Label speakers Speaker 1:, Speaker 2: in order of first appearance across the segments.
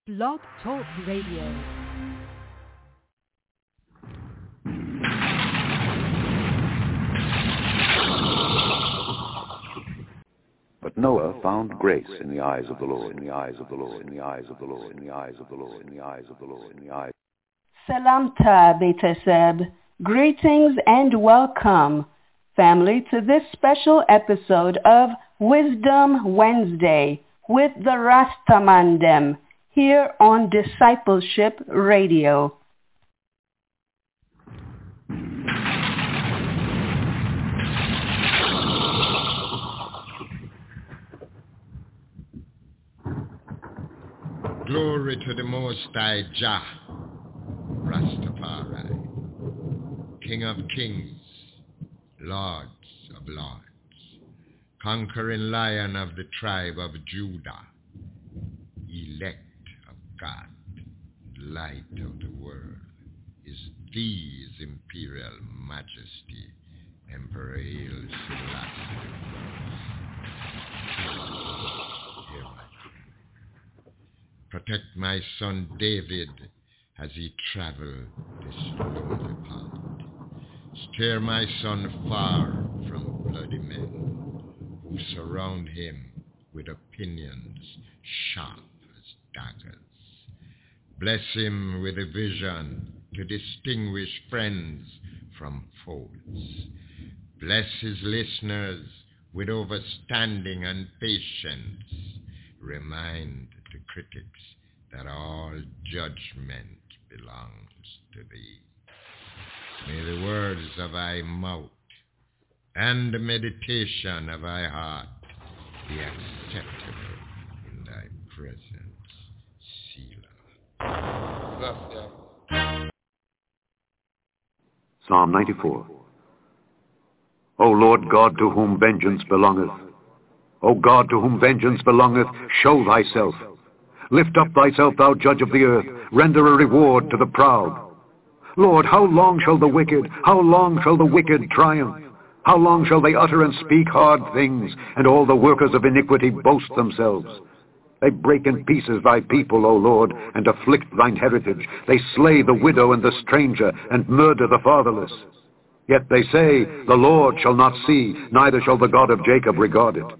Speaker 1: Blog Talk Radio.
Speaker 2: But Noah found grace in the eyes of the Lord, in the eyes of the Lord, in the eyes of the Lord, in the eyes of the Lord, in the eyes of the Lord, in the eyes.
Speaker 3: Salam ta Beteseb. Greetings and welcome, family, to this special episode of Wisdom Wednesday with the Rastamandem here on Discipleship Radio.
Speaker 4: Glory to the Most High Jah, Rastafari, King of Kings, Lords of Lords, conquering Lion of the tribe of Judah, elect of God, light of the world, is His Imperial Majesty, Emperor Haile Selassie I. Hear my prayer. Protect my son David as he travel this lonely path. Steer my son far from bloody men who surround him with opinions sharp as daggers. Bless him with a vision to distinguish friends from foes. Bless his listeners with overstanding and patience. Remind the critics that all judgment belongs to thee. May the words of thy mouth and the meditation of thy heart be acceptable in thy presence. Selah.
Speaker 2: Psalm 94. O Lord God, to whom vengeance belongeth, O God, to whom vengeance belongeth, show thyself. Lift up thyself, thou judge of the earth. Render a reward to the proud. Lord, how long shall the wicked triumph? How long shall they utter and speak hard things, and all the workers of iniquity boast themselves? They break in pieces thy people, O Lord, and afflict thine heritage. They slay the widow and the stranger, and murder the fatherless. Yet they say, the Lord shall not see, neither shall the God of Jacob regard it.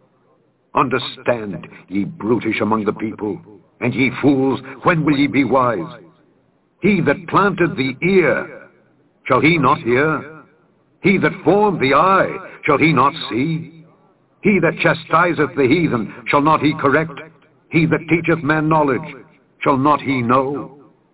Speaker 2: Understand, ye brutish among the people, and ye fools, when will ye be wise? He that planted the ear, shall he not hear? He that formed the eye, shall he not see? He that chastiseth the heathen, shall not he correct? He that teacheth man knowledge, shall not he know?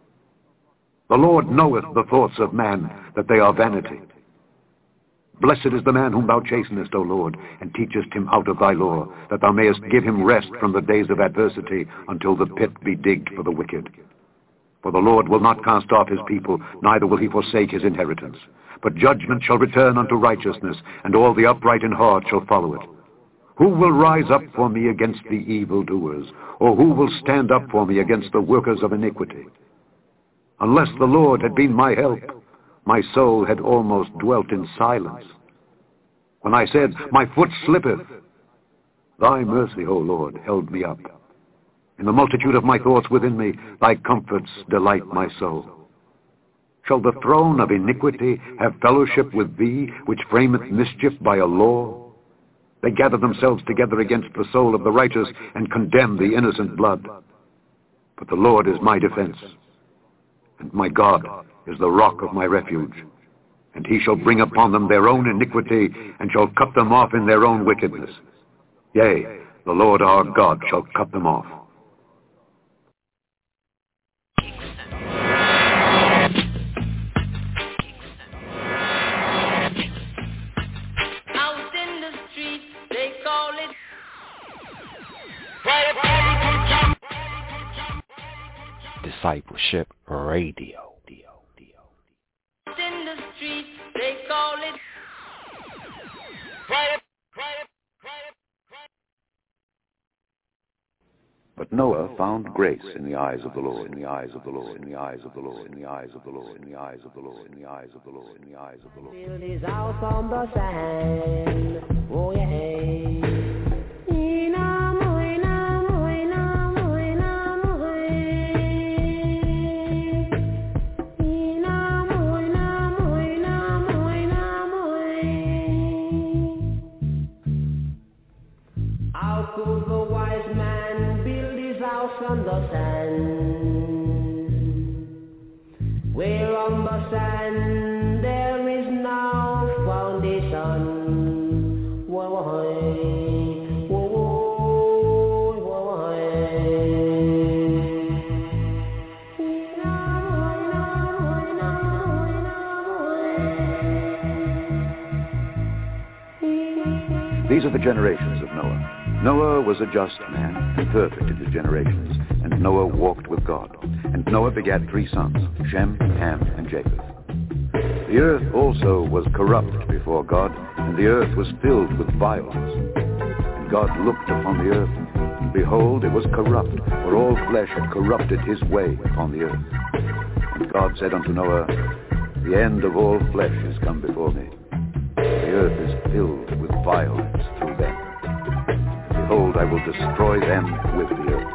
Speaker 2: The Lord knoweth the thoughts of man, that they are vanity. Blessed is the man whom thou chastenest, O Lord, and teachest him out of thy law, that thou mayest give him rest from the days of adversity, until the pit be digged for the wicked. For the Lord will not cast off his people, neither will he forsake his inheritance. But judgment shall return unto righteousness, and all the upright in heart shall follow it. Who will rise up for me against the evildoers, or who will stand up for me against the workers of iniquity? Unless the Lord had been my help, my soul had almost dwelt in silence. When I said, my foot slippeth, thy mercy, O Lord, held me up. In the multitude of my thoughts within me, thy comforts delight my soul. Shall the throne of iniquity have fellowship with thee, which frameth mischief by a law? They gather themselves together against the soul of the righteous, and condemn the innocent blood. But the Lord is my defense, and my God is the rock of my refuge. And he shall bring upon them their own iniquity, and shall cut them off in their own wickedness. Yea, the Lord our God shall cut them off.
Speaker 5: Out in the street, they call it
Speaker 6: Discipleship Radio.
Speaker 5: out in the street, they call it
Speaker 2: But Noah found grace in the eyes of the Lord, in the eyes of the Lord, in the eyes of the Lord, in the eyes of the Lord, in the eyes of the Lord, in the eyes of the Lord, in the eyes of the Lord.
Speaker 7: Build his house on the sand, oh yeah. from the sand, where on the sand there is no foundation.
Speaker 6: These are the generations of Noah. Noah was a just man and perfect in his generations, and Noah walked with God. And Noah begat 3 sons, Shem, Ham, and Japheth. The earth also was corrupt before God, and the earth was filled with violence. And God looked upon the earth, and behold, it was corrupt, for all flesh had corrupted his way upon the earth. And God said unto Noah, The end of all flesh is come before me. The earth is filled with violence through them. Behold, I will destroy them with the earth.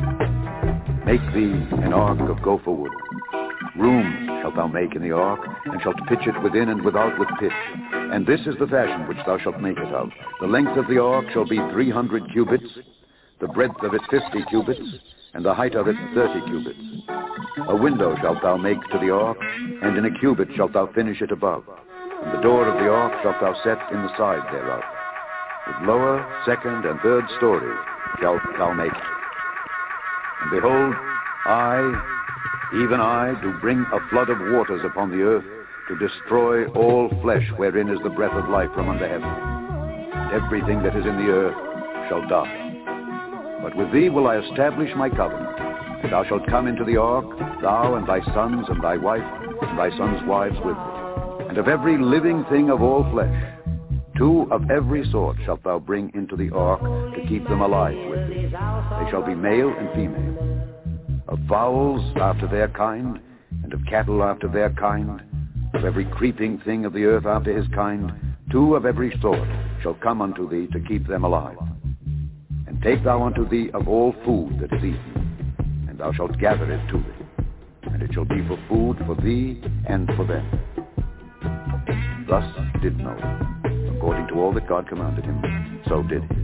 Speaker 6: Make thee an ark of gopher wood. Room shalt thou make in the ark, and shalt pitch it within and without with pitch. And this is the fashion which thou shalt make it of. The length of the ark shall be 300 cubits, the breadth of it 50 cubits, and the height of it 30 cubits. A window shalt thou make to the ark, and in a cubit shalt thou finish it above. And the door of the ark shalt thou set in the side thereof. With lower, second, and third stories shalt thou make it. And behold, I, even I, do bring a flood of waters upon the earth, to destroy all flesh wherein is the breath of life from under heaven. And everything that is in the earth shall die. But with thee will I establish my covenant, and thou shalt come into the ark, thou and thy sons and thy wife, and thy sons' wives with thee. And of every living thing of all flesh, 2 of every sort shalt thou bring into the ark, to keep them alive with thee. They shall be male and female. Of fowls after their kind, and of cattle after their kind, of every creeping thing of the earth after his kind, 2 of every sort shall come unto thee, to keep them alive. And take thou unto thee of all food that is eaten, and thou shalt gather it to thee. And it shall be for food for thee and for them. Thus did Noah. According to all that God commanded him, so did he.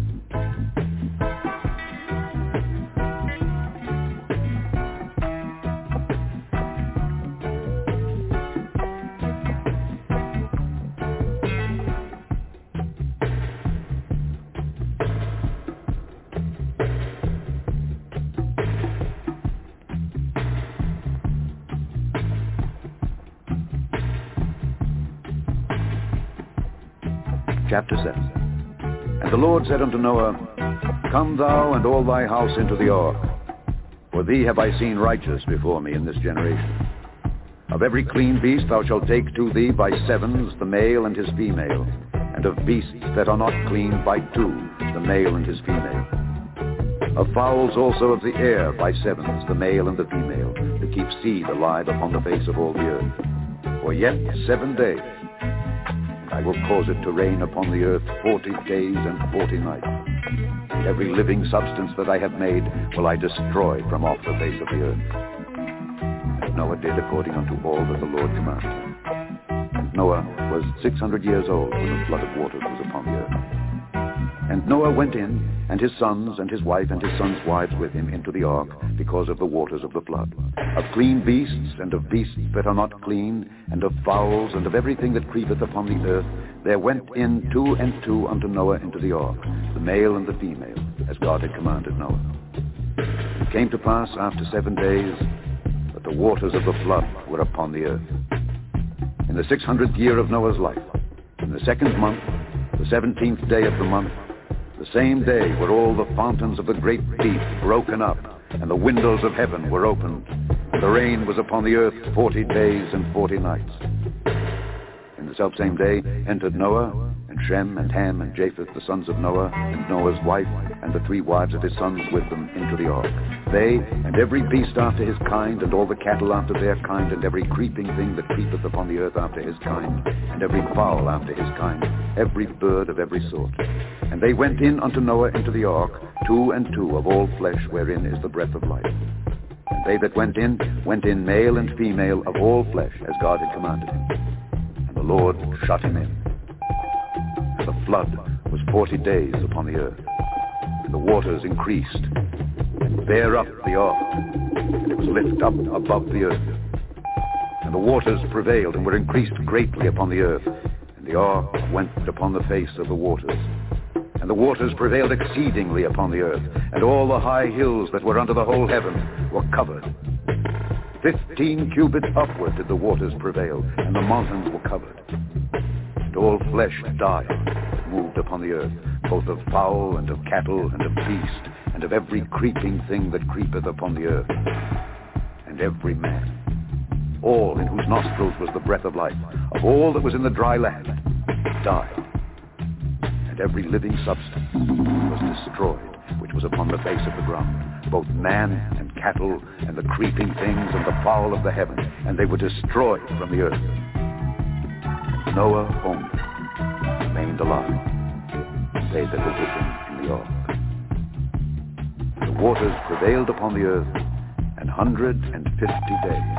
Speaker 6: Chapter 7. And the Lord said unto Noah, Come thou and all thy house into the ark, for thee have I seen righteous before me in this generation. Of every clean beast thou shalt take to thee by 7s the male and his female, and of beasts that are not clean by 2 the male and his female. Of fowls also of the air by 7s the male and the female, to keep seed alive upon the face of all the earth. For yet 7 days, I will cause it to rain upon the earth 40 days and 40 nights. And every living substance that I have made will I destroy from off the face of the earth. And Noah did according unto all that the Lord commanded him. And Noah was 600 years old when the flood of waters was upon the earth. And Noah went in, and his sons and his wife and his sons' wives with him into the ark, because of the waters of the flood. Of clean beasts and of beasts that are not clean, and of fowls and of everything that creepeth upon the earth, there went in 2 and 2 unto Noah into the ark, the male and the female, as God had commanded Noah. It came to pass after 7 days that the waters of the flood were upon the earth. In the 600th year of Noah's life, in the 2nd month, the 17th day of the month, the same day were all the fountains of the great deep broken up, and the windows of heaven were opened, and the rain was upon the earth 40 days and 40 nights. In the selfsame day entered Noah, and Shem, and Ham, and Japheth, the sons of Noah, and Noah's wife, and the 3 wives of his sons with them, into the ark. They, and every beast after his kind, and all the cattle after their kind, and every creeping thing that creepeth upon the earth after his kind, and every fowl after his kind, every bird of every sort. And they went in unto Noah into the ark, 2 and 2 of all flesh wherein is the breath of life. And they that went in male and female of all flesh, as God had commanded him. And the Lord shut him in. And the flood was 40 days upon the earth. And the waters increased, and bear up the ark, and it was lifted up above the earth. And the waters prevailed and were increased greatly upon the earth, and the ark went upon the face of the waters. And the waters prevailed exceedingly upon the earth, and all the high hills that were under the whole heaven were covered. 15 cubits upward did the waters prevail, and the mountains were covered. And all flesh died that moved upon the earth, both of fowl and of cattle and of beast, and of every creeping thing that creepeth upon the earth. And every man, all in whose nostrils was the breath of life, of all that was in the dry land, died. And every living substance was destroyed, which was upon the face of the ground, both man and cattle, and the creeping things, and the fowl of the heaven, and they were destroyed from the earth. And Noah only remained alive, they that were with him in the ark. The waters prevailed upon the earth 150 days.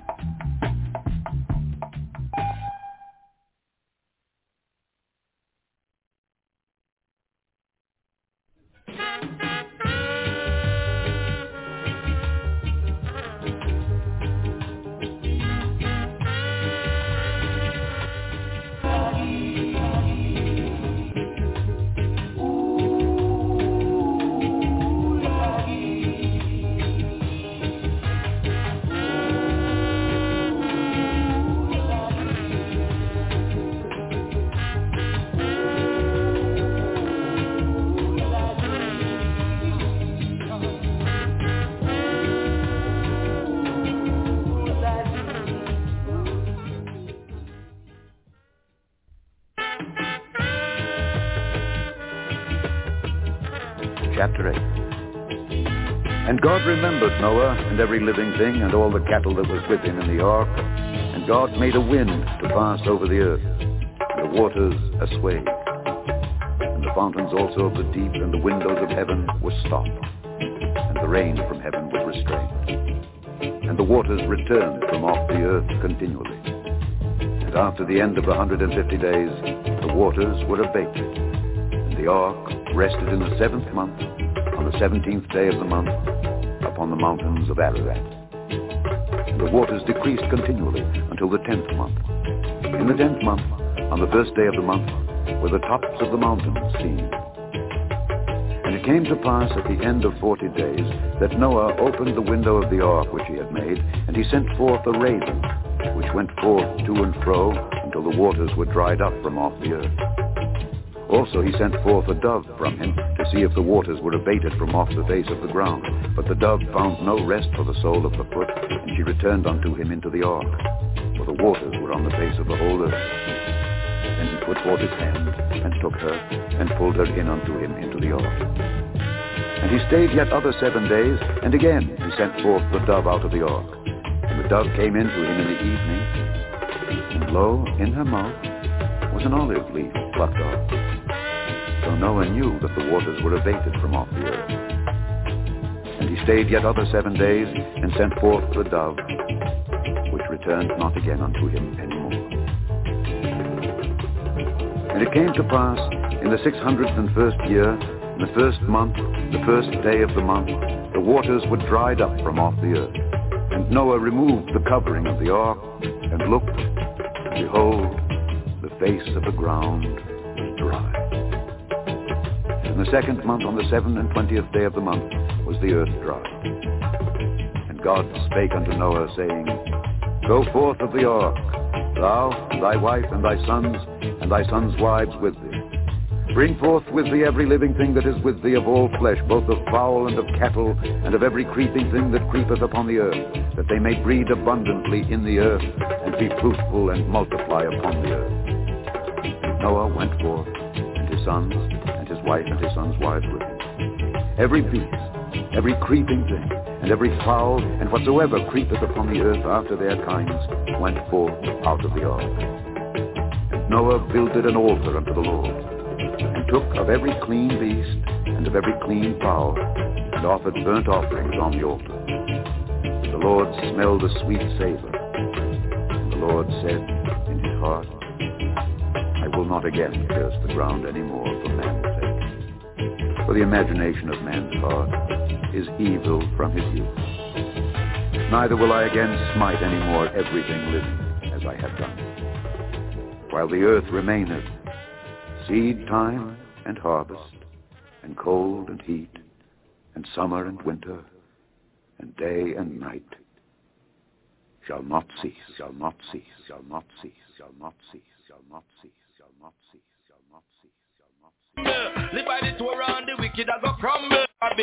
Speaker 6: Chapter 8. And God remembered Noah and every living thing and all the cattle that was with him in the ark. And God made a wind to pass over the earth, and the waters assuaged. And the fountains also of the deep and the windows of heaven were stopped, and the rain from heaven was restrained. And the waters returned from off the earth continually. And after the end of 150 days, the waters were abated. And the ark rested in the 7th month, on the 17th day of the month, upon the mountains of Ararat. And the waters decreased continually until the 10th month. In the 10th month, on the 1st day of the month, were the tops of the mountains seen. And it came to pass at the end of 40 days that Noah opened the window of the ark which he had made, and he sent forth a raven, which went forth to and fro until the waters were dried up from off the earth. Also he sent forth a dove from him to see if the waters were abated from off the face of the ground. But the dove found no rest for the sole of the foot, and she returned unto him into the ark, for the waters were on the face of the whole earth. Then he put forth his hand, and took her, and pulled her in unto him into the ark. And he stayed yet other 7 days, and again he sent forth the dove out of the ark. And the dove came in to him in the evening, and lo, in her mouth was an olive leaf plucked off. So Noah knew that the waters were abated from off the earth. And he stayed yet other 7 days, and sent forth the dove, which returned not again unto him any more. And it came to pass, in the 601st year, in the 1st month, the 1st day of the month, the waters were dried up from off the earth. And Noah removed the covering of the ark, and looked, and behold, the face of the ground was dry. In the 2nd month, on the 27th day of the month, was the earth dry. And God spake unto Noah, saying, Go forth of the ark, thou, thy wife, and thy sons' wives with thee. Bring forth with thee every living thing that is with thee of all flesh, both of fowl and of cattle, and of every creeping thing that creepeth upon the earth, that they may breed abundantly in the earth, and be fruitful and multiply upon the earth. And Noah went forth, and his sons, and his wife, and his sons' wives with him. Every beast, every creeping thing, and every fowl, and whatsoever creepeth upon the earth after their kinds, went forth out of the ark. And Noah builded an altar unto the Lord, and took of every clean beast, and of every clean fowl, and offered burnt offerings on the altar. The Lord smelled a sweet savor. And the Lord said in his heart, I will not again curse the ground any more for man's sake. For the imagination of man's heart his evil from his youth. Neither will I again smite any more everything living, as I have done. While the earth remaineth, seed time and harvest, and cold and heat, and summer and winter, and day and night, shall not cease, shall not cease, shall not cease, shall not cease, shall not cease, shall not cease, shall not cease, shall not cease.
Speaker 8: Live by the Torah and the wicked are gonna crumble.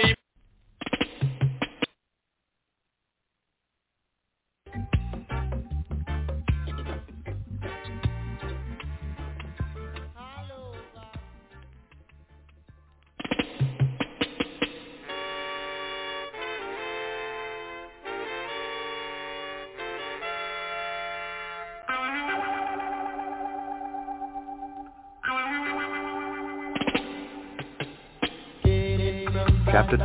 Speaker 6: Chapter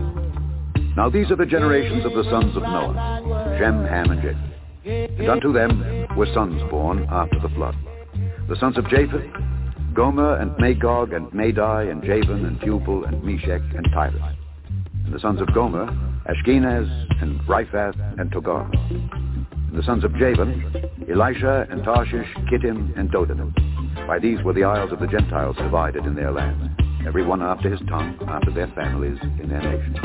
Speaker 6: 10. Now these are the generations of the sons of Noah, Shem, Ham, and Japheth. And unto them were sons born after the flood. The sons of Japheth, Gomer, and Magog, and Madai, and Javan, and Tubal, and Meshech, and Tyrus. And the sons of Gomer, Ashkenaz, and Riphath, and Togarmah. And the sons of Javan, Elisha, and Tarshish, Kittim, and Dodanim. By these were the isles of the Gentiles divided in their land, every one after his tongue, after their families, in their nations.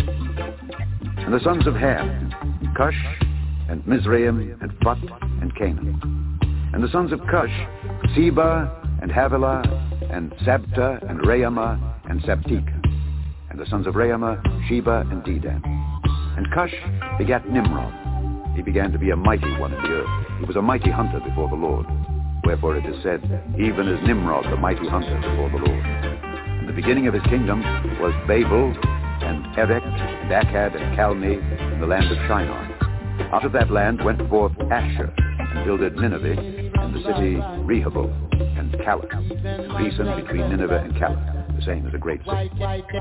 Speaker 6: And the sons of Ham, Cush, and Mizraim, and Phut, and Canaan. And the sons of Cush, Seba, and Havilah, and Sabta, and Raamah, and Sabteka. And the sons of Raamah, Sheba, and Dedan. And Cush begat Nimrod. He began to be a mighty one in the earth. He was a mighty hunter before the Lord. Wherefore it is said, even as Nimrod, the mighty hunter before the Lord. And the beginning of his kingdom was Babel, and Erech, and Akkad, and Calneh, in the land of Shinar. Out of that land went forth Asher, and builded Nineveh, and the city Rehoboth, and Calah, and Resen between Nineveh and Calah, the same as a great city.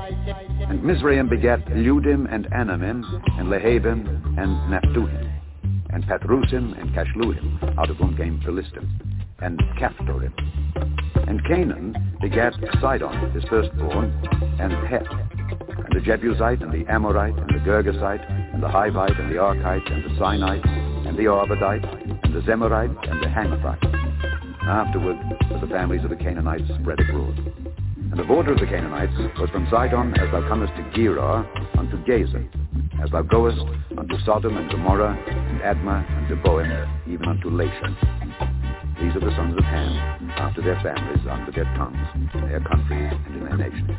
Speaker 6: And Mizraim begat Ludim, and Anamim, and Lehabim, and Naphtuhim, and Pathrusim, and Cashluhim, out of whom came Philistim, and Caphtorim. And Canaan begat Sidon, his firstborn, and Heth, and the Jebusite, and the Amorite, and the Girgasite, and the Hivite, and the Archite, and the Sinite, and the Arvadite, and the Zemarite, and the Hamathite. Afterward were the families of the Canaanites spread abroad. And the border of the Canaanites was from Sidon as thou comest to Gerar unto Gaza, as thou goest unto Sodom and Gomorrah, and Admah, and Zeboim, even unto Lasha. These are the sons of Ham, after their families, after their tongues, in their countries, and in their nations.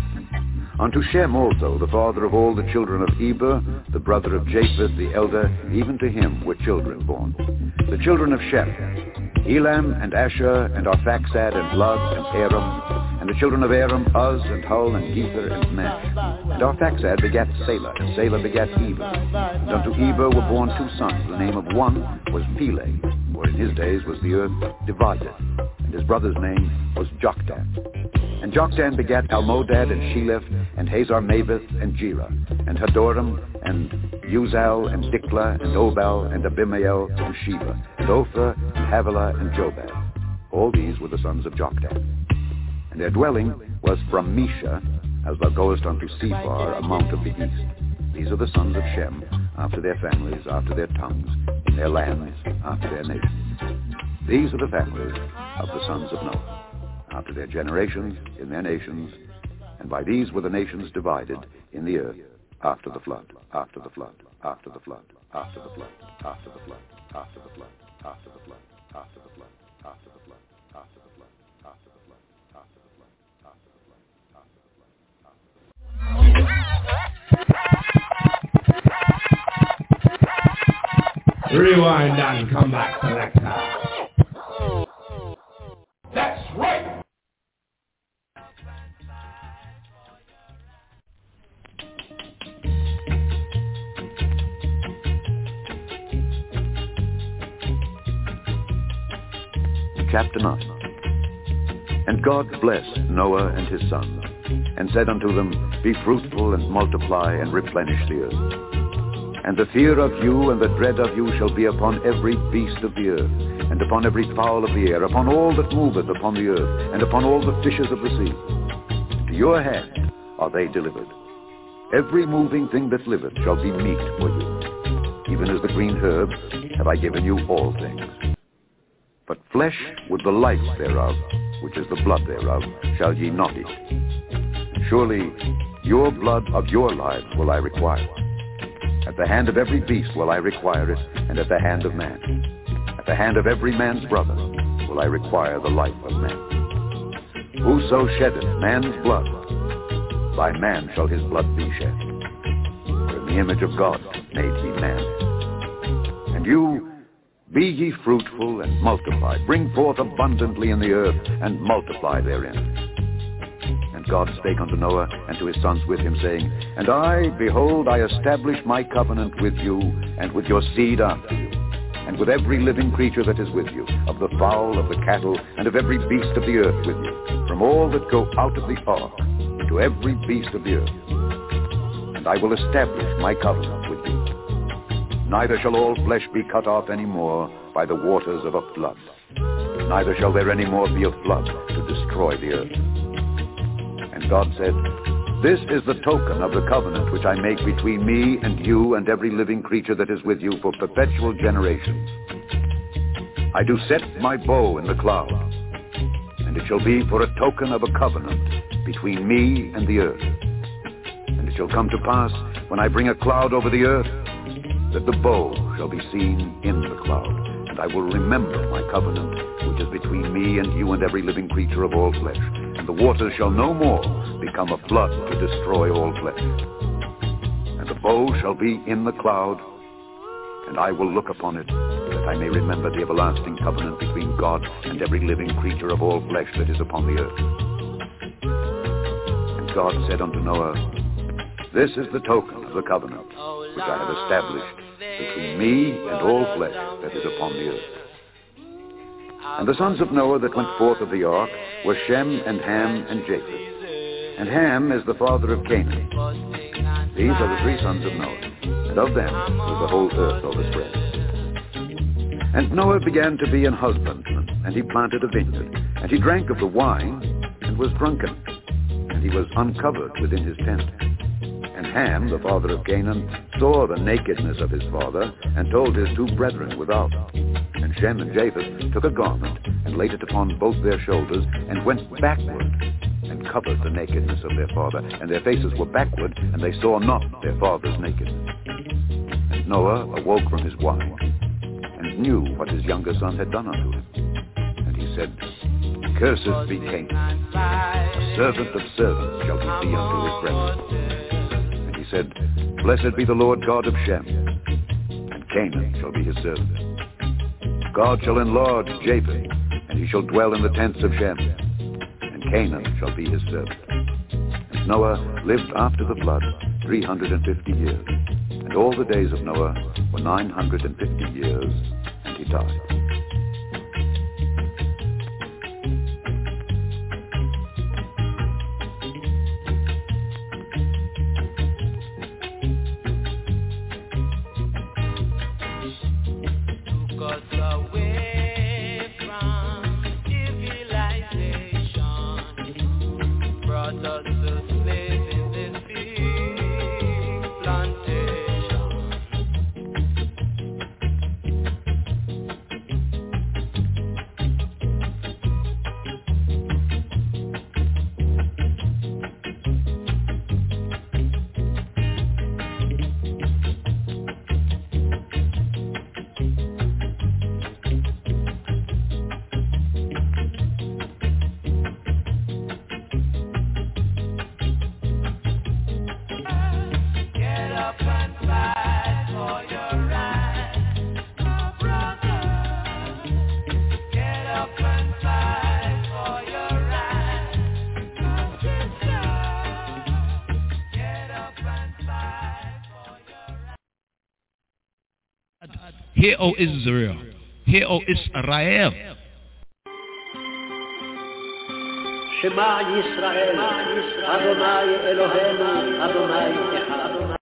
Speaker 6: Unto Shem also, the father of all the children of Eber, the brother of Japheth, the elder, even to him were children born. The children of Shem, Elam, and Asher, and Arphaxad, and Lud, and Aram, and the children of Aram, Uz, and Hul, and Gether, and Mash. And Arphaxad begat Salah, and Salah begat Eber. And unto Eber were born two sons. The name of one was Peleg, for in his days was the earth divided, and his brother's name was Joktan. And Joktan begat Almodad, and Sheleph, and Hazar-Maveth, and Jerah, and Hadoram, and Uzal, and Diklah, and Obal, and Abimael, and Sheba, and Ophir, and Havilah, and Jobab. All these were the sons of Joktan. And their dwelling was from Mesha, as thou goest unto Sephar, a mount of the east. These are the sons of Shem, after their families, after their tongues, in their lands, after their nations. These are the families of the sons of Noah, after their generations, in their nations, and by these were the nations divided in the earth after the flood, after the flood, after the flood, after the flood, after the flood, after the flood, after the flood, after the flood, after the flood, after the flood, after the flood, after the flood, after the flood, after the flood, after the flood.
Speaker 9: Rewind and come back, selector. That's right.
Speaker 6: Chapter 9. And God blessed Noah and his sons, and said unto them, Be fruitful, and multiply, and replenish the earth. And the fear of you and the dread of you shall be upon every beast of the earth, and upon every fowl of the air, upon all that moveth upon the earth, and upon all the fishes of the sea. To your hand are they delivered. Every moving thing that liveth shall be meat for you. Even as the green herb have I given you all things. But flesh with the life thereof, which is the blood thereof, shall ye not eat. Surely your blood of your lives will I require. At the hand of every beast will I require it, and at the hand of man. At the hand of every man's brother will I require the life of man. Whoso sheddeth man's blood, by man shall his blood be shed. For in the image of God made he man. And you, be ye fruitful and multiply. Bring forth abundantly in the earth, and multiply therein. And God spake unto Noah and to his sons with him, saying, And I, behold, I establish my covenant with you, and with your seed after you, and with every living creature that is with you, of the fowl, of the cattle, and of every beast of the earth with you, from all that go out of the ark, to every beast of the earth. And I will establish my covenant with you. Neither shall all flesh be cut off any more by the waters of a flood. Neither shall there any more be a flood to destroy the earth. And God said, This is the token of the covenant which I make between me and you and every living creature that is with you for perpetual generations. I do set my bow in the cloud, and it shall be for a token of a covenant between me and the earth. And it shall come to pass, when I bring a cloud over the earth, that the bow shall be seen in the cloud, and I will remember my covenant, which is between me and you and every living creature of all flesh. And the waters shall no more become a flood to destroy all flesh. And the bow shall be in the cloud, and I will look upon it, that I may remember the everlasting covenant between God and every living creature of all flesh that is upon the earth. And God said unto Noah, This is the token of the covenant which I have established between me and all flesh that is upon the earth. And the sons of Noah that went forth of the ark were Shem and Ham and Japheth. And Ham is the father of Canaan. These are the three sons of Noah, and of them was the whole earth overspread. And Noah began to be an husbandman, and he planted a vineyard, and he drank of the wine, and was drunken, and he was uncovered within his tent. And Ham, the father of Canaan, saw the nakedness of his father, and told his two brethren without. And Shem and Japheth took a garment, and laid it upon both their shoulders, and went backward, and covered the nakedness of their father. And their faces were backward, and they saw not their father's nakedness. And Noah awoke from his wine, and knew what his younger son had done unto him. And he said, Cursed be Canaan, a servant of servants shall he be unto his brethren. He said, Blessed be the Lord God of Shem, and Canaan shall be his servant. God shall enlarge Japheth, and he shall dwell in the tents of Shem, and Canaan shall be his servant. And Noah lived after the flood 350 years, and all the days of Noah were 950 years, and he died.
Speaker 10: Hear, O Israel. Hear, O Israel.
Speaker 7: Shema Yisrael, Adonai Eloheinu, Adonai Echad.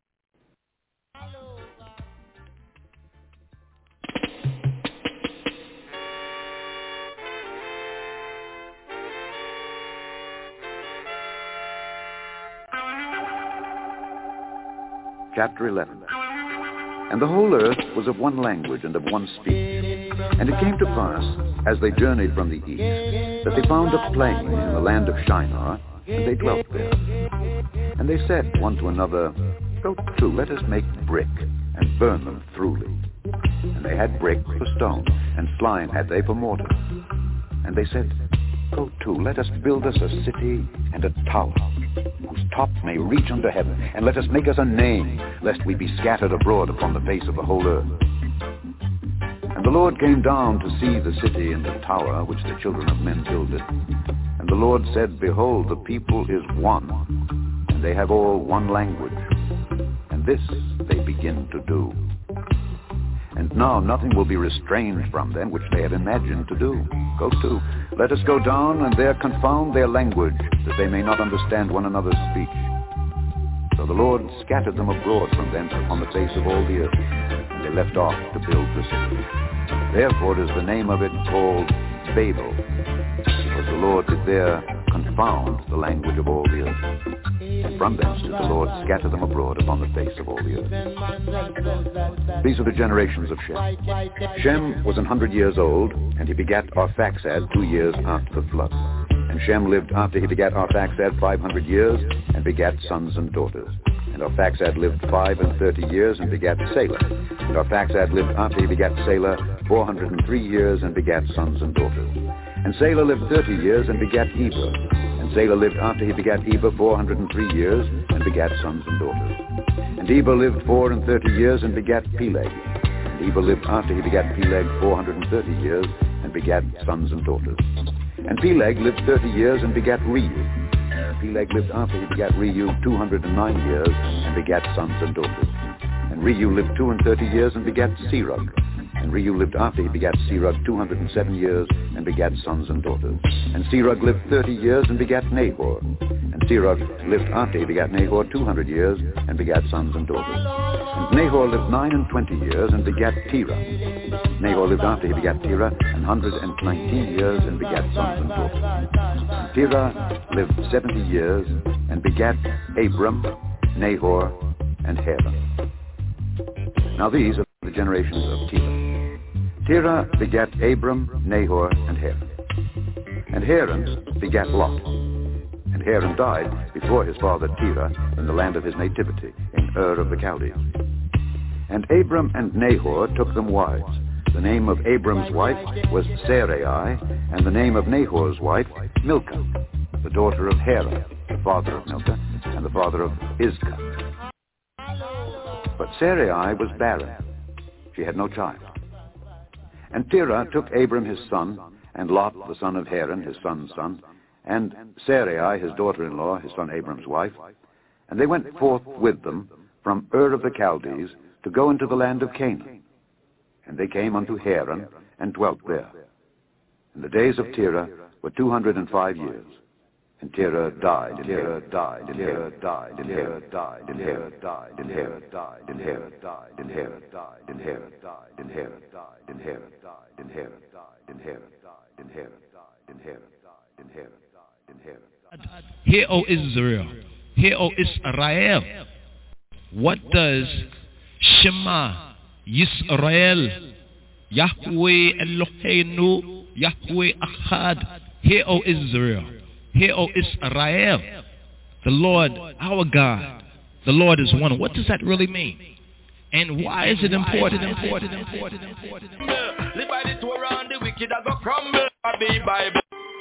Speaker 6: chapter 11. And the whole earth was of one language and of one speech. And it came to pass, as they journeyed from the east, that they found a plain in the land of Shinar, and they dwelt there. And they said one to another, Go to, let us make brick, and burn them throughly. And they had brick for stone, and slime had they for mortar. And they said, Go to, let us build us a city and a tower, whose top may reach unto heaven, and let us make us a name, lest we be scattered abroad upon the face of the whole earth. And the Lord came down to see the city and the tower which the children of men builded. And the Lord said, Behold, the people is one, and they have all one language. And this they begin to do. And now nothing will be restrained from them which they have imagined to do. Go to, let us go down, and there confound their language, that they may not understand one another's speech. So the Lord scattered them abroad from thence upon the face of all the earth, and they left off to build the city. Therefore is the name of it called Babel, because the Lord did there confound the language of all the earth. And from thence did the Lord scatter them abroad upon the face of all the earth. These are the generations of Shem. Shem was 100 years old, and he begat Arphaxad 2 years after the flood. And Shem lived after he begat Arphaxad 500 years, and begat sons and daughters. And Arphaxad lived 35 years, and begat Salah. And Arphaxad lived after he begat Salah 403 years, and begat sons and daughters. And Salah lived 30 years, and begat Eber. And Salah lived after he begat Eber 403 years, and begat sons and daughters. And Eber lived 34 years, and begat Peleg. And Eber lived after he begat Peleg 430 years, and begat sons and daughters. And Peleg lived 30 years, and begat Reu. And Peleg lived after he begat Reu 209 years, and begat sons and daughters. And Reu lived 32 years, and begat Serug. And Reu lived after he begat Serug 207 years, and begat sons and daughters. And Serug lived 30 years, and begat Nahor. And Serug lived after he begat Nahor 200 years, and begat sons and daughters. And Nahor lived 29 years, and begat Terah. Nahor lived after he begat Terah 119 years, and begat sons and daughters. And Terah lived 70 years, and begat Abram, Nahor, and Haran. Now these are the generations of Terah. Terah begat Abram, Nahor, and Haran. And Haran begat Lot. And Haran died before his father Terah in the land of his nativity, in Ur of the Chaldees. And Abram and Nahor took them wives. The name of Abram's wife was Sarai, and the name of Nahor's wife, Milcah, the daughter of Haran, the father of Milcah, and the father of Iscah. But Sarai was barren. She had no child. And Terah took Abram his son, and Lot the son of Haran, his son's son, and Sarai his daughter-in-law, his son Abram's wife, and they went forth with them from Ur of the Chaldees to go into the land of Canaan. And they came unto Haran, and dwelt there. And the days of Terah were 205 years. And Terah died, and Terah died, and Terah died, and Terah died, and Terah died, and Terah died, and Terah died, and Terah died, and Terah died, and Terah died, and Terah died, and Terah died, and Terah died, and Terah died, and Terah died, and Terah died, and Terah died.
Speaker 10: Hear, O Israel, hear, O Israel. What does Shema Yisrael, Yahweh Eloheinu, Yahweh Echad? Hear, O Israel. Hear, O Israel, the Lord, our God, the Lord is one. What does that really mean? And why is it important?
Speaker 8: Live by the Torah and the wicked are going to crumble. Bible.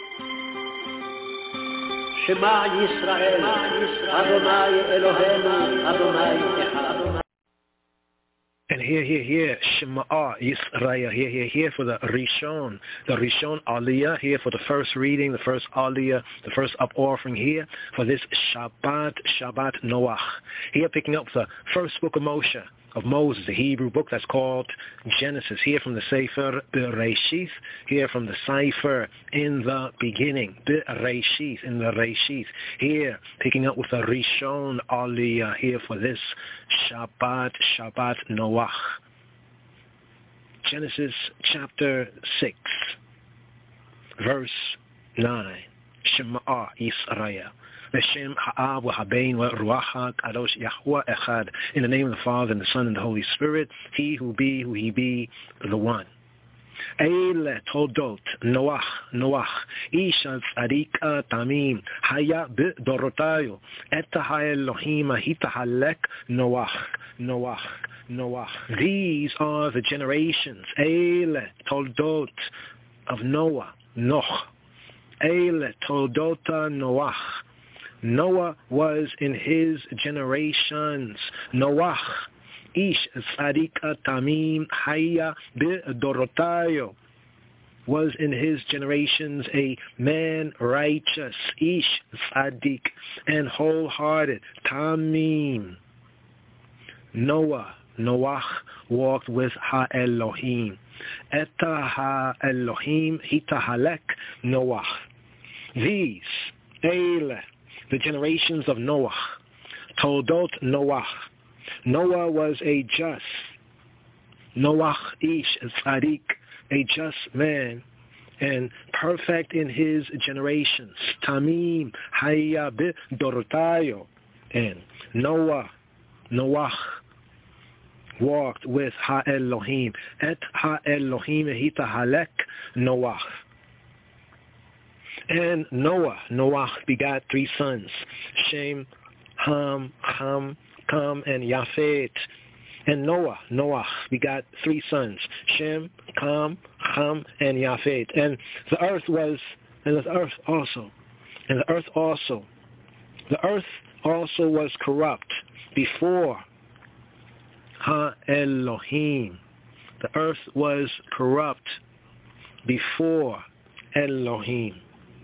Speaker 7: Shema Yisrael, Adonai Eloheinu, Adonai Echad.
Speaker 11: And here, Shema Yisrael, here for the Rishon Aliyah, here for the first reading, the first Aliyah, the first up offering here for this Shabbat Noach. Here picking up the first book of Moses, the Hebrew book that's called Genesis, here from the Sefer Bereshith, here from the Sefer in the beginning, Bereshith, in the Reshith, here picking up with the Rishon Aliyah, here for this Shabbat Noach. Genesis chapter 6, verse 9, Shema Yisrael. B'Shem Ha'av V'Habein V'Ruach HaKadosh Yahuwah Echad. In the name of the Father, and the Son, and the Holy Spirit, He who be, who He be, the One. Eile Toldot Noach Ish Tzadik Tamim Haya B'Dorotayo Eta HaElohim Hitahalek Noach. These are the generations. Eile Toldot of Noah. Eile Toldota Noach. Noah was in his generations. Noach Ish Tzadik Tamim Haya B'Dorotayo was in his generations a man righteous. Ish Tzadik and wholehearted. Tamim. Noach walked with Ha-Elohim. Eta Ha-Elohim Hitahalek Noach. These, Eile, the generations of Noach. Toldot Noach. Noah was a just. Noach Ish Tzadik, a just man, and perfect in his generations. Tamim Haya B'Dorotayo. And Noach walked with Ha-Elohim. Et Ha-Elohim Hitahalek Noach. And Noach begot 3 sons, Shem, Ham, and Yafet. And Noach begot 3 sons, Shem, Ham, and Yafet. And the earth also was corrupt before Ha-Elohim. The earth was corrupt before Elohim.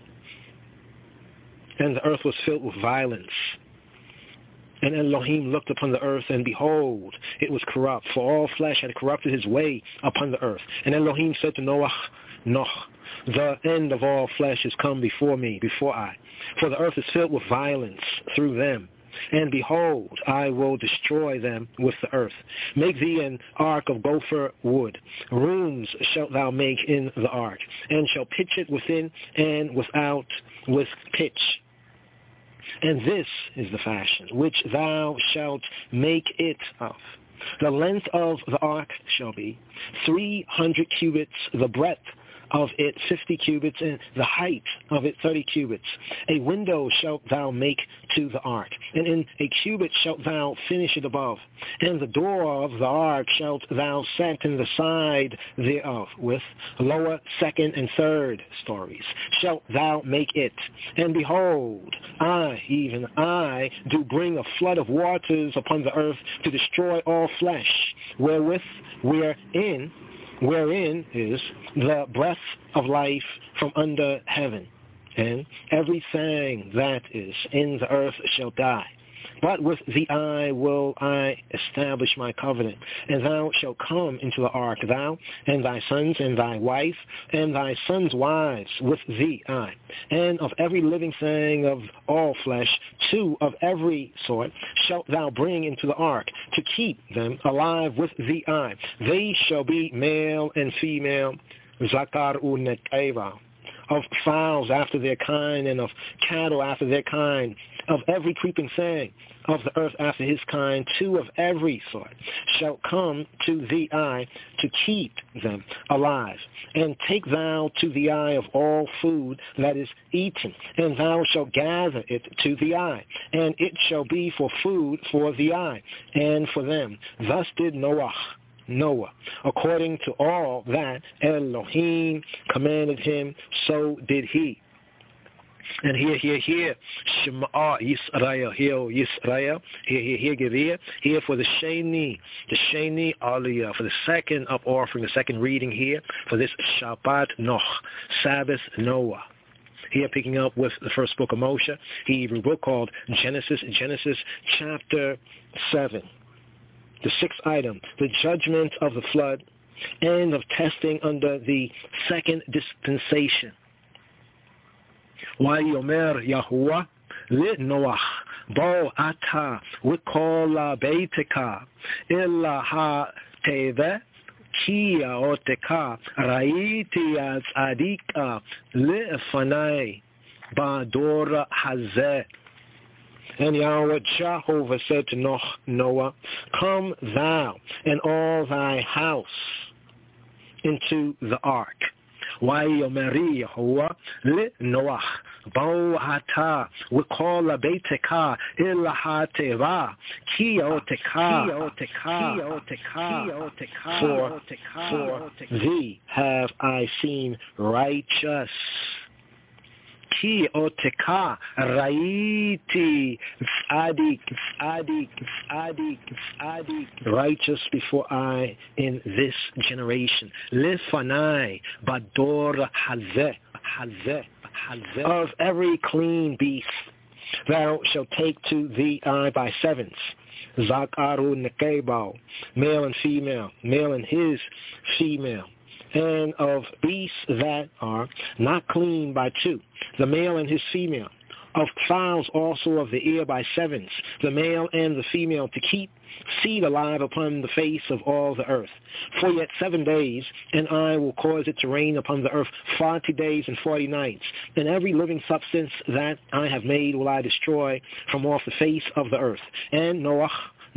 Speaker 11: And the earth was filled with violence. And Elohim looked upon the earth, and behold, it was corrupt, for all flesh had corrupted his way upon the earth. And Elohim said to Noah, the end of all flesh is come before me, before I. For the earth is filled with violence through them. And behold, I will destroy them with the earth. Make thee an ark of gopher wood. Rooms shalt thou make in the ark, and shall pitch it within and without with pitch. And this is the fashion which thou shalt make it of. The length of the ark shall be 300 cubits, the breadth of it 50 cubits, and the height of it 30 cubits. A window shalt thou make to the ark, and in a cubit shalt thou finish it above. And the door of the ark shalt thou set in the side thereof, with lower, second, and third stories shalt thou make it. And behold, I, even I, do bring a flood of waters upon the earth to destroy all flesh, wherein is the breath of life from under heaven, and everything that is in the earth shall die. But with thee I will establish my covenant, and thou shalt come into the ark, thou and thy sons and thy wife and thy sons' wives, with thee I. And of every living thing of all flesh, 2 of every sort shalt thou bring into the ark, to keep them alive with thee I. They shall be male and female, zakar u'nekeva, of fowls after their kind, and of cattle after their kind, of every creeping thing of the earth after his kind, 2 of every sort shall come to thee I, to keep them alive. And take thou to thee I of all food that is eaten, and thou shalt gather it to thee I, and it shall be for food for thee I, and for them. Thus did Noah, according to all that Elohim commanded him, so did he. And here, Shema Yisrael, Yisrael, here for the Sheni Aliyah, for the second up offering, the second reading here, for this Shabbat Noch, Sabbath Noah. Here picking up with the first book of Moshe, Hebrew book called Genesis chapter 7. The 6th item, the judgment of the flood and of testing under the second dispensation. Vayomer Yahuwah LeNoach, Bo ata v'kol beiteka ela ha'teve ki oteka raiti tzadika le'fanai ba'dor hazeh. And Yahweh Jehovah said to Noah, come thou and all thy house into the ark. Wayomeri Yehovah le Noach Bo hata Wikola Beiteka Ilahateva Kioteka For thee have I seen righteous. Kioteka Raiti Adik righteous before I in this generation. Lifanai Bador Hazeh of every clean beast thou shalt take to thee by sevens. Zakaru Nekebao, male and female, male and his female. And of beasts that are not clean by two, the male and his female. Of fowls also of the air by sevens, the male and the female, to keep seed alive upon the face of all the earth. For yet 7 days, and I will cause it to rain upon the earth 40 days and 40 nights. And every living substance that I have made will I destroy from off the face of the earth. And Noah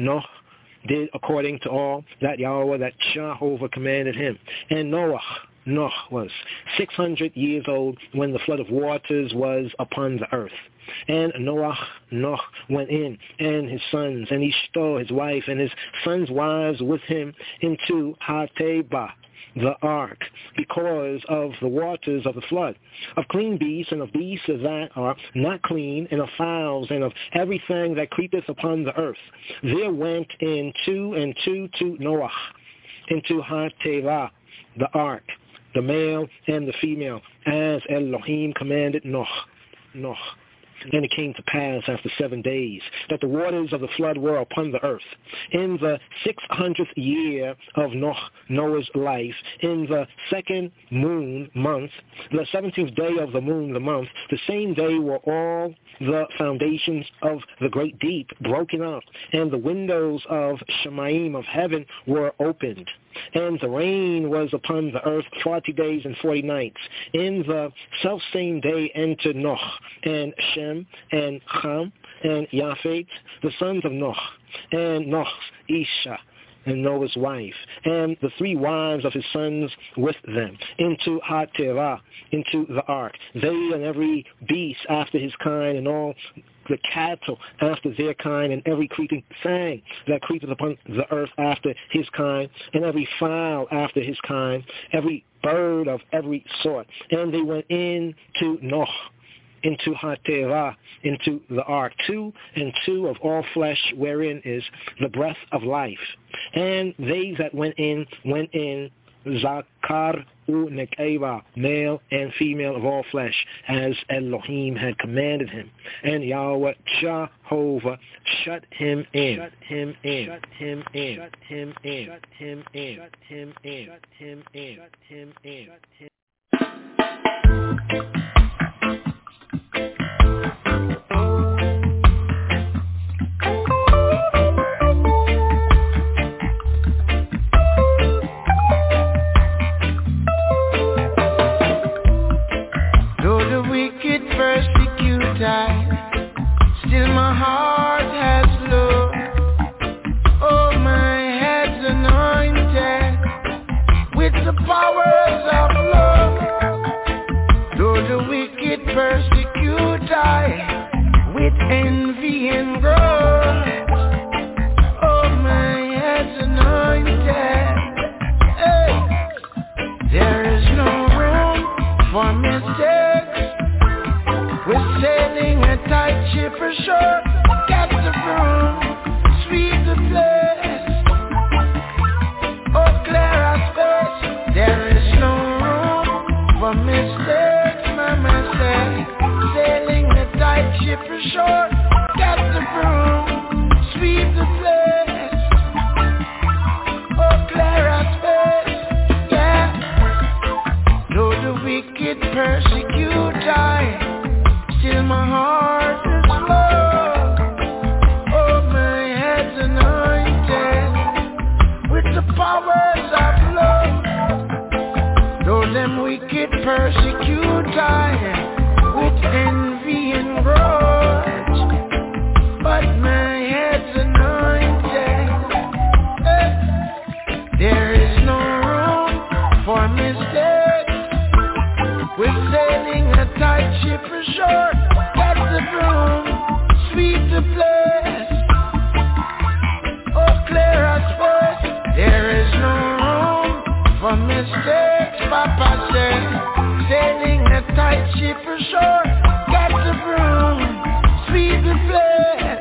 Speaker 11: did according to all that Yahweh, that Jehovah commanded him. And Noah was 600 years old when the flood of waters was upon the earth. And Noah went in, and his sons, and he stole his wife and his sons' wives with him into Hateba, the ark, because of the waters of the flood, of clean beasts and of beasts that are not clean, and of fowls and of everything that creepeth upon the earth. There went in two and two to Noah, into Hateba, the ark, the male and the female, as Elohim commanded Noah. And it came to pass after 7 days that the waters of the flood were upon the earth. In the 600th year of Noah's life, in the second moon month, the 17th day of the moon the month, the same day were all the foundations of the great deep broken up, and the windows of Shemaim of heaven were opened. And the rain was upon the earth 40 days and 40 nights. In the selfsame day entered Noah, and Shem, and Ham, and Japheth, the sons of Noah, and Noah's Isha, and Noah's wife, and the 3 wives of his sons with them, into Hatera, into the ark, they and every beast after his kind, and all the cattle after their kind, and every creeping thing that creepeth upon the earth after his kind, and every fowl after his kind, every bird of every sort. And they went into Noah, into Hatera, into the ark, 2 and 2 of all flesh, wherein is the breath of life. And they that went in, Zakar Nekeva, male and female of all flesh, as Elohim had commanded him. And Yahweh Jehovah shut him in.
Speaker 12: Still my heart has love. Oh, my head's anointed with the powers of love. Though the wicked persecute I with envy and grudge. Oh, my head's anointed. Hey. There is no room for mistakes. We're sailing a tight ship ashore. Get the broom, sweep the place. Oh, clear our space. There is no room for mistakes, Mama said. Sailing a tight ship ashore. Get the broom, sweep the place. Oh, clear our space. Yeah. Though the wicked persecute I, still my heart is love. Oh, my head's anointed with the powers of love. Though them wicked persecute I with envy and grudge. for mistakes. We're sailing a tight ship ashore. Get the broom, sweep the place. Oh, clear us first. There is no room for mistakes, Papa said. Sailing a tight ship ashore. Get the broom, sweep the place.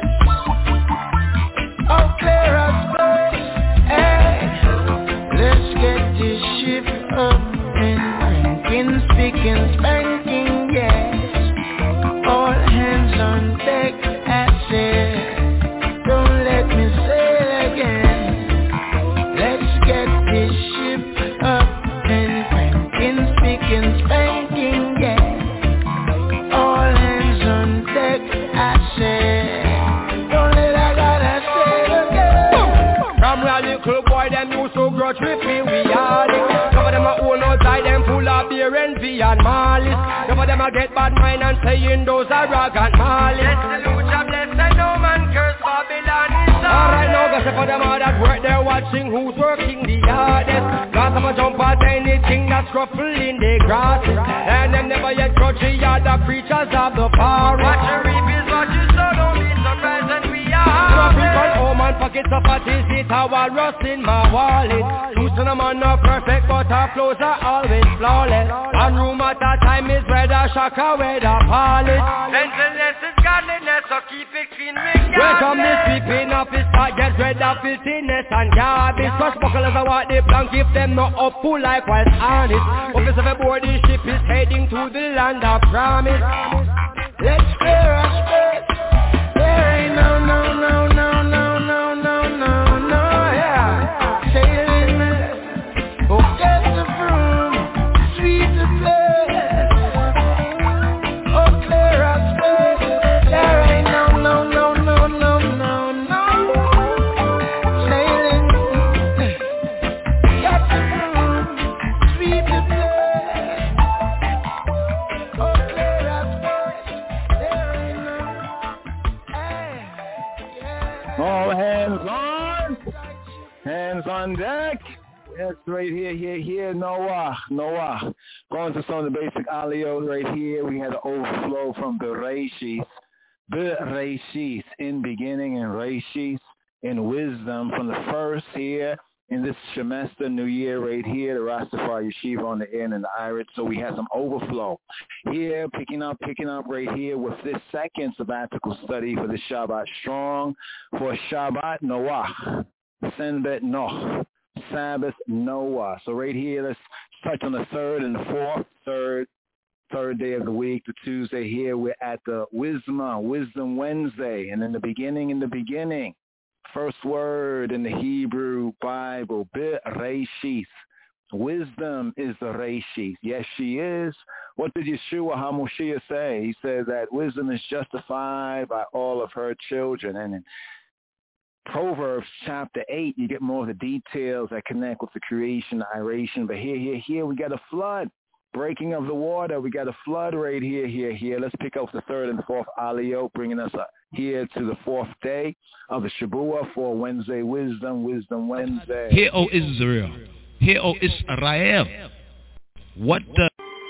Speaker 12: Oh, clear us first. Hey, let's get this ship up and ranking, speaking, spanking, yes. All hands on deck, I said. Don't let me say it again. Let's get this ship up and ranking, speaking, spanking, yes. All hands on deck, I said. Don't let I gotta say it again.
Speaker 8: From a little boy, them used to grudge with me, we all it. Some of them are old outside, them full of beer, envy and malice. Some of them are get bad mind and saying those are arrogant malice. Bless the Lucha, bless the no man, curse Babylon is alright now, guess for them all that work, they're watching who's working the hardest. Cause I'm a jump at anything that's ruffling the grass. And them never yet grudge the other creatures of the forest. What you reap is what you sow, don't be surprised that we are. Some people, oh man, pockets of parties, it our rust in my wallet. Losing them are not perfect, but our flows are always flawless. And room at that time is where the shaka, where the polish. Gentleness is godliness, so keep it clean with welcome this sweeping up his part, get rid of filthiness and garbage. Crush buckles are what they plan, give them no up full likewise honest. Office of a board, the ship is heading to the land of promise.
Speaker 12: Let's clear our space. There ain't no, yeah. Sailing, oh, get the broom, sweep the place. Oh, clear our space. There ain't no. Sailing, get the broom, sweep the place. Oh, clear our space. There ain't no.
Speaker 13: All hands on deck. Yes, right here, Noah. Going to some of the basic aliyot right here. We had an overflow from Bereshis, in beginning, and Reshis in wisdom from the first here in this semester, new year right here, the Rastafari Yeshiva on the end and the Irit. So we had some overflow here, picking up right here with this second sabbatical study for the Shabbat Strong, for Shabbat Noah, Senbet Noh, Sabbath Noah. So right here, let's touch on the third and the fourth, third day of the week, the Tuesday here. We're at the Wisdom Wednesday, and in the beginning, first word in the Hebrew Bible, Bereshis. Wisdom is the Reshis. Yes, she is. What did Yeshua HaMoshiach say? He said that wisdom is justified by all of her children. And in Proverbs chapter 8, you get more of the details that connect with the creation, the iration. But here, we got a flood. Breaking of the water. We got a flood right here. Let's pick up the third and fourth aliyot, bringing us here to the fourth day of the Shabua for Wednesday Wisdom Wednesday.
Speaker 10: Hear, O Israel. Hear, O Israel. What the...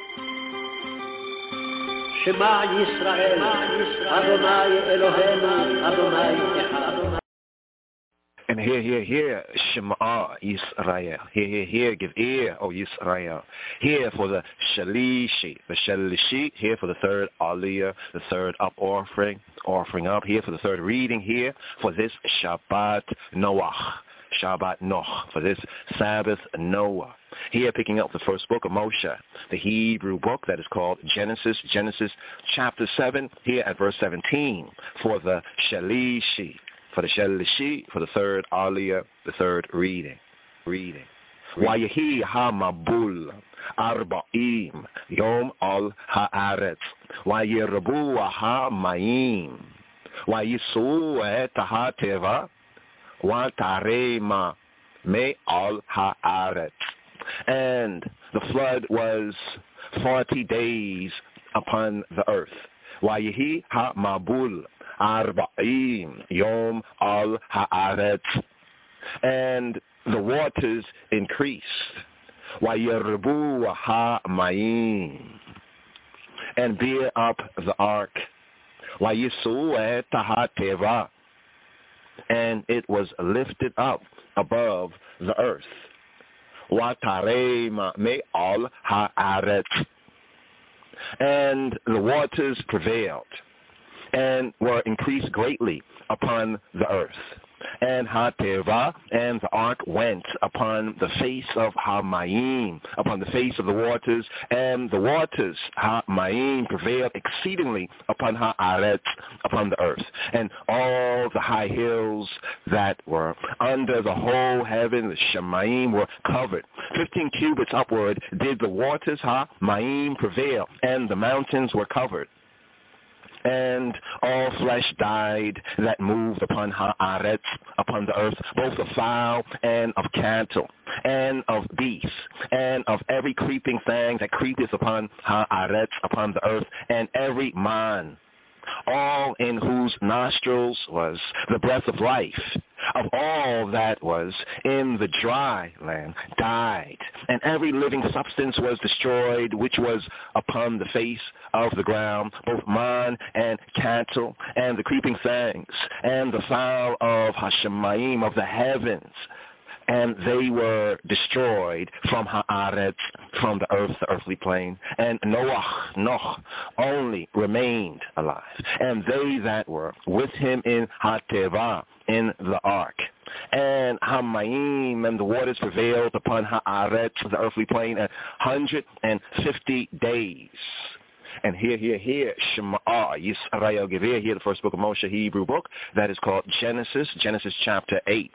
Speaker 7: Shema Yisrael, Adonai Eloheinu, Adonai Echad.
Speaker 11: And here, Shema Yisrael. Here, give ear, O Yisrael. Here for the Shalishi, here for the third Aliyah, the third up offering up. Here for the third reading here for this Shabbat Noah, for this Sabbath Noah. Here picking up the first book of Moshe, the Hebrew book that is called Genesis chapter 7, here at verse 17 for the Shalishi. For the Shalishi, for the third Aliyah, the third reading. Wayehi ha-mabul arba'im yom al ha'aretz wayerabu ha-mayim wayisu et ha-teva wa-tarema me al ha'aretz. And the flood was 40 days upon the earth. Wayehi ha-mabul Arba'im Yom al Haaretz, and the waters increased
Speaker 14: Wayerbu ha-mayim, and bear up the ark. Wayisu taha-teva, and it was lifted up above the earth. Watarema me'al ha'aretz, and the waters prevailed and were increased greatly upon the earth. And ha-teva, and the ark went upon the face of ha-mayim, upon the face of the waters, and the waters ha-mayim prevailed exceedingly upon ha-aretz, upon the earth. And all the high hills that were under the whole heaven, the shemayim, were covered. 15 cubits upward did the waters ha-mayim prevail, and the mountains were covered. And all flesh died that moved upon haaretz, upon the earth, both of fowl and of cattle, and of beasts, and of every creeping thing that creepeth upon haaretz, upon the earth, and every man, all in whose nostrils was the breath of life, of all that was in the dry land, died. And every living substance was destroyed, which was upon the face of the ground, both man and cattle, and the creeping things, and the fowl of Hashemayim, of the heavens. And they were destroyed from haaretz, from the earth, the earthly plane. And Noah only remained alive, and they that were with him in ha-teva, in the ark. And ha-mayim, and the waters prevailed upon haaretz, the earthly plane, 150 days. And here, Shema Yisrael Gevir, here the first book of Moshe, Hebrew book, that is called Genesis chapter 8.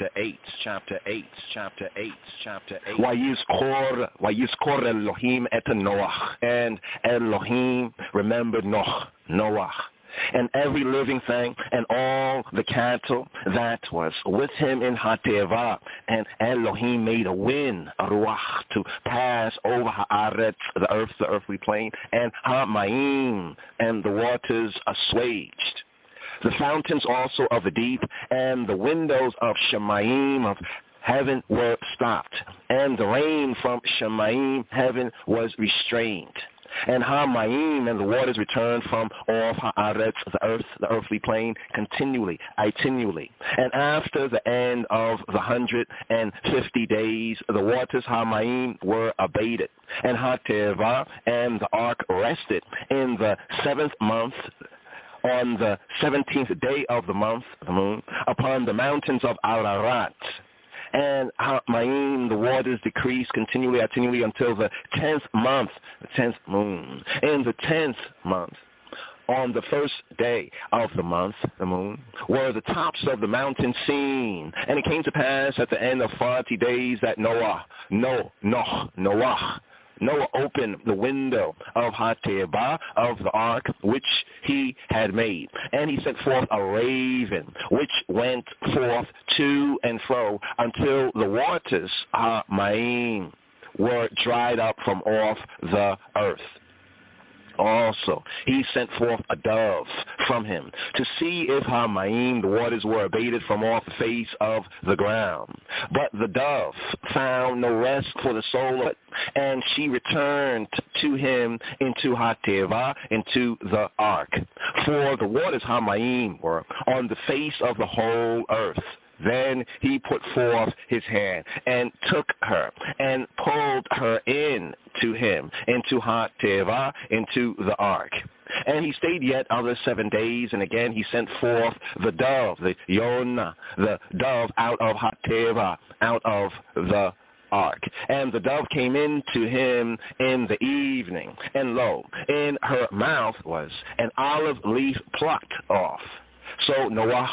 Speaker 14: Vayizkor Elohim et Noach, and Elohim remembered Noah, and every living thing, and all the cattle that was with him in ha-teva. And Elohim made a wind, a ruach, to pass over haaretz, the earth, the earthly plane, and ha-mayim, and the waters assuaged. The fountains also of the deep, and the windows of shemayim, of heaven, were stopped, and the rain from shemayim, heaven, was restrained. And ha-mayim, and the waters returned from off haaretz, the earth, the earthly plane, continually. And after the end of the 150 days, the waters ha-mayim were abated. And ha-teva, and the ark rested in the 7th month, on the 17th day of the month, the moon, upon the mountains of Ararat. And ha-mayim, the waters decreased continually until the 10th month, the 10th moon. In the 10th month, on the first day of the month, the moon, were the tops of the mountains seen. And it came to pass at the end of 40 days that Noah opened the window of ha-teva, of the ark, which he had made. And he sent forth a raven, which went forth to and fro until the waters, ha-mayim, were dried up from off the earth. Also, he sent forth a dove from him to see if ha-mayim, the waters, were abated from off the face of the ground. But the dove found no rest for the soul of it, and she returned to him into ha-teva, into the ark. For the waters ha-mayim were on the face of the whole earth. Then he put forth his hand and took her and pulled her in to him into ha-teva, into the ark. And he stayed yet other 7 days, and again he sent forth the dove, the Yonah, the dove out of ha-teva, out of the ark. And the dove came in to him in the evening, and lo, in her mouth was an olive leaf plucked off. So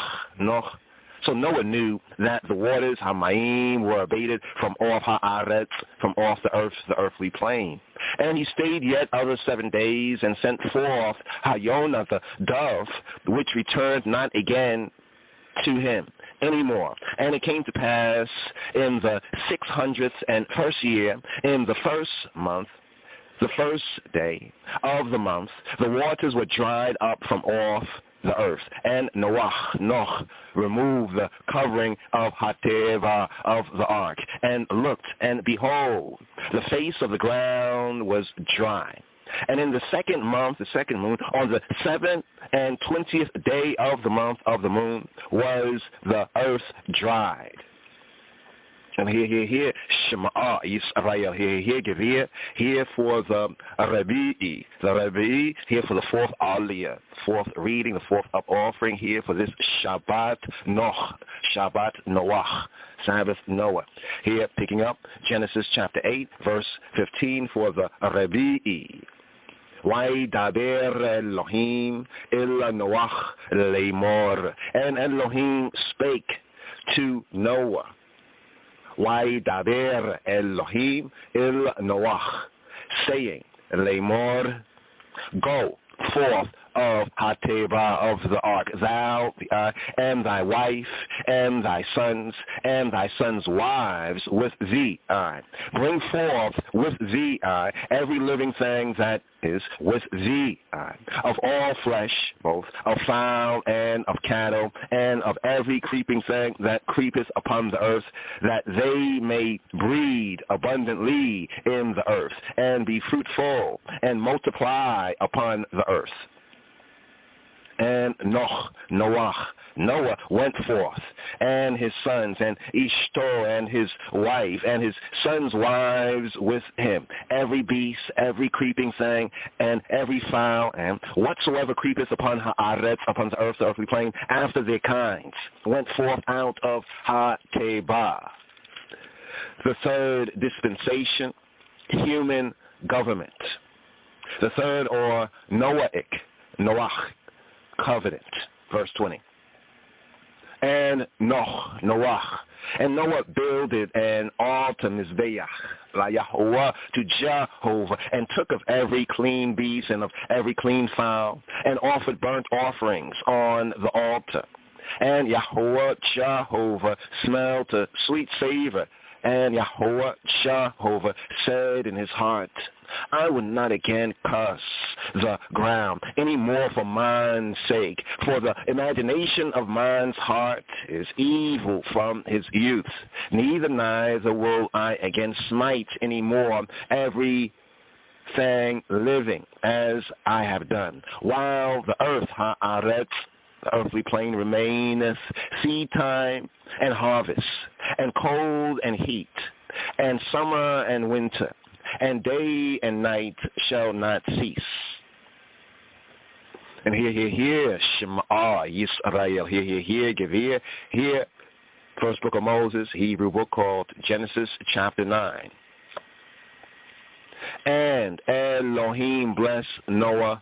Speaker 14: Noah knew that the waters ha-mayim were abated from off haaretz, from off the earth, the earthly plane. And he stayed yet other 7 days, and sent forth ha-Yonah, the dove, which returned not again to him anymore. And it came to pass in the 601st year, in the first month, the first day of the month, the waters were dried up from off the earth. And Noah removed the covering of Hateva of the ark, and looked, and behold, the face of the ground was dry. And in the second month, the second moon, on the 7th and 20th day of the month of the moon, was the earth dried. And here, Shema Yisrael, here for the Rabi'i, here for the fourth Aliyah, fourth reading, the fourth up offering, here for this Shabbat Noah, Sabbath Noah. Here, picking up Genesis chapter 8, verse 15 for the Rabi'i. Waidaber Elohim illa Noach leimor. And Elohim spake to Noah. Waidaber Elohim illa Noach, saying, leimor, go forth of Hateva of the ark, thou and thy wife and thy sons' wives with thee. Bring forth with thee every living thing that is with thee, of all flesh, both of fowl and of cattle, and of every creeping thing that creepeth upon the earth, that they may breed abundantly in the earth, and be fruitful, and multiply upon the earth. And Noah went forth, and his sons, and Ishto, and his wife, and his sons' wives with him, every beast, every creeping thing, and every fowl, and whatsoever creepeth upon haaretz, upon the earth, the earthly plain, after their kinds, went forth out of Hateba. The third dispensation, human government. The third, or Noach, covenant, verse 20. And Noah builded an altar mizbeach la Yahweh to Jehovah, and took of every clean beast and of every clean fowl, and offered burnt offerings on the altar. And Yahweh Jehovah smelled a sweet savor. And Yahweh Jehovah said in his heart, I will not again curse the ground any more for man's sake, for the imagination of man's heart is evil from his youth. Neither will I again smite any more every thing living as I have done, while the earth, haaretz, the earthly plain, remaineth, seed time and harvest, and cold and heat, and summer and winter, and day and night shall not cease. And here, Shema Yisrael, here, first book of Moses, Hebrew book called Genesis chapter 9. And Elohim blessed Noah,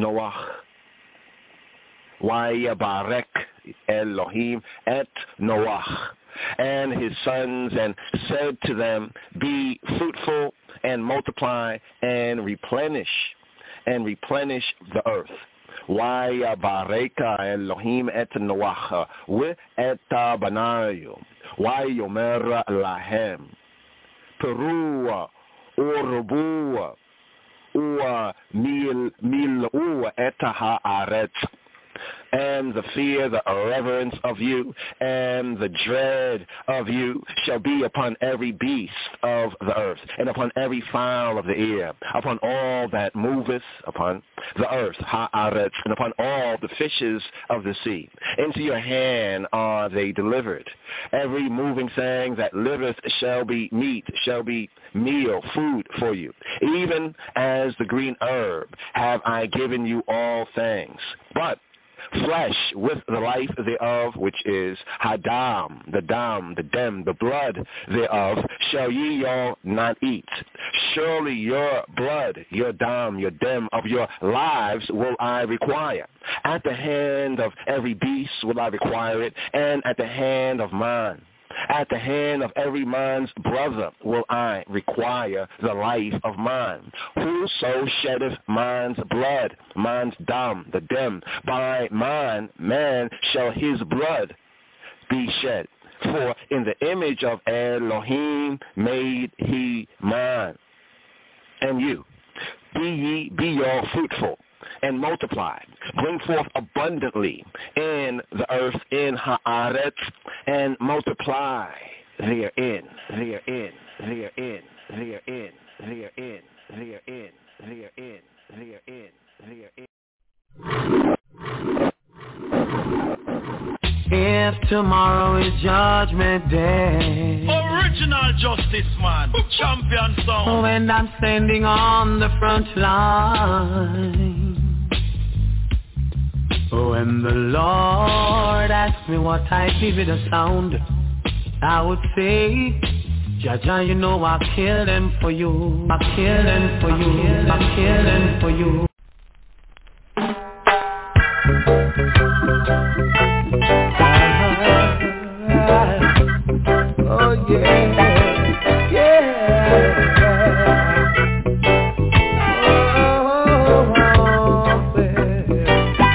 Speaker 14: Vayabarek Elohim et Noach, and his sons, and said to them, be fruitful and multiply and replenish the earth. Vayabareka Elohim et Noach et banayu, Vayomer lahem perua urubua ua milua et haaretz. And the fear, the reverence of you, and the dread of you shall be upon every beast of the earth, and upon every fowl of the air, upon all that moveth upon the earth, haaretz, and upon all the fishes of the sea. Into your hand are they delivered. Every moving thing that liveth shall be meat, shall be meal, food for you. Even as the green herb have I given you all things. But flesh with the life thereof, which is hadam, the dam, the dem, the blood thereof, shall ye all not eat. Surely your blood, your dam, your dem of your lives will I require. At the hand of every beast will I require it, and at the hand of man. At the hand of every man's brother will I require the life of man. Whoso sheddeth man's blood, man's dam, the dem, by man shall his blood be shed. For in the image of Elohim made he man. And you, be ye all fruitful, and multiply. Bring forth abundantly in the earth, in Haaretz, and multiply therein.
Speaker 12: If tomorrow is Judgment Day,
Speaker 15: original justice man, champion song,
Speaker 12: and I'm standing on the front line, when the Lord asks me what I give it a sound, I would say, Jaja, you know I kill them for you, I kill them for you, I kill them for you. Oh yeah, yeah. Oh, baby.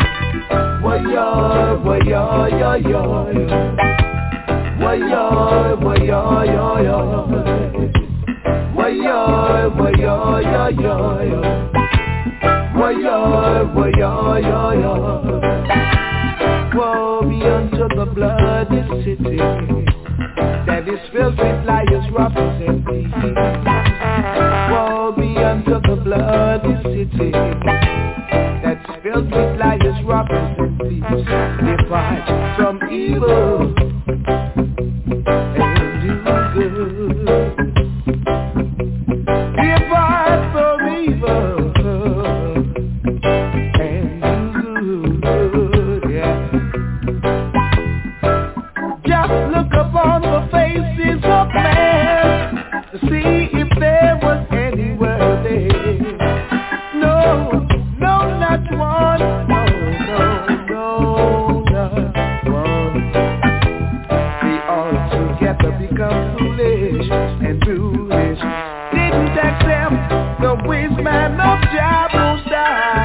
Speaker 12: Woe be unto the bloody city that is filled with liars, robbers, and thieves. Woe be unto the bloody city that's filled with liars, robbers, and thieves. Depart from evil and do good. Depart from evil and do good, yeah. Just look upon the faces of men to see if there was anywhere there. No, not one. No, not one. They all together become foolish and foolish. Didn't accept the wisdom of Jehovah.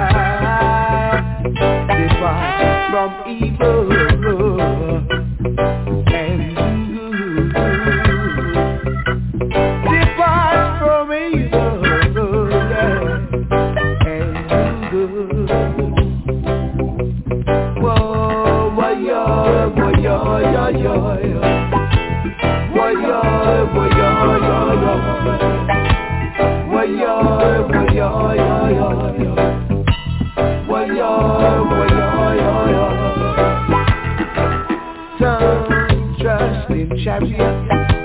Speaker 12: Depart from evil and good. Depart from evil and good. Whoa, yo. Some trust in chariots,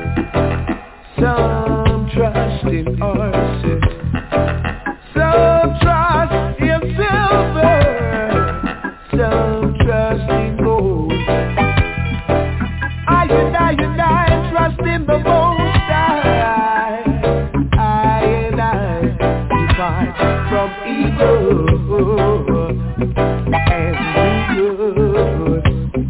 Speaker 12: some trust in horses, some trust in silver, some trust in gold. I trust in the Most High. I depart from evil and do good.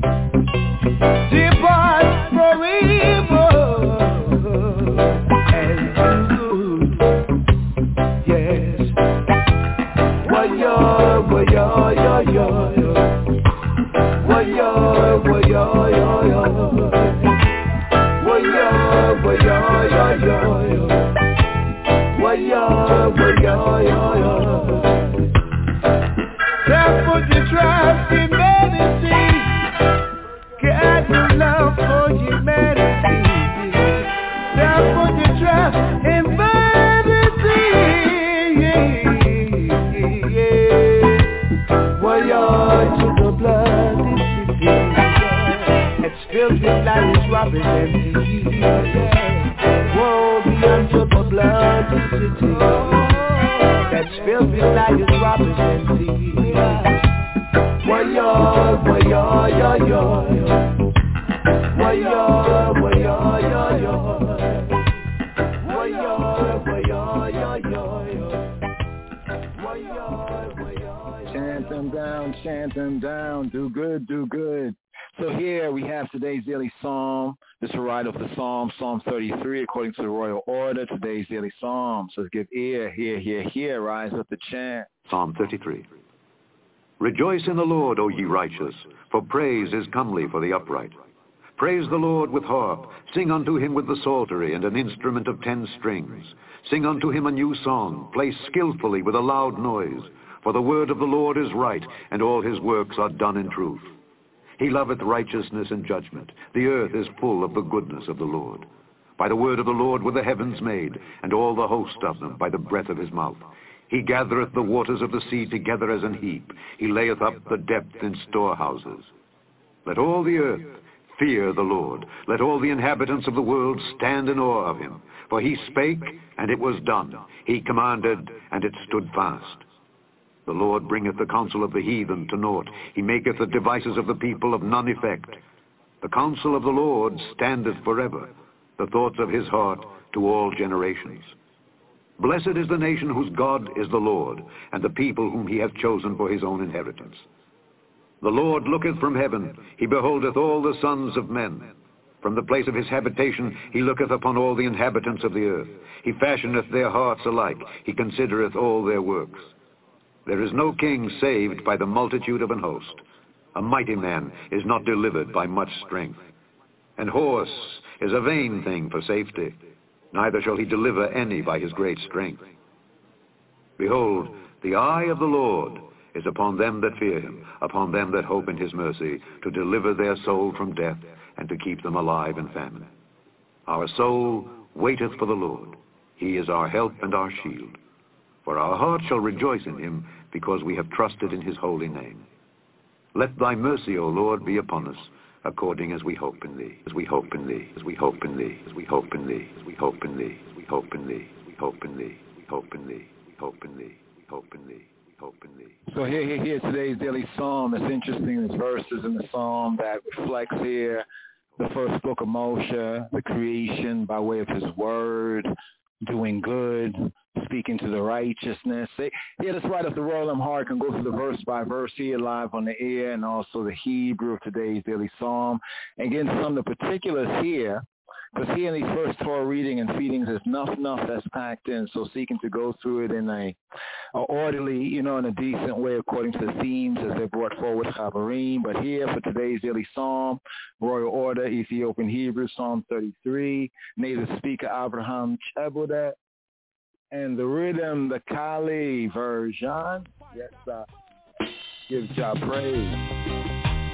Speaker 12: Depart from evil and do good. Yes. Wa-yo. Can't put your trust in vanity. Can't you love for humanity? Can't put your trust in vanity. To the bloody city that's filled with liars, robbers, and thieves. Woe be unto the bloody city that's filled with liars, robbers, and thieves. Wa-yo.
Speaker 13: Chant them down, do good. So here we have today's daily psalm. This is a write of the psalm, Psalm 33, according to the royal order, today's daily psalm. So give ear, hear, rise up the chant.
Speaker 2: Psalm 33. Rejoice in the Lord, O ye righteous, for praise is comely for the upright. Praise the Lord with harp. Sing unto him with the psaltery and an instrument of 10 strings. Sing unto him a new song. Play skillfully with a loud noise. For the word of the Lord is right, and all his works are done in truth. He loveth righteousness and judgment. The earth is full of the goodness of the Lord. By the word of the Lord were the heavens made, and all the host of them by the breath of his mouth. He gathereth the waters of the sea together as an heap. He layeth up the depth in storehouses. Let all the earth fear the Lord. Let all the inhabitants of the world stand in awe of him. For he spake, and it was done. He commanded, and it stood fast. The Lord bringeth the counsel of the heathen to naught. He maketh the devices of the people of none effect. The counsel of the Lord standeth forever, the thoughts of his heart to all generations. Blessed is the nation whose God is the Lord, and the people whom he hath chosen for his own inheritance. The Lord looketh from heaven, he beholdeth all the sons of men. From the place of his habitation he looketh upon all the inhabitants of the earth. He fashioneth their hearts alike, he considereth all their works. There is no king saved by the multitude of an host. A mighty man is not delivered by much strength. An horse is a vain thing for safety, neither shall he deliver any by his great strength. Behold, the eye of the Lord is upon them that fear him, upon them that hope in his mercy, to deliver their soul from death, and to keep them alive in famine. Our soul waiteth for the Lord. He is our help and our shield. For our heart shall rejoice in him, because we have trusted in his holy name. Let thy mercy, O Lord, be upon us, according as we hope in thee, as we hope in thee, as we hope in thee, as we hope in thee, as we hope in thee, as we hope in thee, we hope in thee, we hope in thee, we hope in thee, we hope in thee, we hope in thee.
Speaker 13: So here today's daily psalm. It's interesting, there's verses in the psalm that reflects here the first book of Moshe, the creation by way of his word, doing good, speaking to the righteousness. Here, let's write up the Royal Heart and go through the verse by verse here live on the air, and also the Hebrew of today's daily psalm, and get into some of the particulars here, because here in these first 12 reading and feedings, there's enough that's packed in, so seeking to go through it in a orderly, in a decent way according to the themes as they're brought forward, Chaverim. But here for today's daily psalm, Royal Order, Ethiopian Hebrew, Psalm 33, native speaker Abraham Chebudet, and the rhythm, the Kali version. Yes, sir. Give Jah praise.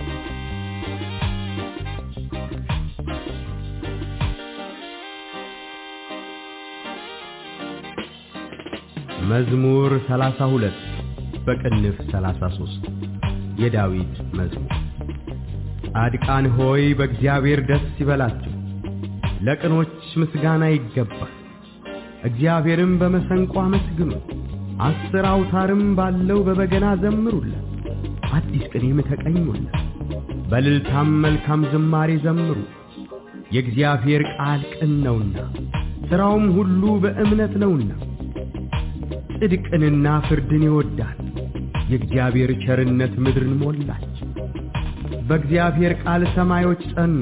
Speaker 16: መዝሙር 32 በቅንፍ 33 የዳዊት መዝሙር። ጻድቃን ሆይ በእግዚአብሔር ደስ ይበላችሁ፣ ለቅኖች ምስጋና ይገባል። እግዚአብሔርን በመሰንቆ አመስግኑ፣ 10 አውታርም ባለው በበገና ዘምሩለት፣ አዲስ ቅኔም ተቀኙለት፣ በእልልታም መልካም ዝማሬ ዘምሩ። የእግዚአብሔር ቃል ቅን ነውና ሥራውም ሁሉ በእምነት ነውና። ጽድቅንና ፍርድን ይወዳል፣ የእግዚአብሔር ቸርነት ምድርን ሞላች። በእግዚአብሔር ቃል ሰማዮች ጸኑ፣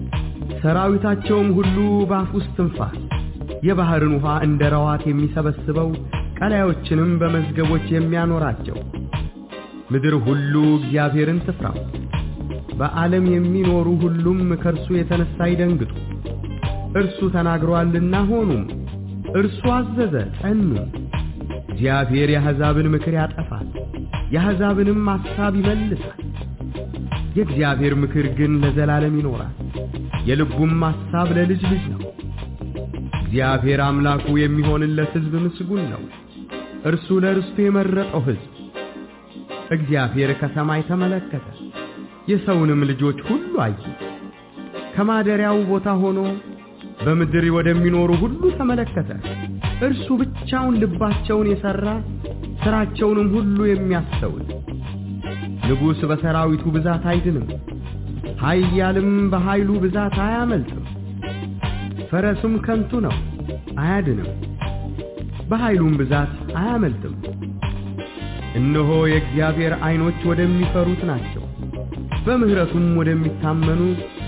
Speaker 16: ሰራዊታቸውም ሁሉ በአፉ እስትንፋስ። የባህርን ውሃ እንደ ረዋት የሚሰበስበው፣ ቀላዮችንም በመዝገቦች የሚያኖራቸው። ምድር ሁሉ እግዚአብሔርን ትፍራው፣ በዓለም የሚኖሩ ሁሉም ከእርሱ የተነሳ ይደንግጡ። እርሱ ተናግሮአልና ሆኑም፣ እርሱ አዘዘ ጸኑም። እግዚአብሔር የአሕዛብን ምክር ያጠፋል፣ የአሕዛብንም ሐሳብ ይመልሳል። የእግዚአብሔር ምክር ግን ለዘላለም ይኖራል፣ የልቡም ሐሳብ ለልጅ ልጅ ነው። እግዚአብሔር አምላኩ የሚሆንለት ሕዝብ ምስጉን ነው፣ እርሱ ለርስቱ የመረጠው ሕዝብ። እግዚአብሔር ከሰማይ ተመለከተ፣ የሰውንም ልጆች ሁሉ አየ። ከማደሪያው ቦታ ሆኖ በምድር ወደሚኖሩ ሁሉ ተመለከተ። እርሱ ብቻውን ልባቸውን የሰራ፣ ሥራቸውንም ሁሉ የሚያስተውል። ንጉሥ በሰራዊቱ ብዛት አይድንም፣ ኃያልም በኃይሉ ብዛት አያመልጥም። ፈረሱም ከንቱ ነው አያድንም፣ በኃይሉም ብዛት አያመልጥም። እነሆ የእግዚአብሔር ዓይኖች ወደሚፈሩት ናቸው፣ በምሕረቱም ወደሚታመኑ።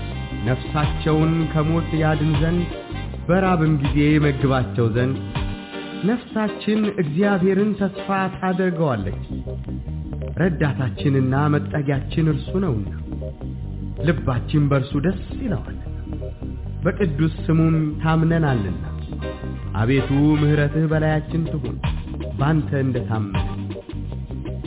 Speaker 16: ነፍሳቸውን ከሞት ያድን ዘንድ በራብም ጊዜ መግባቸው ዘንድ። ነፍሳችን እግዚአብሔርን ተስፋ ታደርገዋለች፣ ረዳታችንና መጠጊያችን እርሱ ነውና። ልባችን በእርሱ ደስ ይለዋል፣ በቅዱስ ስሙም ታምነናልና። አቤቱ ምሕረትህ በላያችን ትሁን፣ ባንተ እንደታመን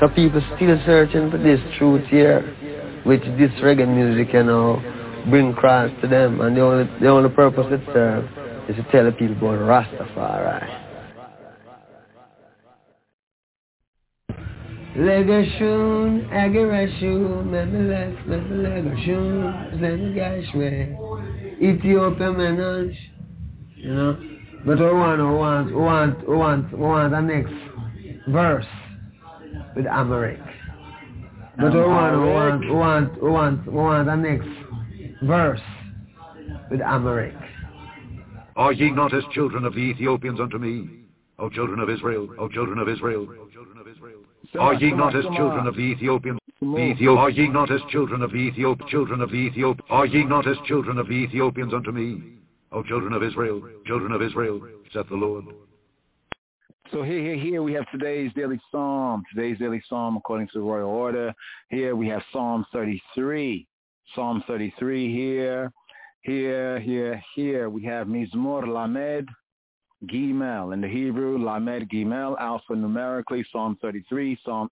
Speaker 17: So people still searching for this truth here, which this reggae music, bring Christ to them. And the only purpose it serves is to tell the people about Rastafari. Legashun, Agarashun, Legashun, Zenigashwe, Ethiopia Menage, But we want the next verse with Amharic. But we want the next verse with Amharic.
Speaker 2: Are ye not as children of the Ethiopians unto me, O children of Israel, O children of Israel? Are ye not as children of the Ethiopians? Are ye not as children of the children of the Ethiop? Are ye not as children of the Ethiopians unto me, O children of Israel, saith the Lord.
Speaker 13: So here we have today's daily psalm. Today's daily psalm according to the royal order. Here we have Psalm 33. Psalm 33 here. Here we have Mizmor Lamed Gimel. In the Hebrew, Lamed Gimel, alphanumerically, Psalm 33, Psalm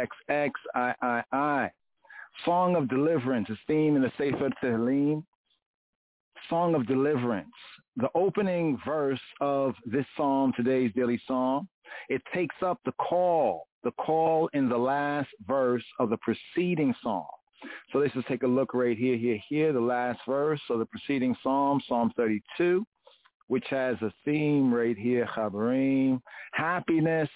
Speaker 13: XXXIII. Song of Deliverance is theme in the Sefer Tehillim. Song of Deliverance. The opening verse of this psalm, today's daily psalm, it takes up the call in the last verse of the preceding psalm. So let's just take a look right here, the last verse of the preceding psalm, Psalm 32, which has a theme right here, Chabarim, happiness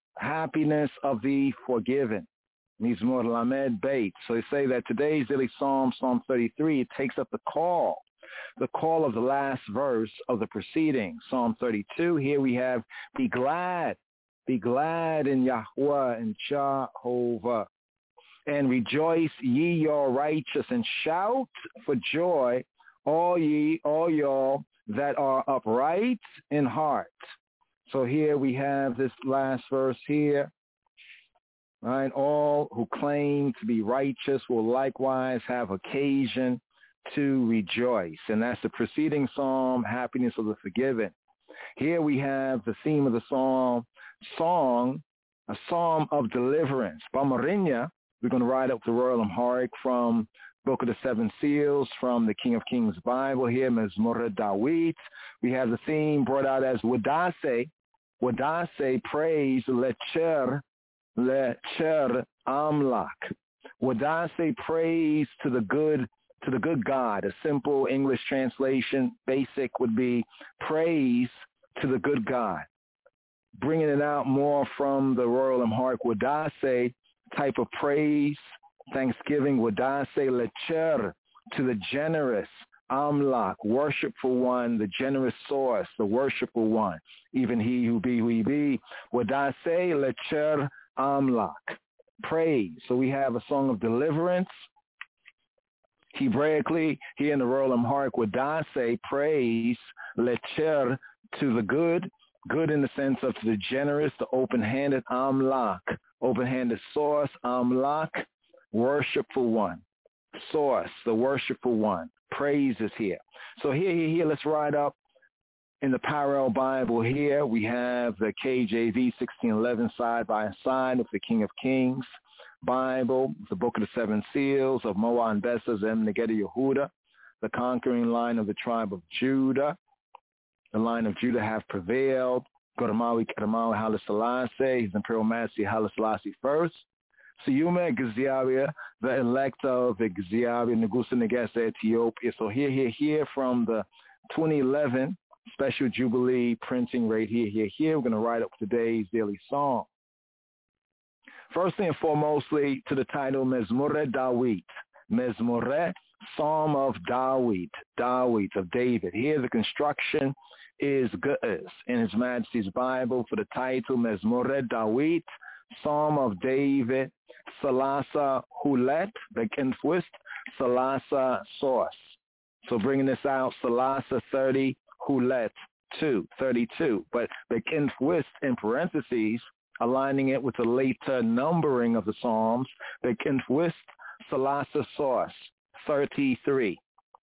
Speaker 13: of the forgiven. Mizmor Lamed Beit. So they say that today's daily psalm, Psalm 33, it takes up the call of the last verse of the preceding, Psalm 32. Here we have, be glad in Yahweh and Jehovah, and rejoice ye your righteous, and shout for joy, all y'all that are upright in heart. So here we have this last verse here. Right? All who claim to be righteous will likewise have occasion to rejoice. And that's the preceding psalm, happiness of the forgiven. Here we have the theme of the psalm, a psalm of deliverance. Bamarinya, we're going to ride up the Royal Amharic from Book of the Seven Seals, from the King of Kings Bible here, Mezmor Dawit. We have the theme brought out as Wadase, praise, Lecher Amlak. Wadase, praise to the good God. A simple English translation, basic, would be praise to the good God. Bringing it out more from the Royal Amharic, Wadase, type of praise, thanksgiving, Wadase Lecher, to the generous, Amlak, worshipful one, the generous source, the worshipful one, even he who be. Wadase Lecher Amlak, praise. So we have a song of deliverance. Hebraically, here in the Royal Amharic, Wadase, praise, Lecher, to the good in the sense of to the generous, the open-handed, Amlak, open-handed source, Amlak, worshipful one, source, the worshipful one, praise is here. So here, let's ride up in the parallel Bible here. We have the KJV 1611 side by side with the King of Kings Bible, the Book of the Seven Seals of Moah and Bessas and Negedi Yehuda, the conquering line of the tribe of Judah. The line of Judah have prevailed. Godamawi Kadamawi Haile Selassie, His Imperial Majesty Haile Selassie first. Siyume Geziabia, the elect of Geziabia, Negusa Negesa Ethiopia. So here from the 2011 Special Jubilee printing right here. We're going to write up today's daily song. Firstly and foremostly to the title Mezmore Dawit. Mezmore, Psalm of Dawit of David. Here the construction is Ge'ez in His Majesty's Bible for the title Mezmore Dawit, Psalm of David, Salasa Hulet, Bekenfwist, Salasa Source. So bringing this out, Salasa 30, Hulet 2, 32. But Bekenfwist in parentheses, aligning it with the later numbering of the Psalms, Bekenfwist, Salasa Source 33.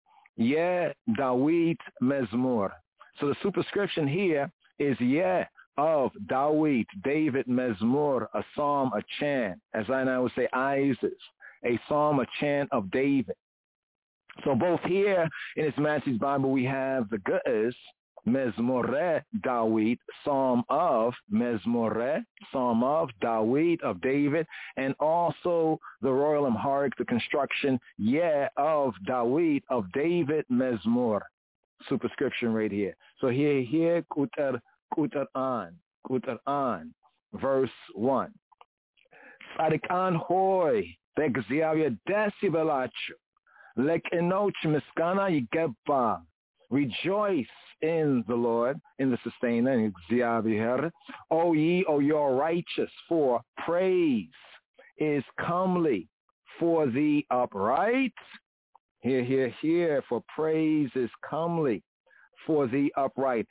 Speaker 13: Dawit Mezmur. So the superscription here is of Dawid, David Mezmur, a psalm, a chant, as I now would say, Isis, a psalm, a chant of David. So both here in His Majesty's Bible we have the Ge'ez, Mezmore Dawid, psalm of Mezmore, psalm of Dawid, of David, and also the Royal Amharic, the construction, of Dawid, of David Mezmur, superscription right here. So here, Kutar'an, verse 1. Sadikan hoy, begziavia desibelachu, lek enoch miskana yigeba. Rejoice in the Lord, in the sustainer, in Ziaviher. O ye, O your righteous, for praise is comely for the upright. Here, for praise is comely for the upright.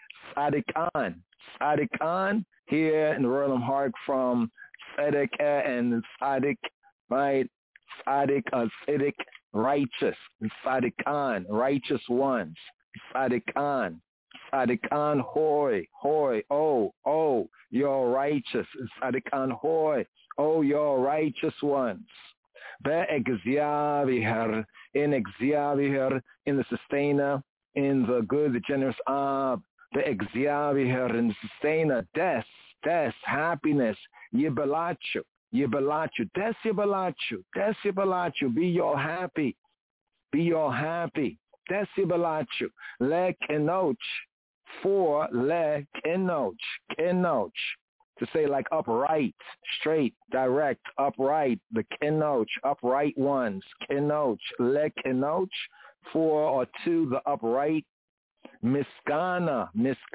Speaker 13: Sadikan, here in the Royal Amharic from Tzedek and Sadik, right? Tzedek, righteous. Sadikan, righteous ones. Sadikan, hoy, oh, you're righteous. Sadikan, hoy, oh, you're righteous ones. Be'egziaviher, in Exziaviher, in the sustainer, in the good, the generous Ab. Be'egziaviher, in the sustainer, des, happiness, yibelachu, des yibelachu, be y'all happy. Desibelachu, le kenoch, for le kenoch, to say like upright, straight, direct, upright, the kenoch, upright ones, kenoch, le kenoch, for or to the upright, miskana,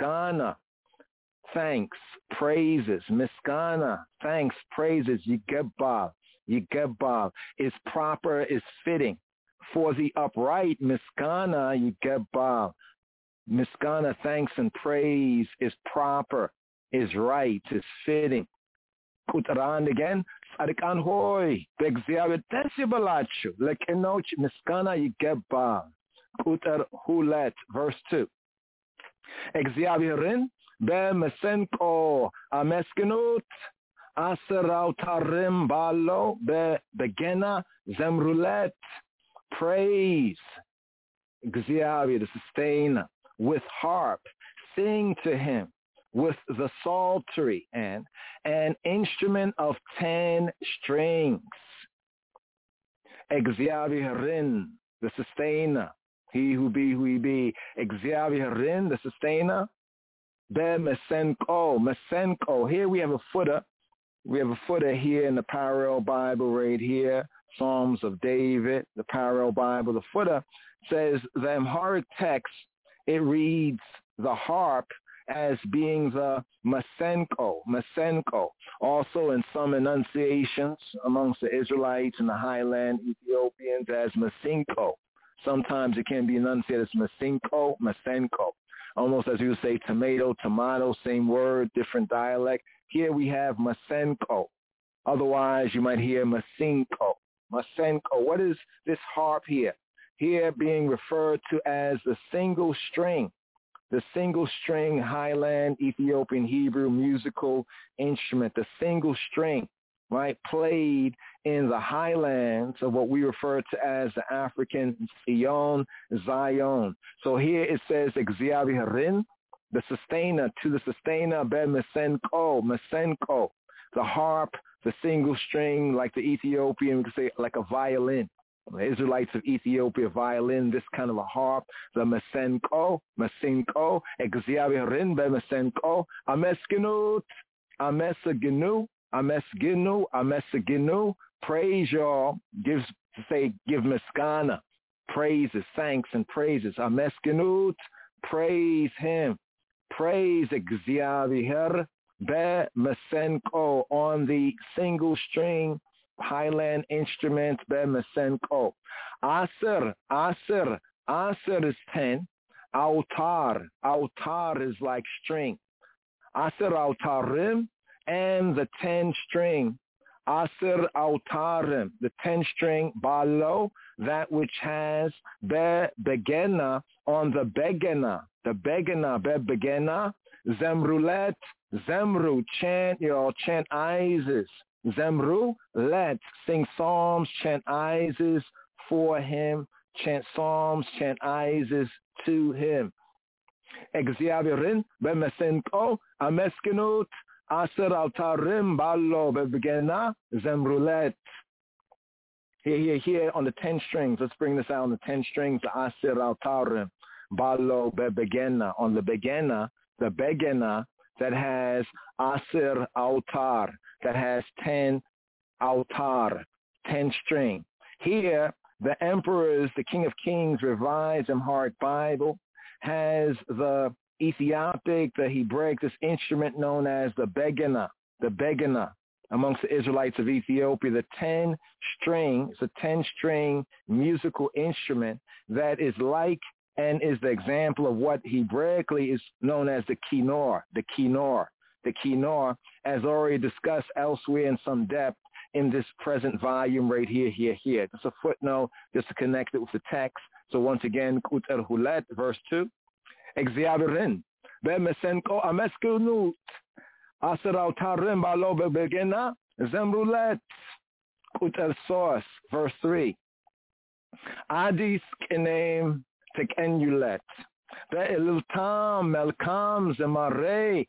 Speaker 13: thanks, praises, miskana, thanks, praises, yigeba is proper, is fitting. For the upright, miskana yigeba. Miskana, thanks and praise is proper, is right, is fitting. Kutaran again. Sadikan hoy. Begziavet desibalachu. Lekenoch miskana yigeba. Kutar hulet. Verse 2. Exziavirin be mesenko ameskenut. Aserau tarim balo be begena zemrulet. Praise, Gziavi, the sustainer, with harp, sing to him with the psaltery and an instrument of 10 strings. Gziavi Harin, the sustainer, he who be. Gziavi Harin, the sustainer. Be Mesenko. Here we have a footer. We have a footer here in the parallel Bible right here. Psalms of David, the parallel Bible, the footer says the Amharic text, it reads the harp as being the Mesenko. Also in some enunciations amongst the Israelites and the highland Ethiopians as Mesinko. Sometimes it can be enunciated as Mesenko. Almost as you would say tomato, same word, different dialect. Here we have Mesenko. Otherwise, you might hear Masenko. What is this harp here? Here being referred to as the single string highland Ethiopian Hebrew musical instrument, the single string, right, played in the highlands of what we refer to as the African Zion. So here it says Exziavi Harin, the sustainer, to the sustainer, Be Mesenko, the harp, the single string, like the Ethiopian, we could say like a violin. The Israelites of Ethiopia, violin, this kind of a harp, the Mesenko, Exziavi Harin, Be Mesenko, Amesaginu, praise y'all, give miskana, praises, thanks and praises. Ameskinut, praise him, praise Exziavi Her, Be Mesenko, on the single string highland instrument, Be Mesenko. Aser is 10. Autar is like string. Aser autarim, and the 10 string. Aser autarim, the 10 string, balo, that which has Be Begena, on the begena. The begena, Be Begena, Zemrulet, Zemru, chant, y'all, chant Isis. Zemru, let, sing psalms, chant Isis for him, chant psalms, chant Isis to him. Exavirin, bemesenko, ameskenut, aser altarim, ballo, bebegena, Zemrulet. Here on the 10 strings. Let's bring this out on the 10 strings. The Asir Altarim, Balo Bebegena. On the Begena, the Begena that has Asir Altar, that has 10 Altar, 10 string. Here, the Emperor's, the King of Kings, Revised Amharic Bible, has the Ethiopic, the Hebraic, this instrument known as the Begena, amongst the Israelites of Ethiopia, the 10-string, it's a 10-string musical instrument that is like and is the example of what Hebraically is known as the kinnor, as already discussed elsewhere in some depth in this present volume right here. Just a footnote, just to connect it with the text. So once again, Kut el-Hulet, verse 2. Exavirin, bemesenko ameskunut, Asar Altarim Balo Begena, Zemrulet, Kut el Source, verse 3. Adis Kenem Tekenulet, Be'iltam Melkam Zemare,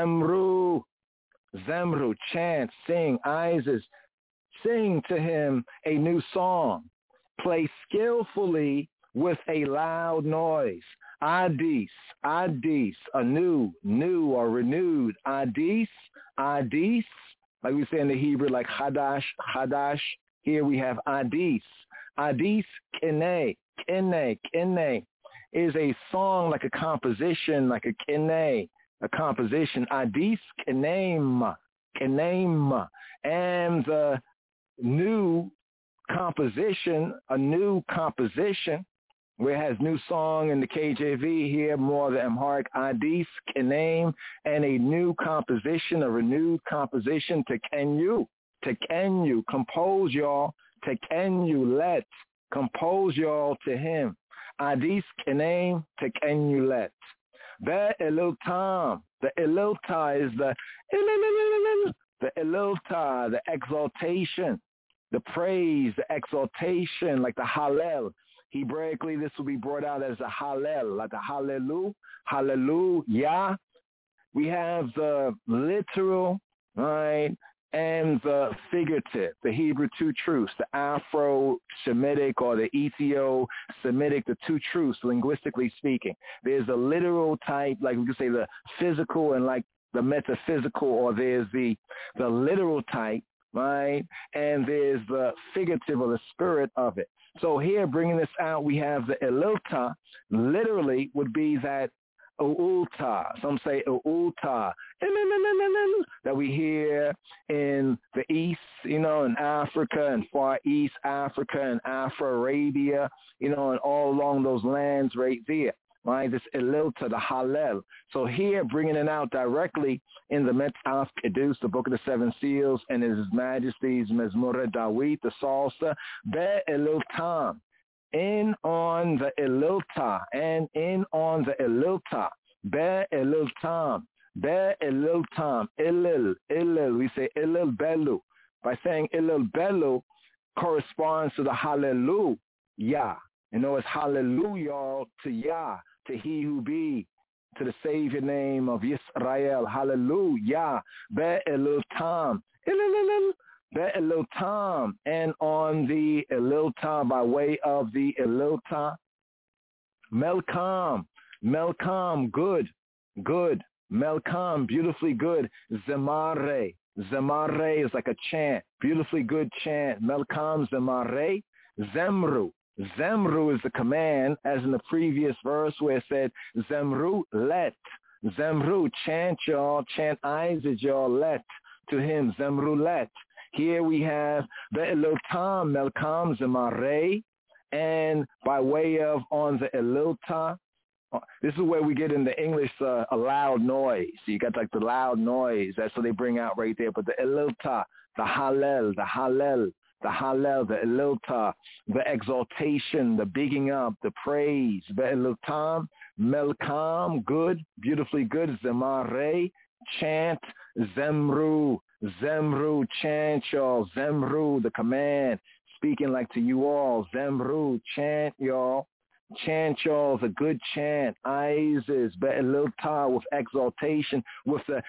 Speaker 13: Zemru, chant, sing, Isis, sing to him a new song, play skillfully with a loud noise. Adis, a new or renewed. Adis, like we say in the Hebrew, like Hadash. Here we have Adis. Adis kene is a song, like a composition, like a kene, a composition. Adis kenem, and the new composition, a new composition, where it has new song in the KJV, here more the Amharic Adis, Kenem, and a new composition, a renewed composition, Tekenu, compose y'all, Tekenu, let, compose y'all to him. Adis, Kenem, Tekenu, let. Be'eliltam, the Elilta is the Elilta, the exaltation, the praise, the exaltation, like the Hallel. Hebraically, this will be brought out as a Hallel, like a Hallelujah. We have the literal, right, and the figurative, the Hebrew two truths, the Afro-Semitic or the Ethio-Semitic, the two truths, linguistically speaking. There's the literal type, like we could say the physical and like the metaphysical, or there's the literal type, right, and there's the figurative or the spirit of it. So here, bringing this out, we have the Elilta, literally would be that Uulta, some say Uulta, that we hear in the East, in Africa and Far East Africa and Afro-Arabia, and all along those lands right there. Right, this Elilta, the Hallel. So here, bringing it out directly in the Metzaf Kedus, the Book of the Seven Seals, and His Majesty's Mezmore Dawit, the Salsa, Be'eliltam, in on the Elilta, and in on the Elilta, Be'eliltam, Ilil, we say Ilil Belu. By saying Ilil Belu corresponds to the Hallelujah. It's Hallelujah to Yah, to he who be, to the Savior name of Yisrael. Hallelujah. Be'eliltam. Be'eliltam. And on the Elilta, by way of the Elilta, Melkam. Good. Melkam, beautifully good. Zemare is like a chant, beautifully good chant. Melkam Zemare. Zemru is the command, as in the previous verse where it said, Zemru, let. Zemru, chant y'all, chant Isaac y'all, let to him, Zemru, let. Here we have Be'eliltam, Melkam, Zemare, and by way of on the Elilta, this is where we get in the English a loud noise. So you got like the loud noise, that's what they bring out right there. But the Elilta, the Hallel, the Elilta, the exaltation, the bigging up, the praise, Be'eliltam, Melkam, good, beautifully good. Zemare, chant. Zemru, Zemru, chant y'all. Zemru, the command, speaking like to you all. Zemru, chant y'all. Chant y'all, the good chant. Isis, Be'elilta, with exaltation, with the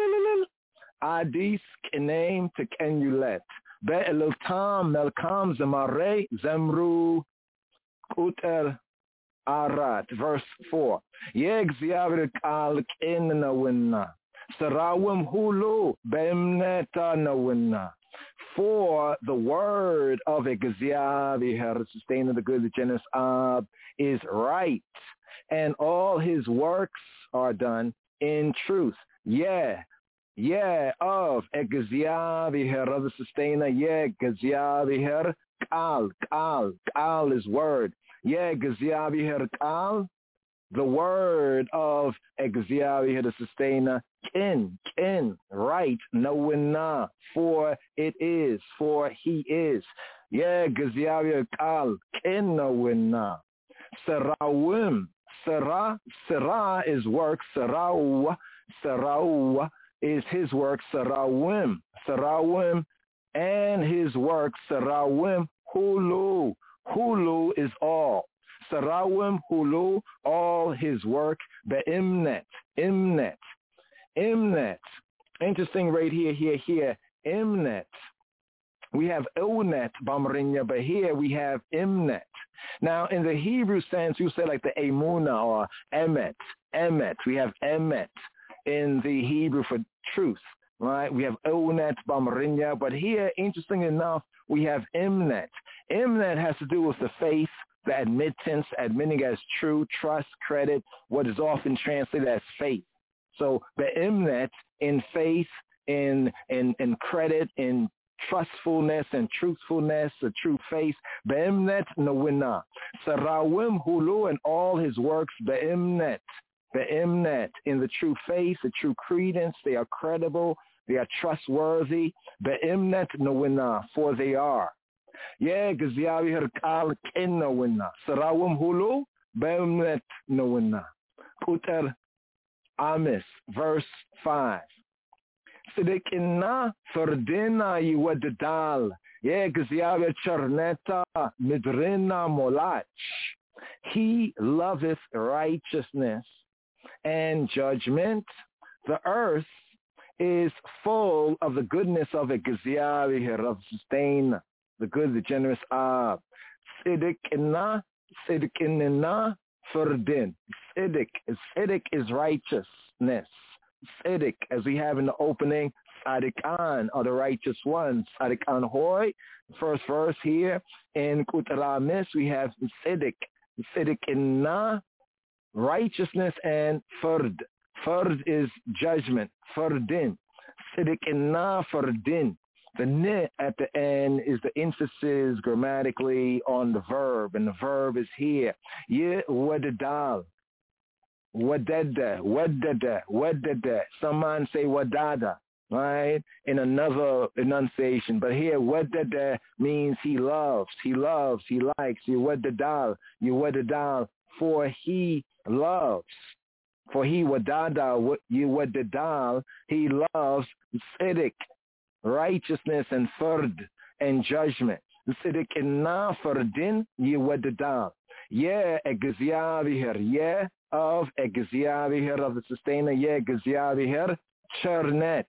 Speaker 13: Adis, name to Kenulet. Be'eliltam, Melkam, Zemare, Zemru, Kuter, Arat, verse 4. Yeg ziavrik al kinna Sarawim hulu be'emneta nawinna. For the word of Egziaviher, the sustainer, the good, the generous Ab, is right, and all his works are done in truth. Yeah, of Egziaviher, of the sustainer, Egziaviher, Kal is word. Egziaviher Kal, the word of Egziaviher, the sustainer, kin, right, nawinna, for it is, for he is. Egziaviher Kal, kin nawinna. Sarawim, Sarah is work, Saraw is his work, Sarawim, and his work, Sarawim, Hulu is all. Sarawim hulu, all his work, be'imnet, imnet. Interesting right here, imnet. We have ilnet, bamrinya, but here we have imnet. Now, in the Hebrew sense, you say like the emuna or emet. We have emet in the Hebrew for truth, right? We have ilnet, bamrinya, but here, interesting enough, we have imnet. Imnet has to do with the faith, the admittance, admitting as true, trust, credit, what is often translated as faith. So the imnet in faith, in credit, in trustfulness and truthfulness, the true faith, be'imnet nawina. Sarawim hulu, and all his works, be'imnet, in the true faith, the true credence, they are credible, they are trustworthy, be'imnet nawina, for they are. Gziavihir Kal kin nawina. Sarawim hulu, be'imnet nawina. Kuter Amis, verse 5. Sidikina ferdina yiwadidal. Gziavir charneta midrina molach. He loveth righteousness and judgment. The earth is full of the goodness of a Gziavihir, of sustain, the good, the generous Ab. Sidikina ferdin. Siddiq is righteousness. Siddiq, as we have in the opening, Sadiqan are the righteous ones. Sadiqan Hoy, first verse here. In Kutaramis, we have Siddiq. Siddiqinna, righteousness, and fard. Fard is judgment. Fardin. Siddiqinna fardin. The ni at the end is the emphasis grammatically on the verb, and the verb is here. Ye wadadal. Wadada. Some man say wadada, right? In another enunciation. But here, wadada means he loves, he likes. You wadadal, for he loves. For he wadada, you wadadal, he loves siddiq, righteousness, and fard, and judgment. Siddiq inna fardin, you wadadal. Egziavihir, of Egziavihir, of the sustainer, Egziavihir, chernet,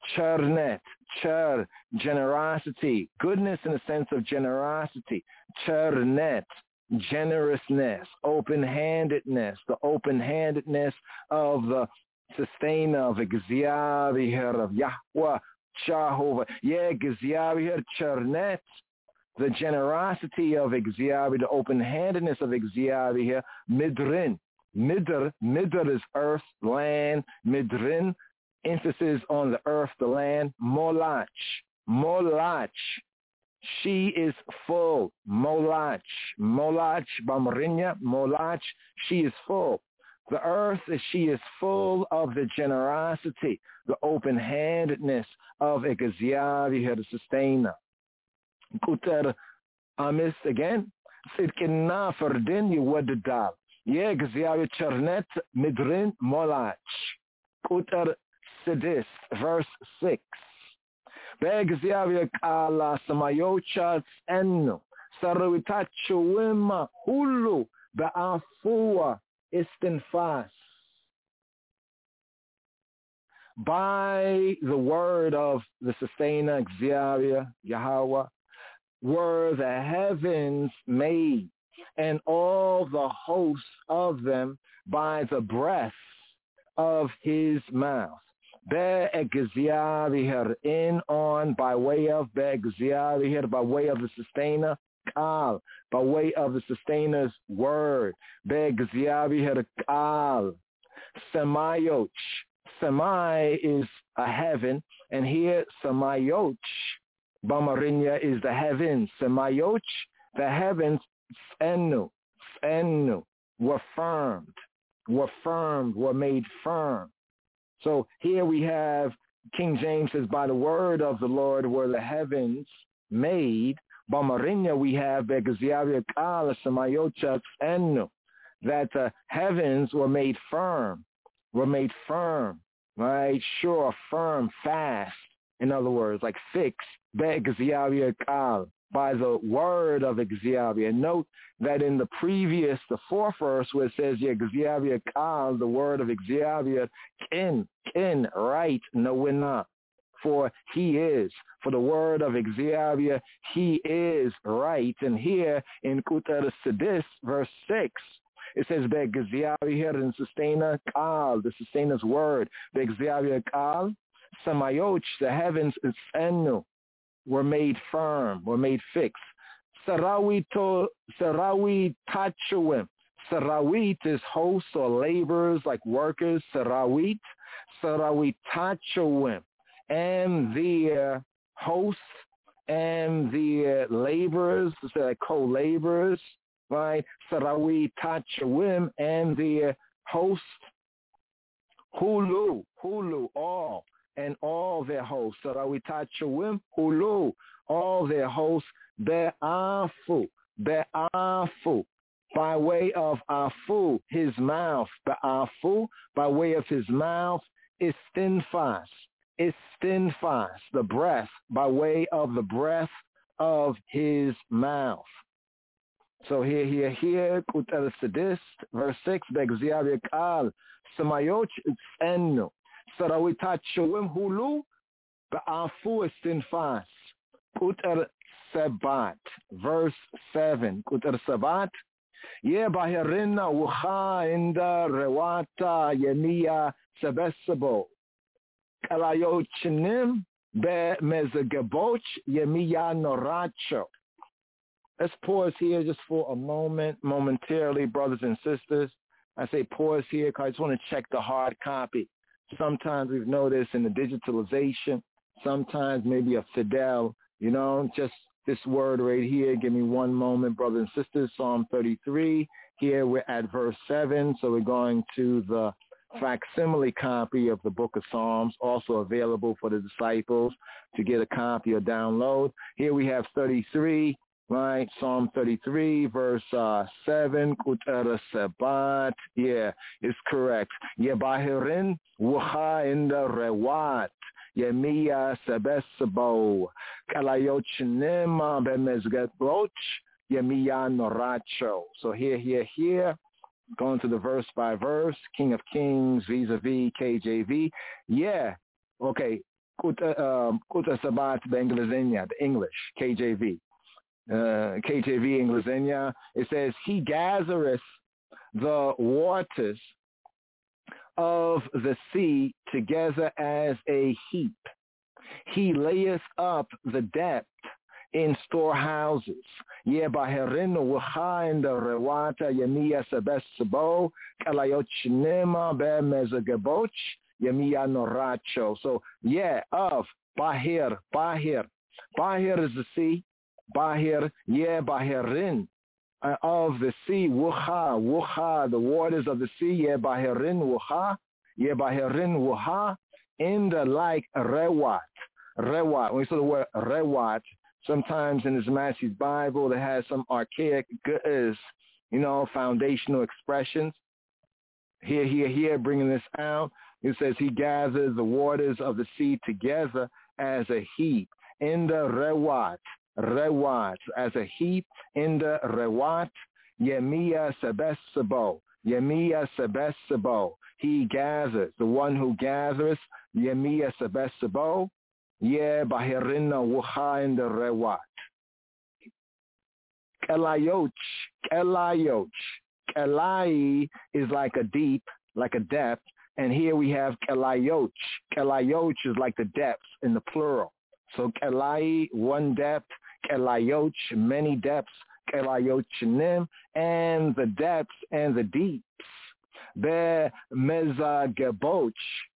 Speaker 13: generosity, goodness in the sense of generosity, chernet, generousness, open-handedness, the open-handedness of the sustainer of Egziavihir, of Yahweh, Jehovah, Egziavihir, chernet, the generosity of Egziavihir, the open-handedness of Egziavihir, midrin. Midr is earth, land. Midrin, emphasis on the earth, the land. Molach, she is full. Molach, Bamrinya, Molach, she is full. The earth, she is full of the generosity, the open-handedness of Egziavihir, the sustainer. Kuter Amis again. Sidkinna fardin yuwadadal. Gziavia Chernet Midrin Molach. Kutar Sidis, verse 6. Begziavia Kala Samayocha Enu. Sarawitachuima Hulu Ba'afua Istinfas. By the word of the sustainer, Gziavia, Yahweh, were the heavens made, and all the hosts of them by the breath of his mouth. Be'egziavihir, in, on, by way of Be'egziavihir, by way of the sustainer, Kal, by way of the sustainer's word. Be'egziavihir Kal. Semayoch. Semai is a heaven, and here Semayoch, Bamarinya, is the heavens. Semayoch, the heavens, Enu, were made firm. So here we have, King James says, by the word of the Lord were the heavens made. Bamarinya, we have Begziavia Kala Semayoch Enu, that the heavens were made firm, right? Sure, firm, fast. In other words, like fixed, Begziavia Kal, by the word of Gziavia. Note that in the fourth verse, where it says Gziavia Kal, the word of Gziavia, kin, right, no, we're not. For he is, for the word of Gziavia, he is right. And here in Kutar Sidis, verse 6, it says, Begziavia here in sustainer Kal, the sustainer's word. Begziavia Kal, Samayoch, the heavens, Enu, were made firm, were made fixed. Sarawit Tachuim. Sarawit is hosts or laborers, like workers. Sarawit Tachuim. And their hosts and their laborers, co-laborers, right? Sarawit Tachuim and their hosts. Hulu, all. And all their hosts. Sarawit Tachuim, Hulu, all their hosts. Be'afu, by way of Afu, his mouth. Be'afu, by way of his mouth. Istinfas, the breath, by way of the breath of his mouth. So here, Kutar Sidis, verse 6, Begziavia Kal, Semayoch Enu, Sarawit Tachuim Hulu, Ba'afu Istinfas. Kutar Sabat, verse 7. Kutar Sabat, Bahirina Wucha Inda Rewata Yemiya Sebesabo. Kalayochinim Be Mezagaboch Yemiya Noracho. Let's pause here just for a moment, momentarily, brothers and sisters. I say pause here because I just want to check the hard copy. Sometimes we've noticed in the digitalization, sometimes maybe a Fidel, just this word right here. Give me one moment, brothers and sisters. Psalm 33. Here we're at verse 7, so we're going to the facsimile copy of the book of Psalms, also available for the disciples to get a copy or download. Here we have 33. Right, Psalm 33, verse 7, Kutar Sabat. Yeah, it's correct. Bahirin Wucha Inda Rewat. Yemiya Sebesabo. Kalayochinim Bemezgatloch. Yemiya Noracho. So here. Going to the verse by verse. King of Kings vis-a-vis KJV. Yeah, okay. Kutar Sabat Benglazenia, the English, KJV. KJV Englazenia, it says, he gathereth the waters of the sea together as a heap. He layeth up the depth in storehouses. Bahirin Wucha in the Rewata Yemiya Sebesabo, Kalayochinema Be Mezagaboch, Yemiya Noracho. So, of Bahir. Bahir is the sea. Bahir, Bahirin, of the sea, Wucha, the waters of the sea, Bahirin Wucha, in the like Rewat. When we saw the word Rewat, sometimes in his Massey's Bible, it has some archaic goods foundational expressions. Here, bringing this out. It says he gathers the waters of the sea together as a heap in the rewat, as a heap in the rewat, Yemia Sebesabo, he gathers, the one who gathers, Yemia Sebesabo, Bahirina Wuha in the rewat. Kelayoch. Kelai is like a deep, like a depth, and here we have Kelayoch. Kelayoch is like the depths in the plural. So Kelai, one depth, Kelayoch, many depths, Kelayochinim, and the depths and the deeps. Be Mezgeboch,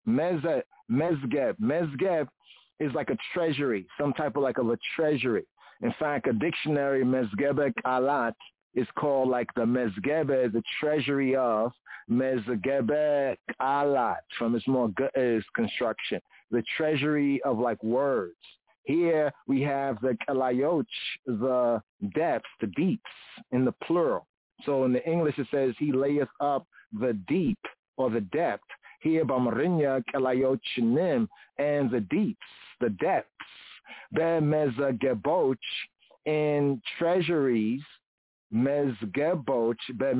Speaker 13: Mezgeb is like a treasury, some type of a treasury. In fact, a dictionary, Mezgebek Alat, is called like the Mezgebe, the treasury of Mezgebek Alat, from its more construction, the treasury of words. Here we have the Kelayoch, the depths, the deeps, in the plural. So in the English it says he layeth up the deep or the depth. Here Bamarinya Kelayochinim, and the deeps, the depths. Be Mezgeboch, in treasuries, Mezgeboch,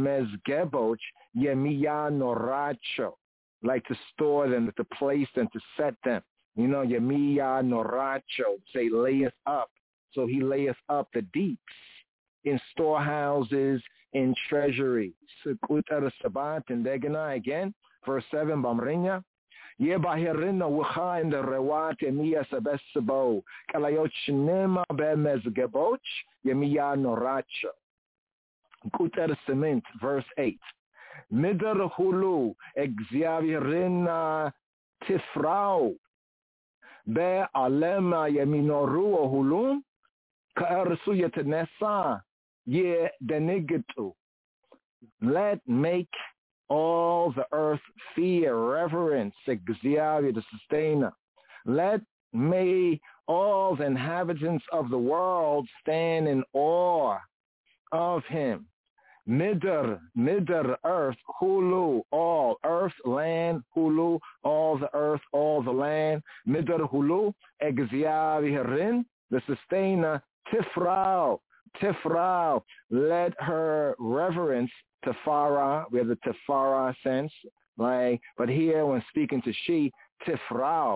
Speaker 13: Yemiya Noracho, like to store them, to place them, to set them. Yemiya Noracho, say layeth up. So he layeth up the deeps in storehouses, in treasuries. Kutar Sabat and Degana again, verse 7, Bamrinya. Yebahirina Wucha in the Rewat Yemiya Sebesabo, Kalayoch Nema Be Mezgeboch, Yemiya Noracho. Kuter Cement, verse 8. Midar Hulu, Exavirina Tifrau, Be Alema Yeminoru Hulum, Kaersu Yetenesa, Ye Denigitu. Let make all the earth fear, reverence, Exavi, the sustainer. Let may all the inhabitants of the world stand in awe of him. Midr, earth, hulu, all, earth, land, hulu, all the earth, all the land. Midr, hulu, Exaviharin, the sustainer, Tifrau, let her reverence Tefara, we have the Tefara sense, right? But here when speaking to she, Tifrau,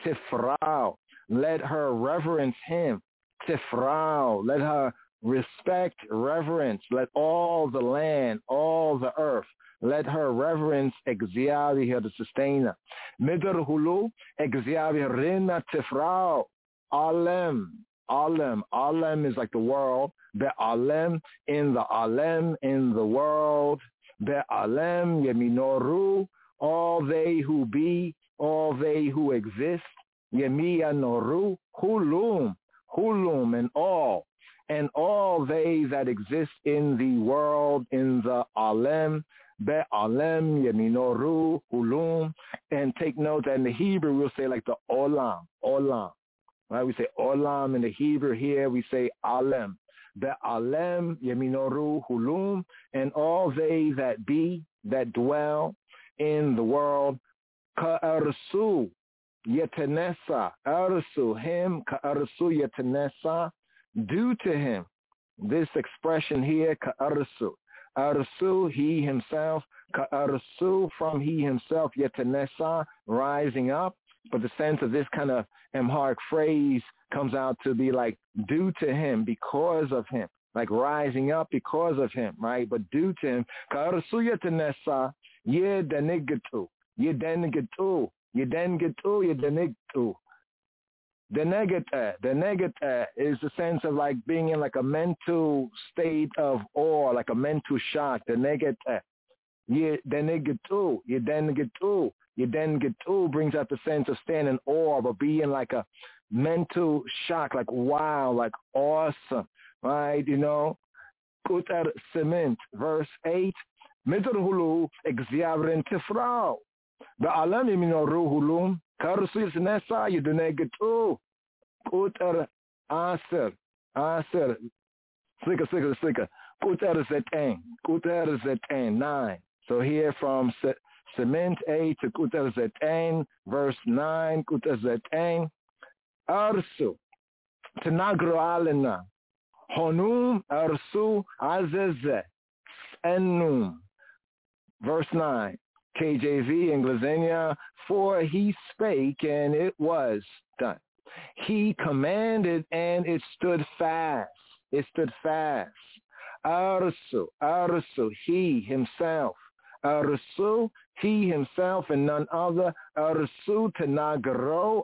Speaker 13: let her reverence him, Tifrau, let her respect, reverence, let all the land, all the earth, let her reverence Exaviha, the sustainer. Midr hulu, Exaviha Tifrau, Alem is like the world. Be'alem, in the world. Be'alem, Yeminoru, all they who be, all they who exist. Yemiya Noru, Hulum, and all they that exist in the world, in the Alem. Be'alem, Yeminoru, Hulum. And take note that in the Hebrew we'll say like the Olam. Right? We say Olam in the Hebrew. Here we say Alem. Be'alem, Yeminoru, Hulum, and all they that be, that dwell in the world. Ka'arsu, Yetenesa, Arsu, him, Ka'arsu, Yetenesa, do to him. This expression here, Ka'arsu. Arsu, he himself, Ka'arsu, from he himself, Yetenesa, rising up. But the sense of this kind of Amharic phrase comes out to be like due to him, because of him, like rising up because of him, right? But due to him, Ka'arsuyatanesa, Yedenigatu. The negata is the sense of like being in like a mental state of awe, like a mental shock. The negata. Yedenigatu brings out the sense of standing in awe, but being like a mental shock, like wow, like awesome, right? Kutar Cement, verse 8. Midrhulu exavrin tifrau. Ba'alam yeminoru hulum. Karsus nesa yedenigatu. Kutar Aser. Sika. Kuter Zetain, 9. So here from Cement A to Kuter Zetain, verse 9, Kuter Zetain. Arsu, Tenagro Alena, Honum, Arsu, Azeze, Ennum. Verse 9, KJV, Inglesenia, for he spake and it was done. He commanded and it stood fast. It stood fast. Arsu, he himself. Arsu, he himself and none other. Arsu Tenagro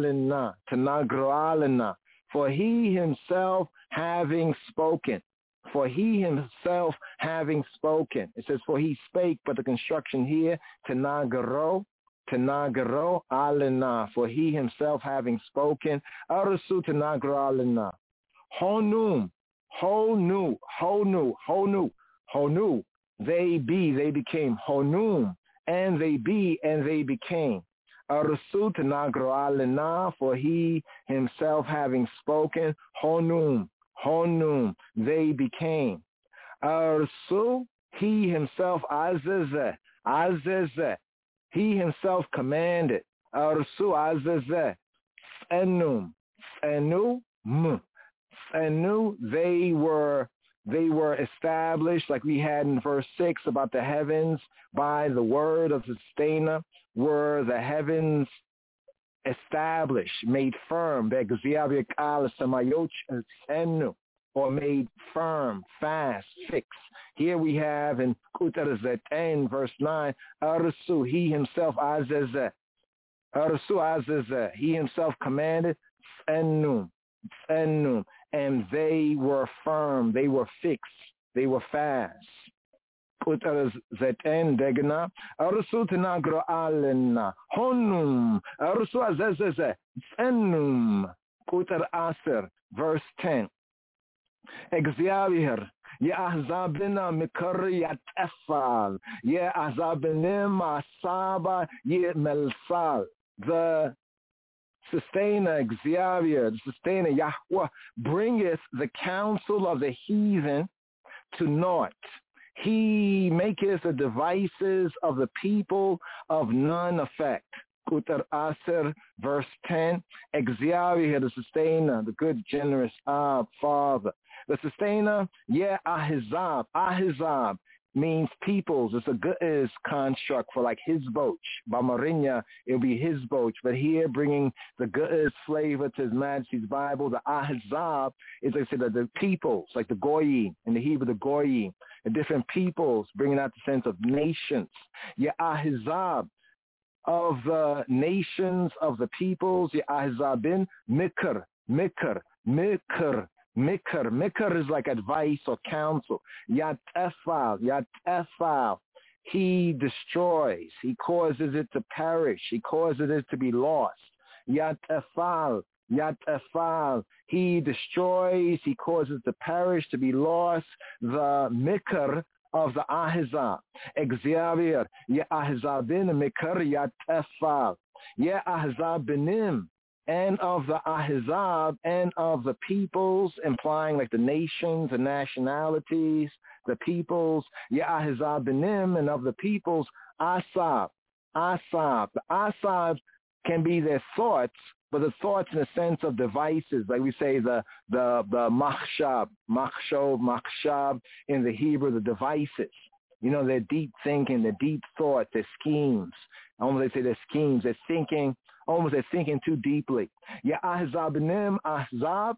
Speaker 13: Alena. For he himself having spoken. For he himself having spoken. It says, for he spake, but the construction here, Tenagro Alena. For he himself having spoken. Arsu Tenagro Alena. Honum. They became. Honum. And they be, and they became. Arsu Tenagro Alena. For he himself having spoken. Honum, they became. Arsu, he himself, Azeze, he himself commanded. Arsu Azeze, Enum, they were established, like we had in verse 6 about the heavens, by the word of the sustainer, were the heavens established, made firm, or made firm, fast, fixed. Here we have in Kuter Zetain, verse 9, Arsu, he himself, Azeze, he himself commanded, Ennum, and they were firm, they were fixed, they were fast. Kuter Zetain Degna, Arsu Tenagro Alena, Honum, Arsu Azeze, Ennum, Kuter Aser, verse 10. Exavier, Ye Ahzabina Mikar Yat Efal, Ye Ahzabinim Asaba Ye Melsal. The sustainer, Xavier, the sustainer, Yahweh, bringeth the counsel of the heathen to naught. He maketh the devices of the people of none effect. Kuter Aser, verse 10. Xavier, the sustainer, the good, generous Father. The sustainer, Ahizab means peoples. It's a Ge'ez construct for like Hizboch. Bamarinya, it'll be Hizboch. But here, bringing the Ge'ez flavor to His Majesty's Bible, the Ahizab is, like I said, the peoples, like the Goyim, in the Hebrew, the Goyim, the different peoples, bringing out the sense of nations. Ahizab, of the nations, of the peoples, Ahizabin, Mikr. Mikr is like advice or counsel. Yat Efal. He destroys. He causes it to perish. He causes it to be lost. Yat Efal. He destroys. He causes to perish, to be lost. The Mikr of the Ahizab. Xavier. Ye Ahizabin Mikr Yat Efal. Ye Ahizabinim. And of the Ahizab and of the peoples, implying like the nations, the nationalities, the peoples, Ahizabinim, and of the peoples, Asab. The Asab can be their thoughts, but the thoughts in the sense of devices, like we say the machshab in the Hebrew, the devices. You know, their deep thinking, their deep thoughts, their schemes. Almost they say their schemes, their thinking. Almost they're thinking too deeply. Ahzabinim, Ahzab,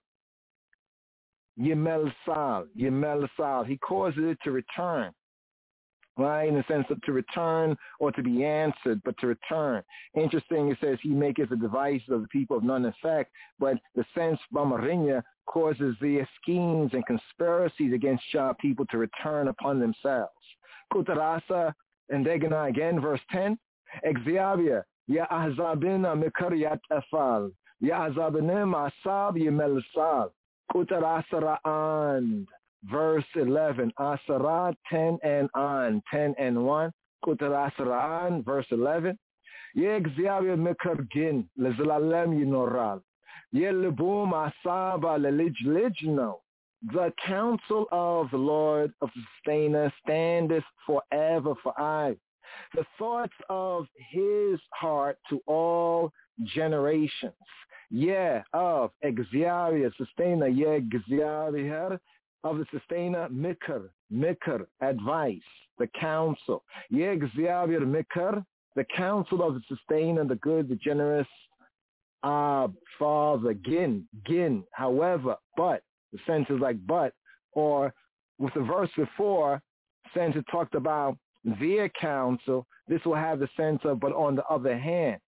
Speaker 13: Yemelsal. He causes it to return. Right? In the sense of to return or to be answered, but to return. Interesting, it says he maketh the devices of the people of none effect, but the sense Bamarinya causes their schemes and conspiracies against people to return upon themselves. Kutarasa and Degana again, verse 10. Exviavia. Ya Ahzabina Mikar Yat Efal. Ya Ahzabinim Asab Yemelsal. Kutar Asara verse 11. Asara 10 and 1. Kutar Asara verse 11. Ye Exviavia Mikar Gin Lezalalem Yinoral. Ye Libum Asaba Lelijno. The counsel of the Lord of the Sustainer standeth forever for aye. The thoughts of his heart to all generations. Yeah, of Exariah, Sustainer, yeah, Exariah, of the Sustainer, Mikr, advice, the counsel. Yeah, Exariah, Mikr, the counsel of the Sustainer, the good, the generous, Father, Gin, however, but, the sense is like but, or with the verse before, since it talked about their counsel, this will have the sense of, but on the other hand,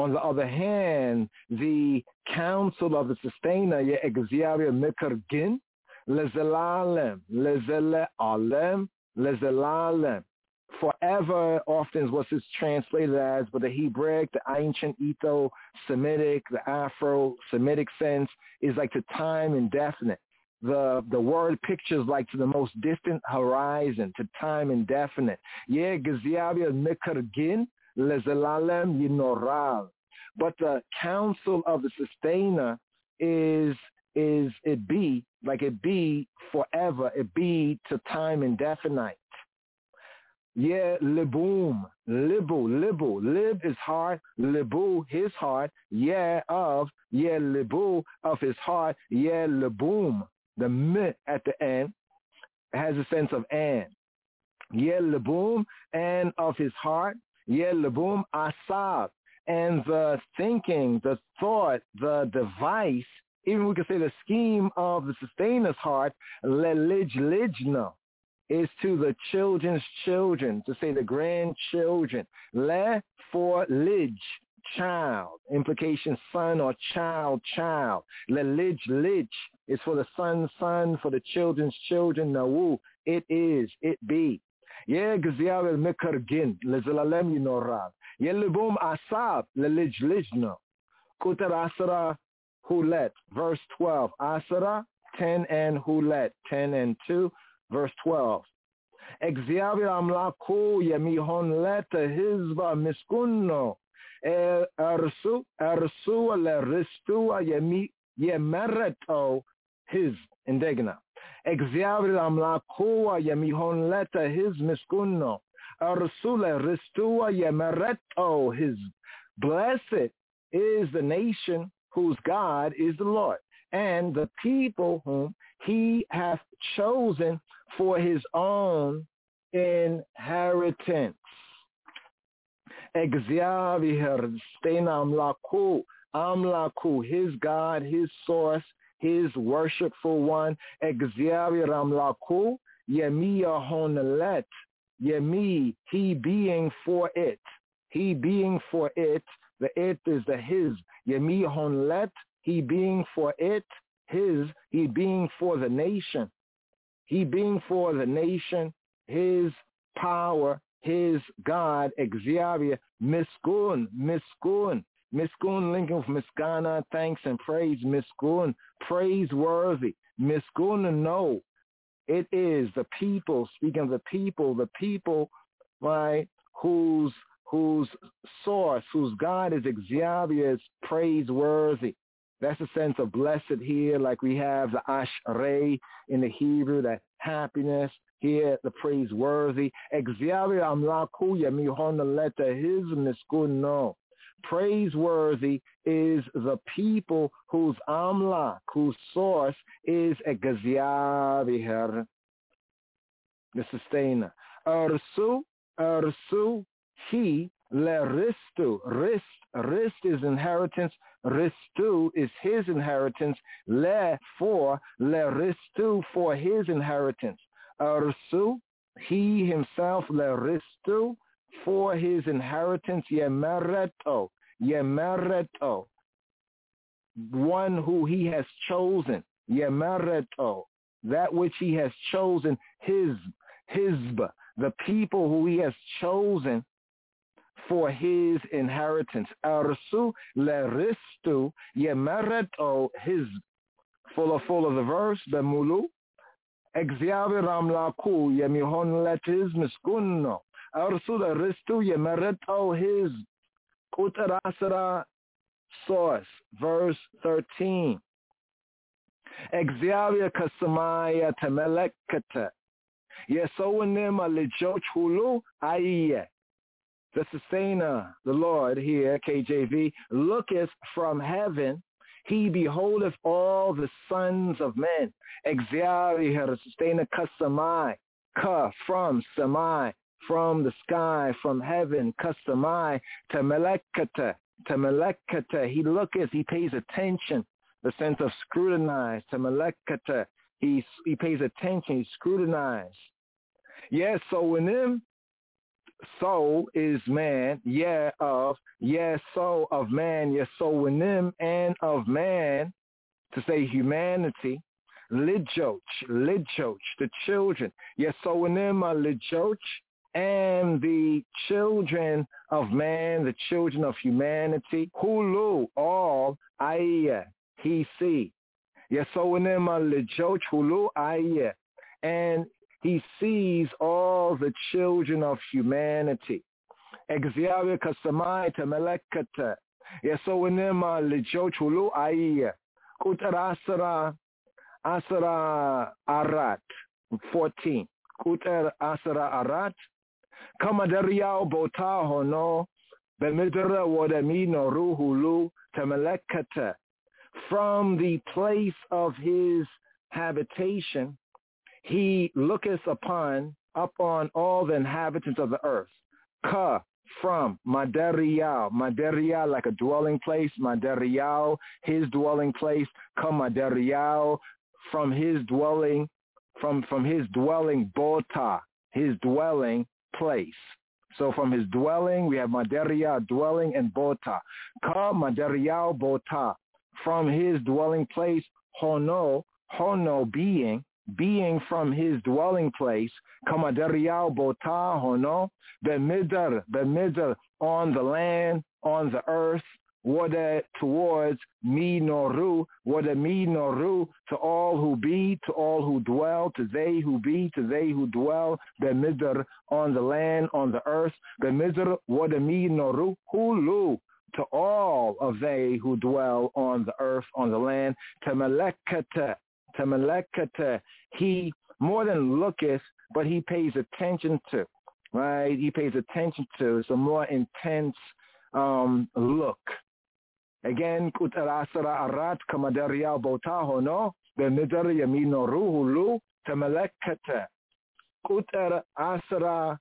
Speaker 13: the counsel of the Sustainer, ye Exariah Mikr Gin, lezelalem, lezelalem, forever often was this translated as, but the Hebraic, the ancient Etho-Semitic, the Afro-Semitic sense is like to time indefinite. The word pictures like to the most distant horizon, to time indefinite. Yeah, Geziabia Mikargin, Lezelalem Yinoral. But the counsel of the Sustainer is it be, like it be forever, it be to time indefinite. Yeah, libum, lib is heart, libu, his heart, libu of his heart, libum, the m at the end has a sense of and. Libum, and of his heart, libum, asab, and the thinking, the thought, the device, even we could say the scheme of the Sustainer's heart, lelijno, is to the children's children, to say the grandchildren. Le for lij, child, implication son or child. Le lij is for the son, for the children's children. Nawu, it is, it be. Yeah, Gaziab el Mikargin, le Zalalem Yinoral. Yeah, Libum Asab, le lijno. Kutar Asara Hulet, verse 12. Asara, 10 and Hulet, 10 and 2. Verse 12. Exziabir amlaku yemihon leta hizba miskunno ersu leristua yemereto his indigna. Exziabir amlaku yemihon leta his miskunno ersu leristua yemereto his. Blessed is the nation whose God is the Lord, and the people whom he hath chosen for his own inheritance. Exziavir stena amlaku, his God, his source, his worshipful one. Exziavir amlaku, yemiya honelet, yemi, he being for it. He being for it, the it is the his. Yemiya honelet, he being for it, his, he being for the nation. He being for the nation, his power, his God, Exziavia, miskun, linking with miskana, thanks and praise, miskun, praiseworthy, miskun, no. It is the people, speaking of the people, right, whose source, whose God is Exziavia, is praiseworthy. That's a sense of blessed here, like we have the ashrei in the Hebrew, that happiness. Here, the praiseworthy. Exziavir amlaku yemihon leta his miskunno. Praiseworthy is the people whose amlak, whose source is Exziavir, the Sustainer. Ursu, he, leristu, rist is inheritance, ristu is his inheritance, leristu for his inheritance. Ursu, he himself, leristu for his inheritance, yemereto, one who he has chosen, yemereto, that which he has chosen, hizb, the people who he has chosen for his inheritance. Arsu leristu yemereto his. Full of the verse, Bemulu. Exziavir amlaku yemihon letiz miskunno. Arsu leristu yemereto his. Kutarasara source, verse 13. Exaria Kasamaya Tamelekata. Yesoanima Lijoch Hulu Aiye. The sustainer, the Lord here, KJV, looketh from heaven. He beholdeth all the sons of men. Exaria, the sustainer Kasamai. Ka from Samai. From the sky, from heaven, Kasamai, Tamelekata, Tamelekata. He looketh, he pays attention, the sense of scrutinize, Tamelekata. He pays attention, he scrutinizes. Yes, so in him, so is man, so of man, so in him, and of man, to say humanity, Lijoch, the children. Yes, so in him are Lijoch, and the children of man, the children of humanity, Hulu, all, Aiya, he see. Yesoanema Lijoch Hulu Aiya, and he sees all the children of humanity. Exaria Kasamai Tamelekata, Yesoanema Lijoch Hulu Aiya, Kutar Asara Arat, 14. Kutar Asara Arat, Kamadariao Botaho no, Bemidra Wadamino Ruhulu Tamelekata. From the place of his habitation, he looketh upon all the inhabitants of the earth. Ka, from, Madariao like a dwelling place, Madariao, his dwelling place, Ka Madariao, from his dwelling, from his dwelling, Bota, his dwelling place. So from his dwelling, we have Madariao, dwelling, and Bota. Ka Madariao Bota. From his dwelling place, Hono, being from his dwelling place, Kamadariao Bota Hono, Bemidar, on the land, on the earth, Wada towards Mi Noru, to all who be, to all who dwell, to they who be, to they who dwell, Bemidar, on the land, on the earth, Bemidar, Wada Mi Noru, Hulu, to all of they who dwell on the earth, on the land. Tamelekata, he more than looketh, but he pays attention to, right? He pays attention to. It's a more intense look. Again, kutarasara arat kamadaria botaho no, bemidar yamino ruhulu, tamelekata. Kutarasara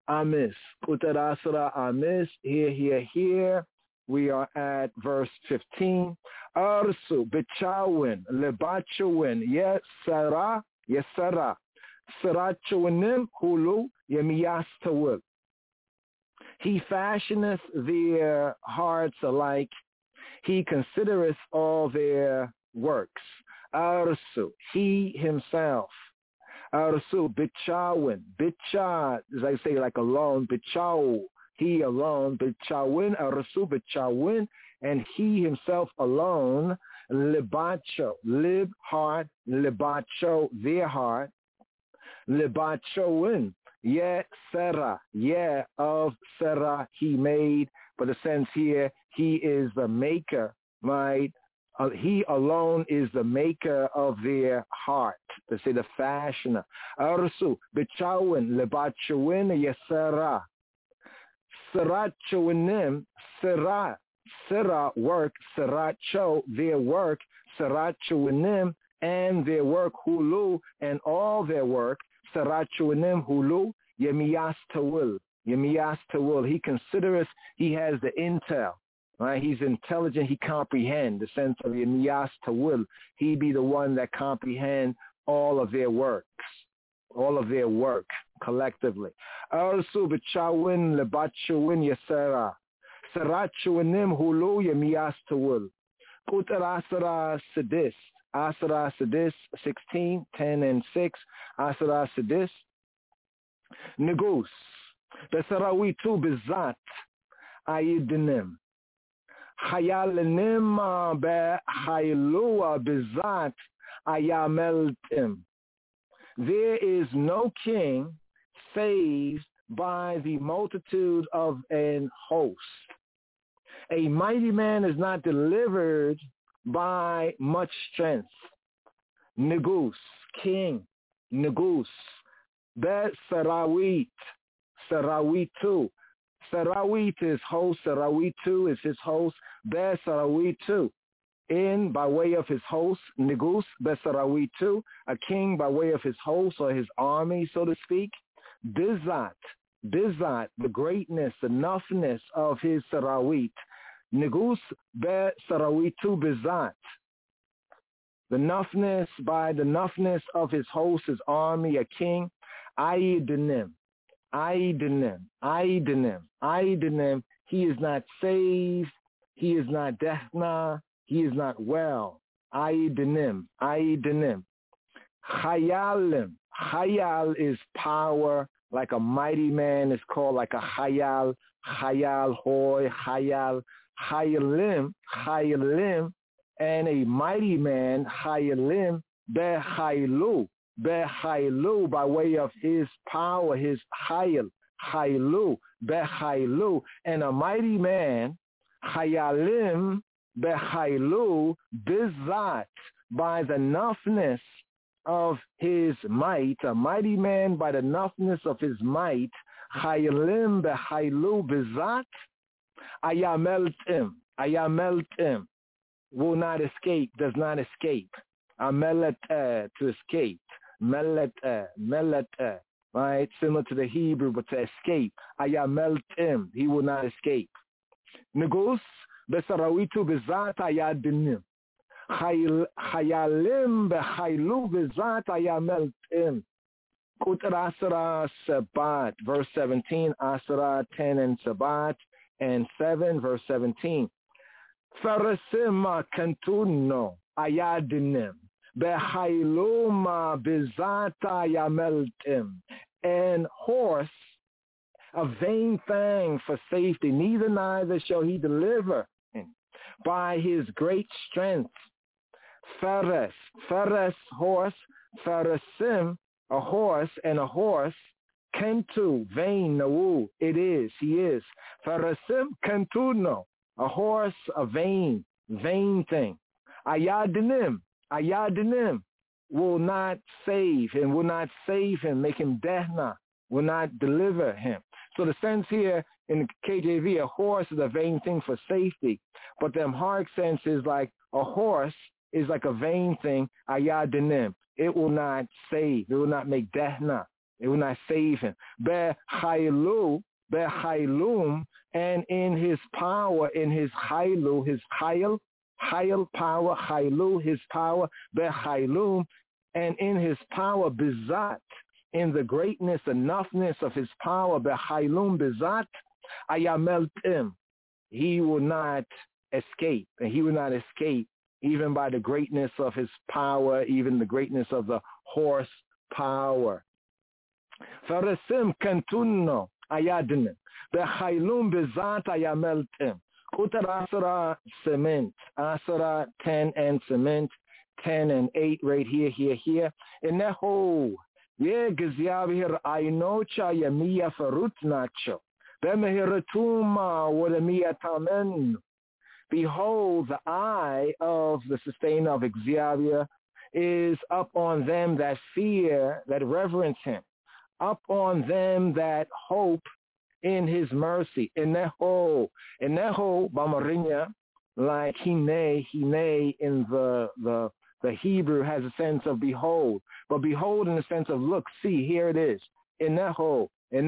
Speaker 13: amis, here. We are at verse 15. Arsu, Bichawin, Lebachawin, Yesara, Sarachawinim, Hulu, Yemiyastawil. He fashioneth their hearts alike. He considereth all their works. Arsu, he himself. Arsu, Bichawin, Bicha, as I say, like alone, Bichaw. He alone, Bichawin, Arasu Bichawin, and he himself alone, Libacho, heart, Libacho, their heart, Libachoin, Sarah, of Sarah he made, but the sense here, he is the maker, right? He alone is the maker of their heart, to say the fashioner. Arasu Bichawin, Libachoin, Sarah. Sarachoinim, Sirah work, Saracho, their work, Sarachoinim, and their work, Hulu, and all their work, Sarachoinim, Hulu, Yemiyastawil. He considereth, he has the intel, right? He's intelligent, he comprehend, the sense of Yemiyastawil. He be the one that comprehend all of their works. All of their work collectively. Also, B'chawin lebachawin yasera. Sarachuanim hulu yemiyastawil. Kutar asara sedis, 16, 10 and 6. Asara sedis. Negus. Besarawitu bizat ayidinim. Hayalenim be haylua bizat ayameltim. There is no king saved by the multitude of an host. A mighty man is not delivered by much strength. Negus, king, Negus. Be Sarawit, Sarawitu. Sarawit is host, Sarawitu is his host. Be Sarawitu. In by way of his host, Negus, Be Sarawitu, a king by way of his host or his army, so to speak. Bizat, the greatness, the enoughness of his Sarawit. Negus Be Sarawitu Bizat. The enoughness by the enoughness of his host, his army, a king. Aidenim. He is not saved. He is not dehna. He is not well. Aidenim. Chayalim. Chayal is power, like a mighty man is called like a chayal. Chayal hoy, chayal. Chayalim, and a mighty man, chayalim, behailu by way of his power, his chayal, behailu, and a mighty man, chayalim, behailu, bizat, by the enoughness of his might, a mighty man by the enoughness of his might, chayalim, behailu, bizat, ayameltim, will not escape, does not escape. Amelet, to escape. Melet, right? Similar to the Hebrew, but to escape. Ayameltim, he will not escape. Negus, besarawitu bezat ayadinim. Chayalim behailu bezat ayameltim. Kutar Asara Sabat, verse 17, Asara 10 and Sabat, and 7, verse 17. Farasima kantuno ayadinim behailuma bizata yameltim, and horse, a vain thing for safety, neither shall he deliver by his great strength. Faras horse, farasim, a horse, and a horse, kentu, vain, nawu, it is, he is. Farasim kantuno, a horse, a vain thing. Ayadinim will not save him, make him dehna, will not deliver him. So the sense here in the KJV, a horse is a vain thing for safety, but the Amharic sense is like a horse is like a vain thing, ayadinim. It will not save, it will not make dehna, it will not save him. Behailum, and in his power, in his chaylu, his chayl power, chaylu, his power, behailum, and in his power, bizat, in the greatness, enoughness of his power, behailum, bizat, ayameltim, he will not escape, and he will not escape even by the greatness of his power, even the greatness of the horse power. Farasim kantunno, ayadinim, behailum bizat ayameltim. Kutar Asara cement, Asara 10 and cement, 10 and 8 right here. Ineho, ye gaziyabihir ainocha yamiya farutnacho, bemehiratuma wadamiya tamen. Behold, the eye of the sustainer of Exavia is up on them that fear, that reverence him, up on them that hope in his mercy. Ineho, Bamarinya, like hine in the Hebrew has a sense of behold, but behold in the sense of look, see, here it is. Ineho,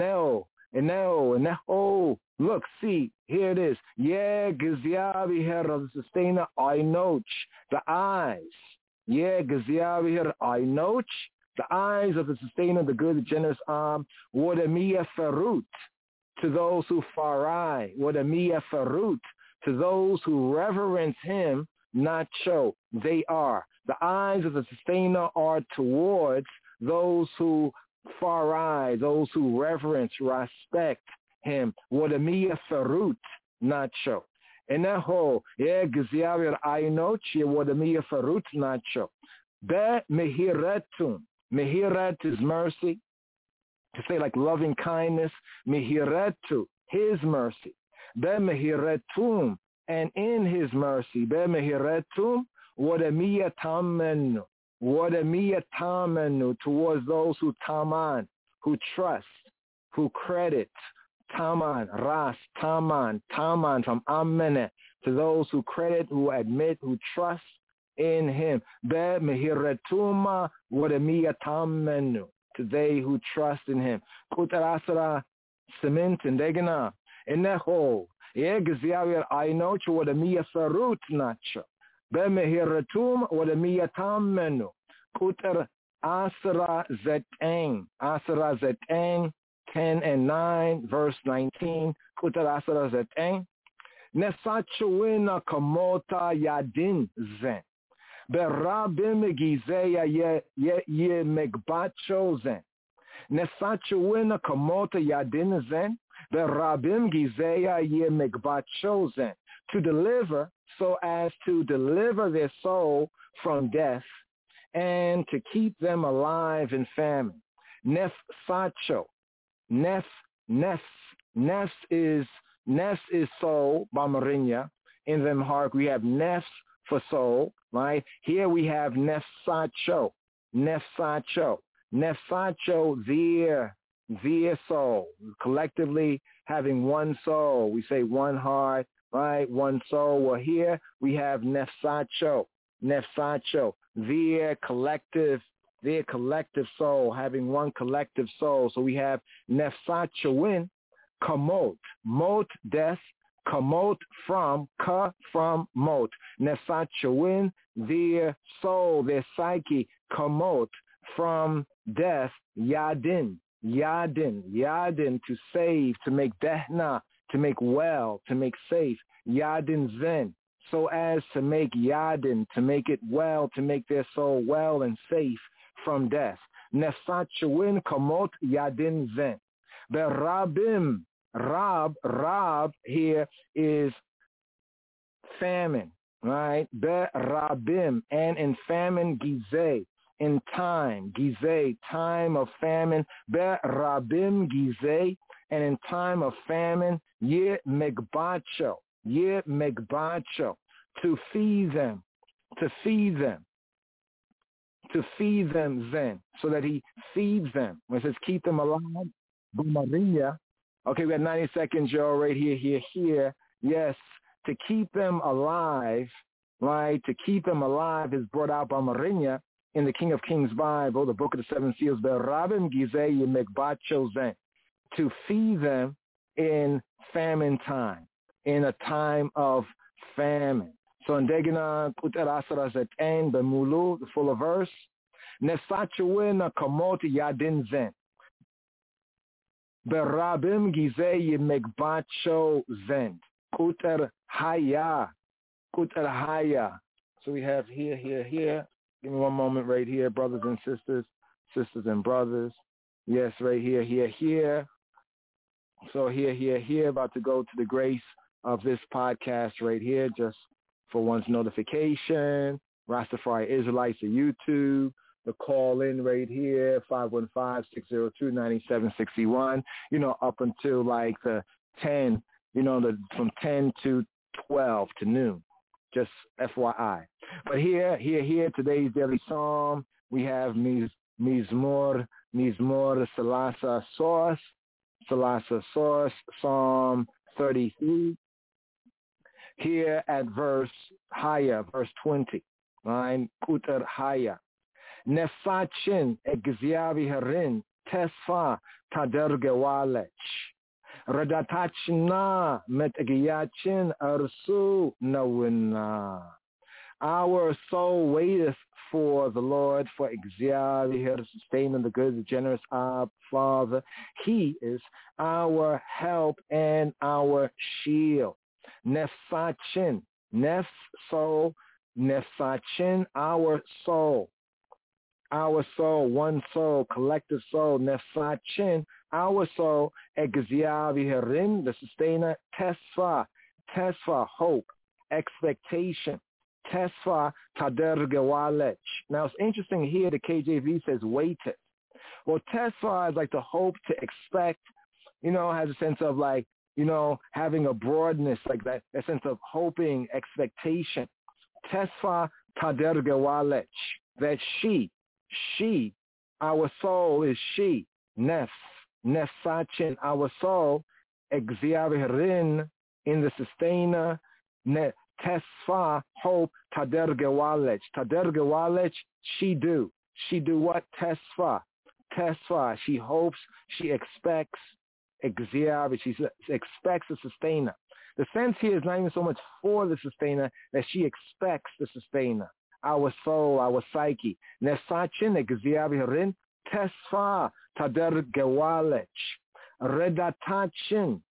Speaker 13: look, see, here it is. Yeah, Giziaviher of the sustainer, Ainoch, the eyes. Yeah, Giziaviher, Ainoch, the eyes of the sustainer, the good, the generous arm, Wadamiya Farut, to those who farai, Wadamiya Farut, to those who reverence him, not show. They are. The eyes of the sustainer are towards those who farai, those who reverence, respect him. Wadamiya Farut, not show. Eneho, yeah, Giziavir Ainoch, Wadamiya Farut, not show. Be Mehiretum. Mehiret is mercy. To say like loving kindness, Mehiretu, his mercy. Be Mehiretum, and in his mercy, Be Mehiretum, Wadamiya Tamenu, Wadamiya tamenu, towards those who taman, who trust, who credit. Taman, ras, taman from amene, to those who credit, who admit, who trust in him. Be mihiretuma wadamiya tamenu, to they who trust in him. Kutarasara cement and degana. Eneho, Yegaziawir Ainoch wadamiya sarut nacho. Be mihiratum wadamiya tamenu. Kutar asara zeteng. Asara zeteng. 10 and 9, verse 19. Kutarasara zeteng. Nesachuina kamota yadin zen. Berabim gizeya ye megbacho zen. Nesachuina kamota yadin zen. Berabim gizeya ye megbacho zen. To deliver, so as to deliver their soul from death and to keep them alive in famine. Nefsacho. Nef is soul, Bamarinya. In them heart we have nefs for soul, right? Here we have nefsacho, their soul. Collectively having one soul. We say one heart, right? One soul. Well, here we have nefsacho, their collective soul, having one collective soul. So we have nefsachawin, kamot, mot, death, kamot from, ka from mot. Nefsachawin, their soul, their psyche, kamot from death, yadin, to save, to make dehna, to make well, to make safe, yadin zen, so as to make yadin, to make it well, to make their soul well and safe from death. Nefsachawin kamot yadin zen. Berabim, Rab here is famine, right? Berabim, and in famine gizeh, in time, gizeh, time of famine. Berabim gizeh, and in time of famine, ye megbacho, to feed them then, so that he feeds them. When it says keep them alive, Bumaria. Okay, we got 90 seconds, y'all, right here. Yes, to keep them alive, right? To keep them alive is brought out by Marinya in the King of Kings Bible, the Book of the Seven Seals. To feed them in famine time, in a time of famine. So in Degina Kuterasara Zet'en Bemulu, the full verse, Nesachawina Kamot Yadin Zen. Berabim Gizei Megbacho Zen. Kuter Haya. So we have here. Give me one moment right here, brothers and sisters and brothers. Yes, right here. So here, about to go to the grace of this podcast right here, just for one's notification. Rastafari Israelites of YouTube. The call in right here, 515-602-9761. Up until like the 10, from 10 to 12 to noon. Just FYI. But here, today's daily psalm, we have Mizmor Salasa Source, Psalm 33. Here at verse 20. Right? Kuter Haya. Nefachin egziavi herin tesfa tadergewalech. Redatachna met egiyachin arsu nawina. Our soul waiteth for the Lord, for egziavi her sustaining the good, the generous Father. He is our help and our shield. Nefachin, Nefachin, our soul, one soul, collective soul. Nefachin, our soul. Egziavi herin, the sustainer. Tesfa, hope, expectation. Tesfa tader gewalech. Now it's interesting here. The KJV says waited. Well, tesfa is like the hope to expect. Has a sense of like having a broadness, like that sense of hoping, expectation. Tesfa tader gewalech. that she, our soul is she, nefsachin, our soul, exhiavirin, in the sustainer, tesfa, hope, tadergewalech, she do what? Tesfa, she hopes, she expects, exhiav, she expects the sustainer. The sense here is not even so much for the sustainer, that she expects the sustainer. Our soul, our psyche. Nesachin, exhiavirin, tesfa, tadergewalech, redatachin,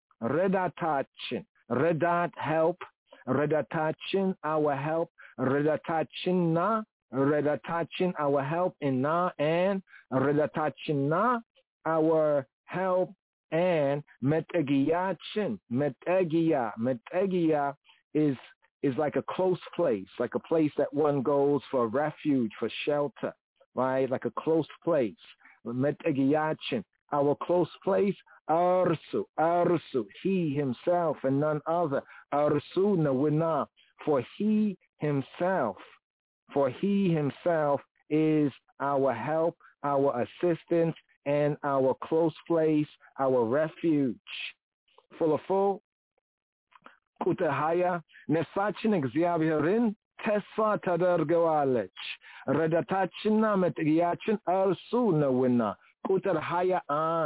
Speaker 13: redat, help, redatachin, our help, redatachin na, redatachin, our help in na, and redatachin na, our help, and metagiyachin, metegia is like a close place, like a place that one goes for refuge, for shelter, right? Like a close place. Metagiyachin, our close place, Arsu, he himself and none other. Arsu nawina, for he himself is our help, our assistance, and our close place, our refuge. Full, Kutahaya, Nesachin exhiavirin, Tesfa tadargawalech, Redatachina metgiyachin, Arsu nawina. Kutar haya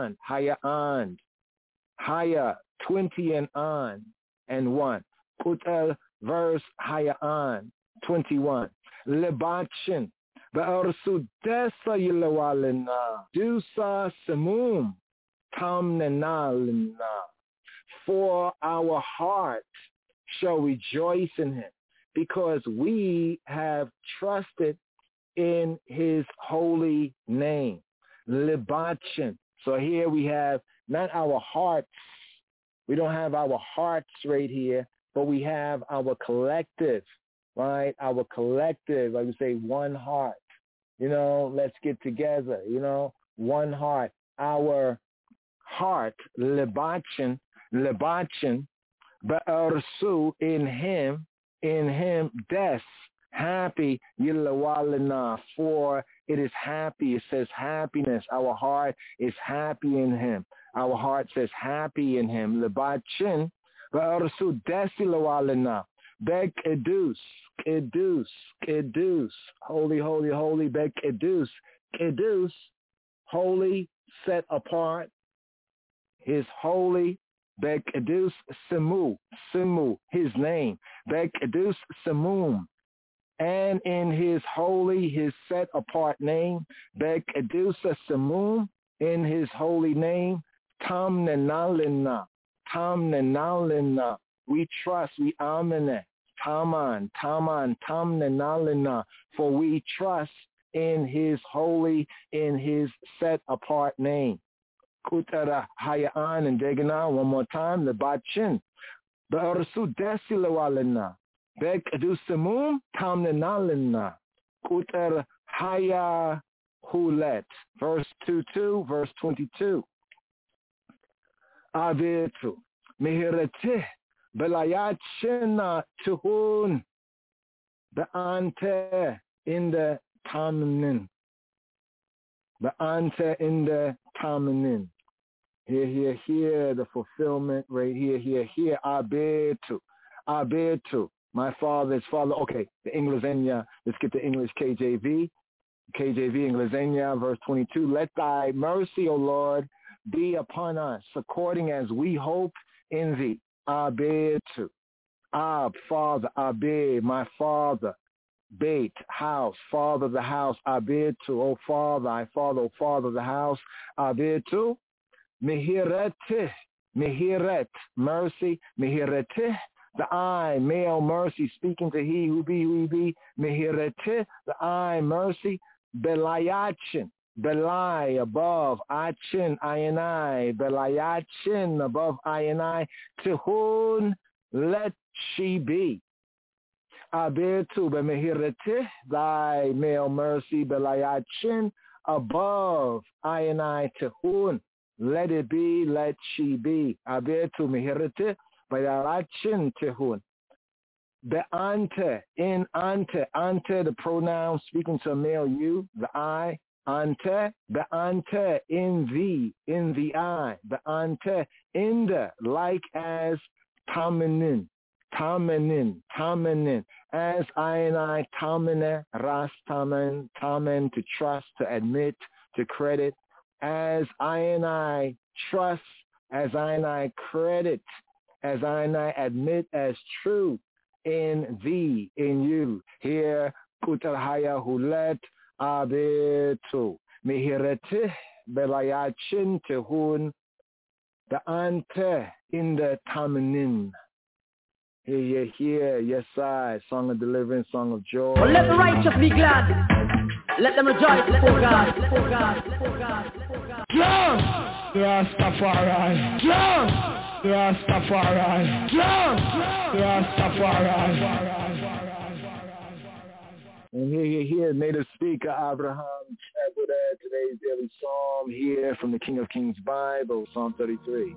Speaker 13: 20 and on and 1. Kutar verse haya on 21. Lebachin ba'arsu desa yilawalina dusa samum tamnenalina. For our heart shall rejoice in him, because we have trusted in his holy name. Libachin. So here we have not our hearts. We don't have our hearts right here, but we have our collective, right? Our collective, like we say, one heart. Let's get together, one heart. Our heart, Libachin, Ba'arsu, in him, des, happy, yilawalina, for it is happy. It says happiness. Our heart is happy in him. Our heart says happy in him. Lebachin, ba'arsu desilawalina, beg edus, holy, beg edus, holy, set apart, his holy, beg edus, simu, his name, beg edus, simum, and in his holy, his set-apart name, Bek Edusa Samum, in his holy name, Tamnenalina, we trust, we amene, Taman, Tamnenalina, for we trust in his holy, in his set-apart name. Kutara Hayaan and Degana, one more time, the Bachin, Ba'arsu Desilawalina, Bek Adusamum Tamnenalina, Kutar Haya Hulet, verse 22, verse 22. Avitu, Mihirete, Belayachina Tuhun, Beante in the Tamnin. Beante in the Tamnin. Here, the fulfillment right here. Abetu. My father's father. Okay, the Englishenya. Let's get the English KJV. Englishenya, verse 22. Let thy mercy, O Lord, be upon us, according as we hope in thee. Abetu. Ab, father. Abe, my father. Beit, house. Father, the house. Abetu, O father. I father, O father, the house. Abetu. Mehiret, mercy. Mehirete, the eye, male mercy, speaking to he who be. Mehirete, the eye, mercy. Belayachin, belay, above. Achin, I and I. Belayachin, above I and I. Tehun, let she be. Abetu, bemehirete, thy male mercy. Belayachin, above I and I. Tehun, let it be, let she be. Abetu, mehirete, belayachin, tehun. be'ante, in ante, ante, the pronoun speaking to a male you, the I, ante, be'ante, in the I, be'ante, in the, like as taminin, as I and I, tamine, ras tamen, tamen, to trust, to admit, to credit, as I and I trust, as I and I credit, as I and I admit as true in thee, in you. Here, kutalhaya hulet abetu, mihirete belayachin tehun, the ante in the taminin. Here, yes I, song of deliverance, song of joy.
Speaker 18: Well, let the righteous be glad. Let them rejoice before God.
Speaker 12: Jump! Rastafari. Jump! Rastafari. Jump! Rastafari.
Speaker 13: And here, native speaker Abraham Chabuda, today's daily psalm here from the King of Kings Bible, Psalm 33.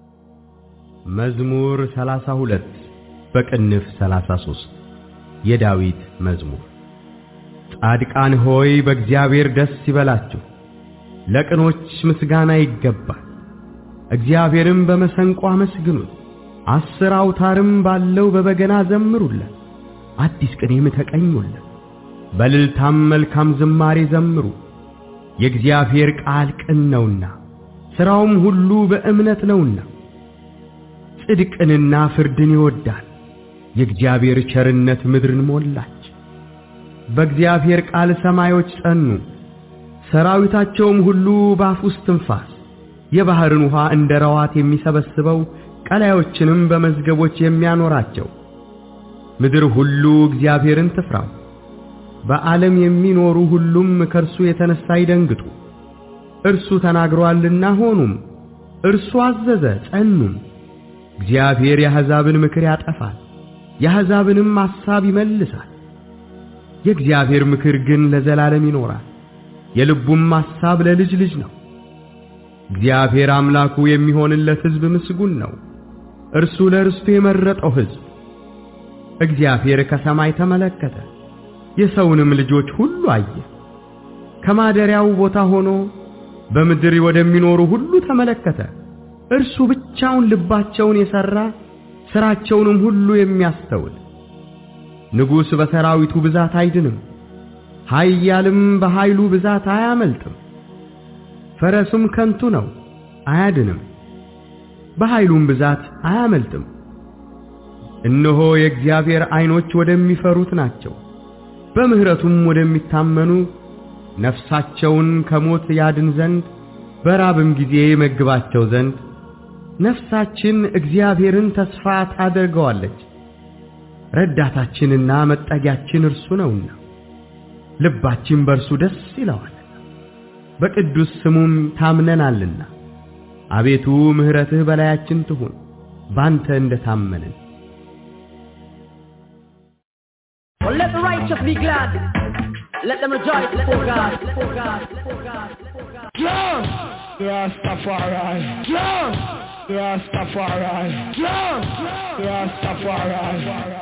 Speaker 16: መዝሙር 32 በቅንፍ 33 የዳዊት መዝሙር። ጻድቃን ሆይ በእግዚአብሔር ደስ ይበላችሁ፣ ለቅኖች ምስጋና ይገባል። እግዚአብሔርን በመሰንቆ አመስግኑት፣ 10 አውታርም ባለው በበገና ዘምሩለት፣ አዲስ ቅኔም ተቀኙለት፣ በእልልታም መልካም ዝማሬ ዘምሩ። የእግዚአብሔር ቃል ቅን ነውና ሥራውም ሁሉ በእምነት ነውና። ጽድቅንና ፍርድን ይወዳል፣ የእግዚአብሔር ቸርነት ምድርን ሞላች። በእግዚአብሔር ቃል ሰማዮች ጸኑ፣ ሰራዊታቸውም ሁሉ በአፉ እስትንፋስ። የባህርን ውሃ እንደ ረዋት የሚሰበስበው፣ ቀላዮችንም በመዝገቦች የሚያኖራቸው። ምድር ሁሉ እግዚአብሔርን ትፍራው፣ በዓለም የሚኖሩ ሁሉም ከእርሱ የተነሳ ይደንግጡ። እርሱ ተናግሮአልና ሆኑም፣ እርሱ አዘዘ ጸኑም። እግዚአብሔር የአሕዛብን ምክር ያጠፋል፣ የአሕዛብንም ሐሳብ ይመልሳል። የእግዚአብሔር ምክር ግን ለዘላለም ይኖራል፣ የልቡም ሐሳብ ለልጅ ልጅ ነው። እግዚአብሔር አምላኩ የሚሆንለት ሕዝብ ምስጉን ነው፣ እርሱ ለርስቱ የመረጠው ሕዝብ። እግዚአብሔር ከሰማይ ተመለከተ፣ የሰውንም ልጆች ሁሉ አየ። ከማደሪያው ቦታ ሆኖ በምድር ወደሚኖሩ ሁሉ ተመለከተ። እርሱ ብቻውን ልባቸውን የሠራ ሥራቸውንም ሁሉ የሚያስተውል። ንጉሥ በሰራዊቱ ብዛት አይድንም፣ ኃያልም በኃይሉ ብዛት አያመልጥም። ፈረሱም ከንቱ ነው አያድንም፣ በኃይሉም ብዛት አያመልጥም። እነሆ የእግዚአብሔር ዓይኖች ወደሚፈሩት ናቸው፣ በምሕረቱም ወደሚታመኑ፣ ነፍሳቸውን ከሞት ያድን ዘንድ በራብም ጊዜ ይመግባቸው ዘንድ። ነፍሳችን እግዚአብሔርን ተስፋ ታደርገዋለች፣ ረዳታችንና መጠጊያችን እርሱ ነውና። ልባችን በእርሱ ደስ ይለዋልና፣ በቅዱስ ስሙም ታምነናልና። አቤቱ ምሕረትህ በላያችን ትሁን፣ ባንተ እንደታመንን።
Speaker 18: Well, let the righteous be glad. Let them rejoice before God.
Speaker 12: Jump! Rastafari. Jump! Rastafari. Jump! Rastafari.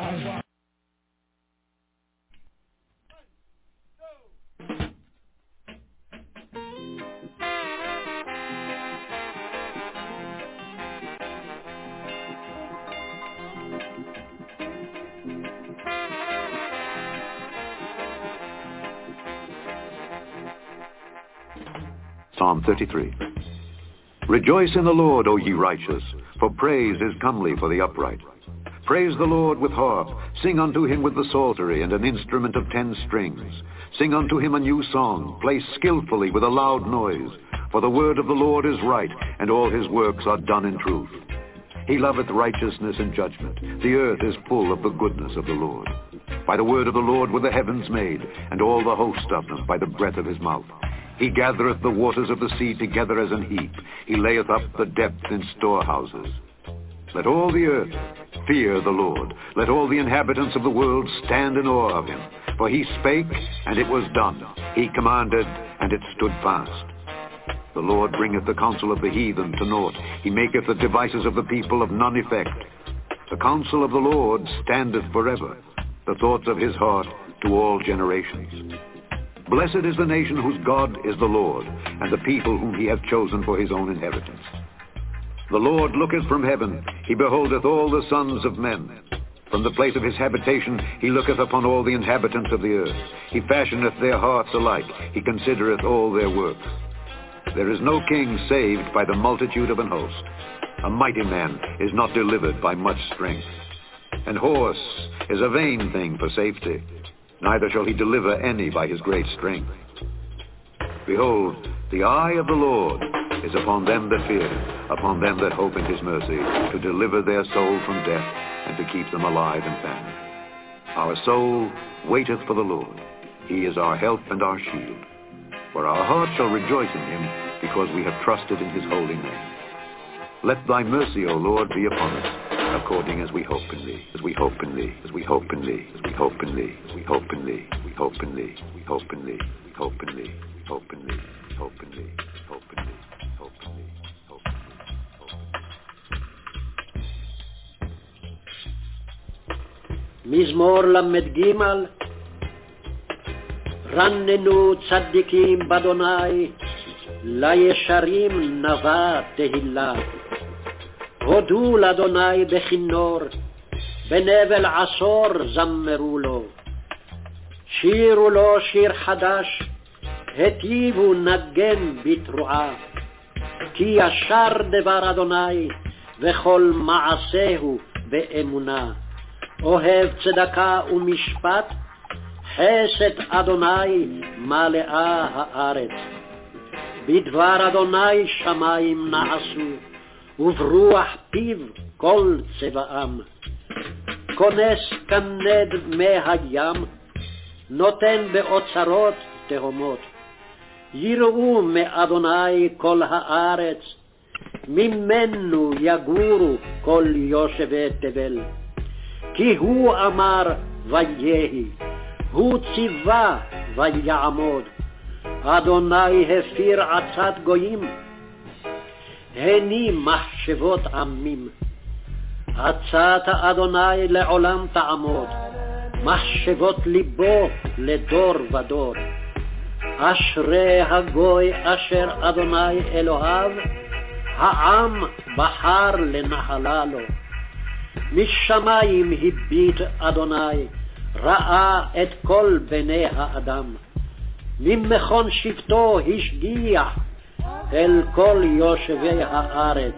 Speaker 2: Psalm 33. Rejoice in the Lord, O ye righteous, for praise is comely for the upright. Praise the Lord with harp, sing unto him with the psaltery and an instrument of 10 strings. Sing unto him a new song, play skillfully with a loud noise. For the word of the Lord is right, and all his works are done in truth. He loveth righteousness and judgment. The earth is full of the goodness of the Lord. By the word of the Lord were the heavens made, and all the host of them by the breath of his mouth. He gathereth the waters of the sea together as an heap. He layeth up the depth in storehouses. Let all the earth fear the Lord. Let all the inhabitants of the world stand in awe of him. For he spake, and it was done. He commanded, and it stood fast. The Lord bringeth the counsel of the heathen to naught. He maketh the devices of the people of none effect. The counsel of the Lord standeth forever, the thoughts of his heart to all generations. Blessed is the nation whose God is the Lord, and the people whom he hath chosen for his own inheritance. The Lord looketh from heaven, he beholdeth all the sons of men. From the place of his habitation he looketh upon all the inhabitants of the earth. He fashioneth their hearts alike, he considereth all their works. There is no king saved by the multitude of an host. A mighty man is not delivered by much strength. An horse is a vain thing for safety, neither shall he deliver any by his great strength. Behold, the eye of the Lord is upon them that fear him, upon them that hope in his mercy, to deliver their soul from death, and to keep them alive in famine. Our soul waiteth for the Lord. He is our help and our shield. For our heart shall rejoice in him, because we have trusted in his holy name. Let thy mercy, O Lord, be upon us, according as we hope in thee, as we hope in thee, as we hope in thee, as we hope in thee, as we hope in thee, we hope in thee, we hope in thee, we hope in thee, we hope in thee, we hope in thee, hope in thee, hope in thee, hope in thee.
Speaker 19: מזמור למ"ג רננו צדיקים באדוני לישרים נבא תהילה הודו לאדוני בכינור בנבל עשור זמרו לו שירו לו שיר חדש היטיבו נגן בתרועה כי ישר דבר אדוני וכל מעשהו באמונה אוהב צדקה ומשפט, חסד אדוני מלאה הארץ. בדבר אדוני שמיים נעשו, וברוח פיו כל צבאם. כונס כנד מי הים, נותן באוצרות תהומות. יראו מאדוני כל הארץ, ממנו יגורו כל יושבי תבל. כי הוא אמר ויהי, הוא ציווה ויעמוד. אדוני הפיר עצת גויים, הני מחשבות עמים. עצת אדוני לעולם תעמוד, מחשבות ליבו לדור ודור. אשרי הגוי אשר אדוני אלוהיו, העם בחר לנחלה לו. משמיים הביט אדוני, ראה את כל בני האדם. ממכון שבטו השגיח אל כל יושבי הארץ.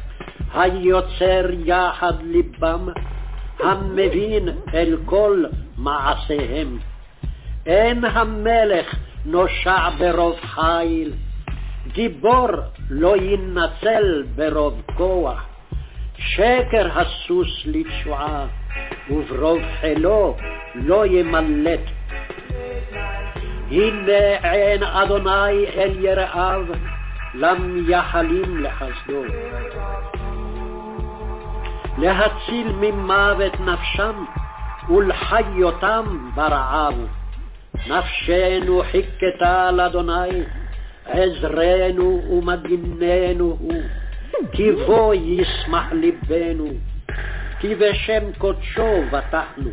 Speaker 19: היוצר יחד ליבם, המבין אל כל מעשיהם. אין המלך נושע ברוב חיל, גיבור לא ינצל ברוב כוח. שקר הסוס לתשועה, וברוב חילו לא ימלט. הנה עין אדוני אל יראיו, למייחלים לחסדו. להציל ממוות נפשם, ולחיותם ברעב. נפשנו חיכתה לאדוני, עזרנו ומגיננו הוא. כי בו ישמח ליבנו, כי בשם קודשו בטחנו.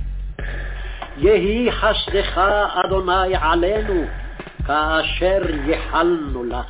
Speaker 19: יהי חסדך אדוני עלינו, כאשר ייחלנו לך.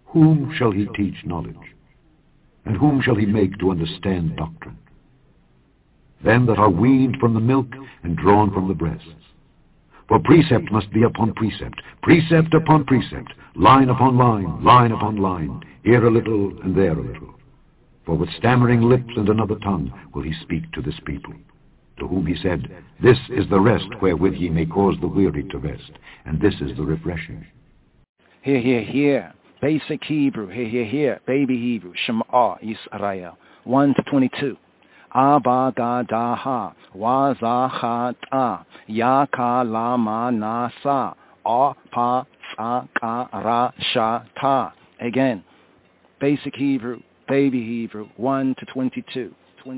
Speaker 2: Whom shall he teach knowledge? And whom shall he make to understand doctrine? Them that are weaned from the milk and drawn from the breasts. For precept must be upon precept, precept upon precept, line upon line, line upon line, here a little and there a little. For with stammering lips and another tongue will he speak to this people, to whom he said, This is the rest wherewith ye may cause the weary to rest, and this is the refreshing.
Speaker 13: Here. Basic Hebrew, here. Baby Hebrew, Shema Yisrael, 1 to 22. Abba Gadaha, Wazachata, Yaka Lama Nasa, Pa Sakara Shata. Again, Basic Hebrew, Baby Hebrew, 1 to 22.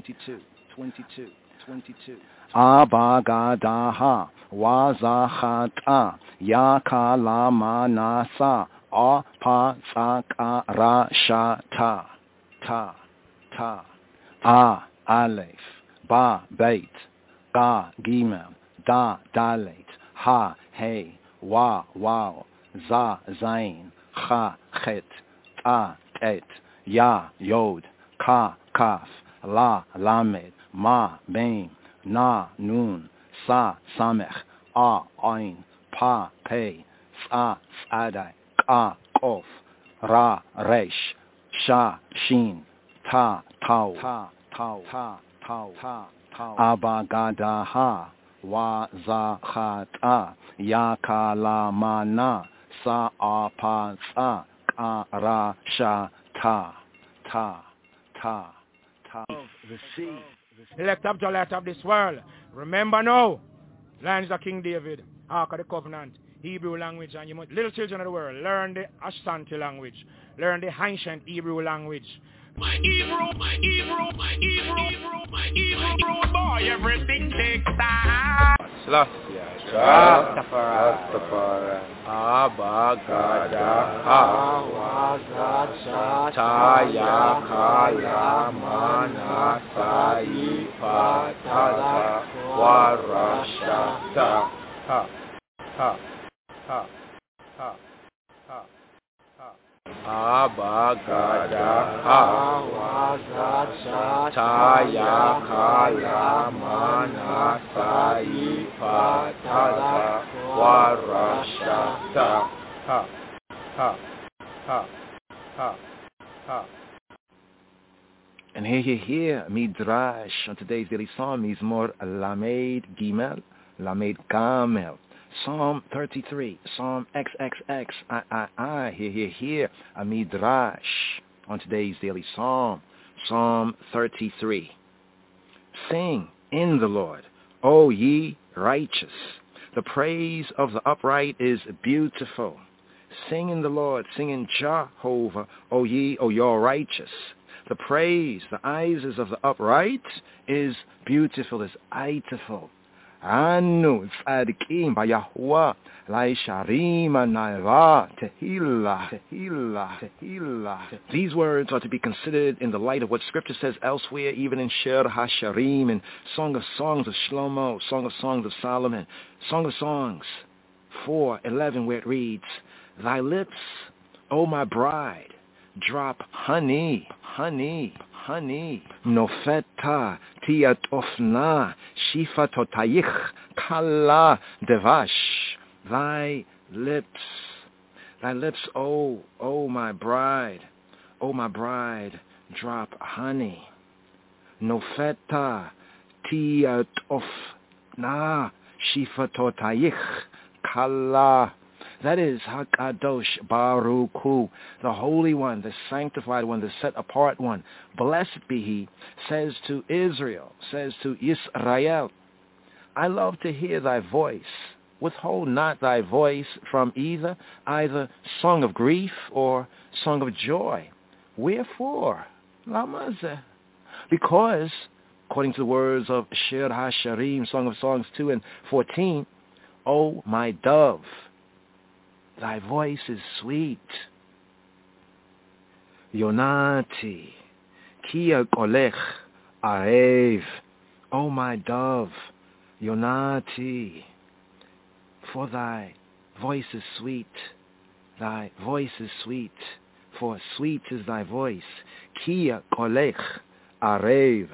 Speaker 13: Abba Gadaha, Wazachata, Yaka Lama Nasa, Pa Sakara Shata. Ta. Aleph, Ba, Beit, Ga, Gimel, Da, Dalet, Ha, Hey, Wa, Wow, Za, Zain, Cha, Chet, Ta, Et, Ya, Yod, Ka, Kaf, La, Lamed, Ma, Bein, Na, Nun, Sa, Samech, A, Ain, Pa, Pei, Sa, Tzadai, Ka, Kof, Ra, Resh, Sha, Shin, Ta, Tau, Abagadaha, Wazachata, Yakalamana, Sa'apatsa, Karasha, Ta.
Speaker 8: The sea. Elect up to light of this world. Remember now, lands of King David, Ark of the Covenant, Hebrew language, and you must, little children of the world, learn the Ashanti language, learn the ancient Hebrew language. My Hebrew boy, everything takes time. Rastafari, Abagadaha, Wazachata, Kalamana, Saipatada, Warashata. Abagadaha, Wazachata, Kalamana, Saipatada, Warashata.
Speaker 13: And here, Midrash on today's daily psalm is more Lamed Gimel, Lamed Gamel. Psalm 33, Psalm XXX, here, a Midrash on today's daily psalm, Psalm 33. Sing in the Lord, O ye righteous. The praise of the upright is beautiful. Sing in the Lord, sing in Jehovah, O you're righteous. The praise, the aises of the upright is beautiful, is aitiful. Anu tzadikim b'Yahuwah laisharim anayra tehillah. These words are to be considered in the light of what Scripture says elsewhere, even in Shir HaSharim, and Song of Songs of Shlomo, Song of Songs of Solomon, Song of Songs 4:11, where it reads, Thy lips, O my bride, drop honey. Nofeta tiatofna shifatotayich kala devash. Thy lips, O my bride, drop honey. Nofeta tiatofna shifatotayich kala. That is HaKadosh Baruch Hu, the Holy One, the Sanctified One, the Set Apart One. Blessed be He, says to Israel, says to Yisrael, I love to hear thy voice. Withhold not thy voice from either song of grief or song of joy. Wherefore? Lamazeh. Because, according to the words of Shir HaSharim, Song of Songs 2:14, O my dove, thy voice is sweet. Yonati, kia kolech arev. O my dove, Yonati, for thy voice is sweet. Thy voice is sweet.
Speaker 14: for sweet is thy voice. Ki kolech arev.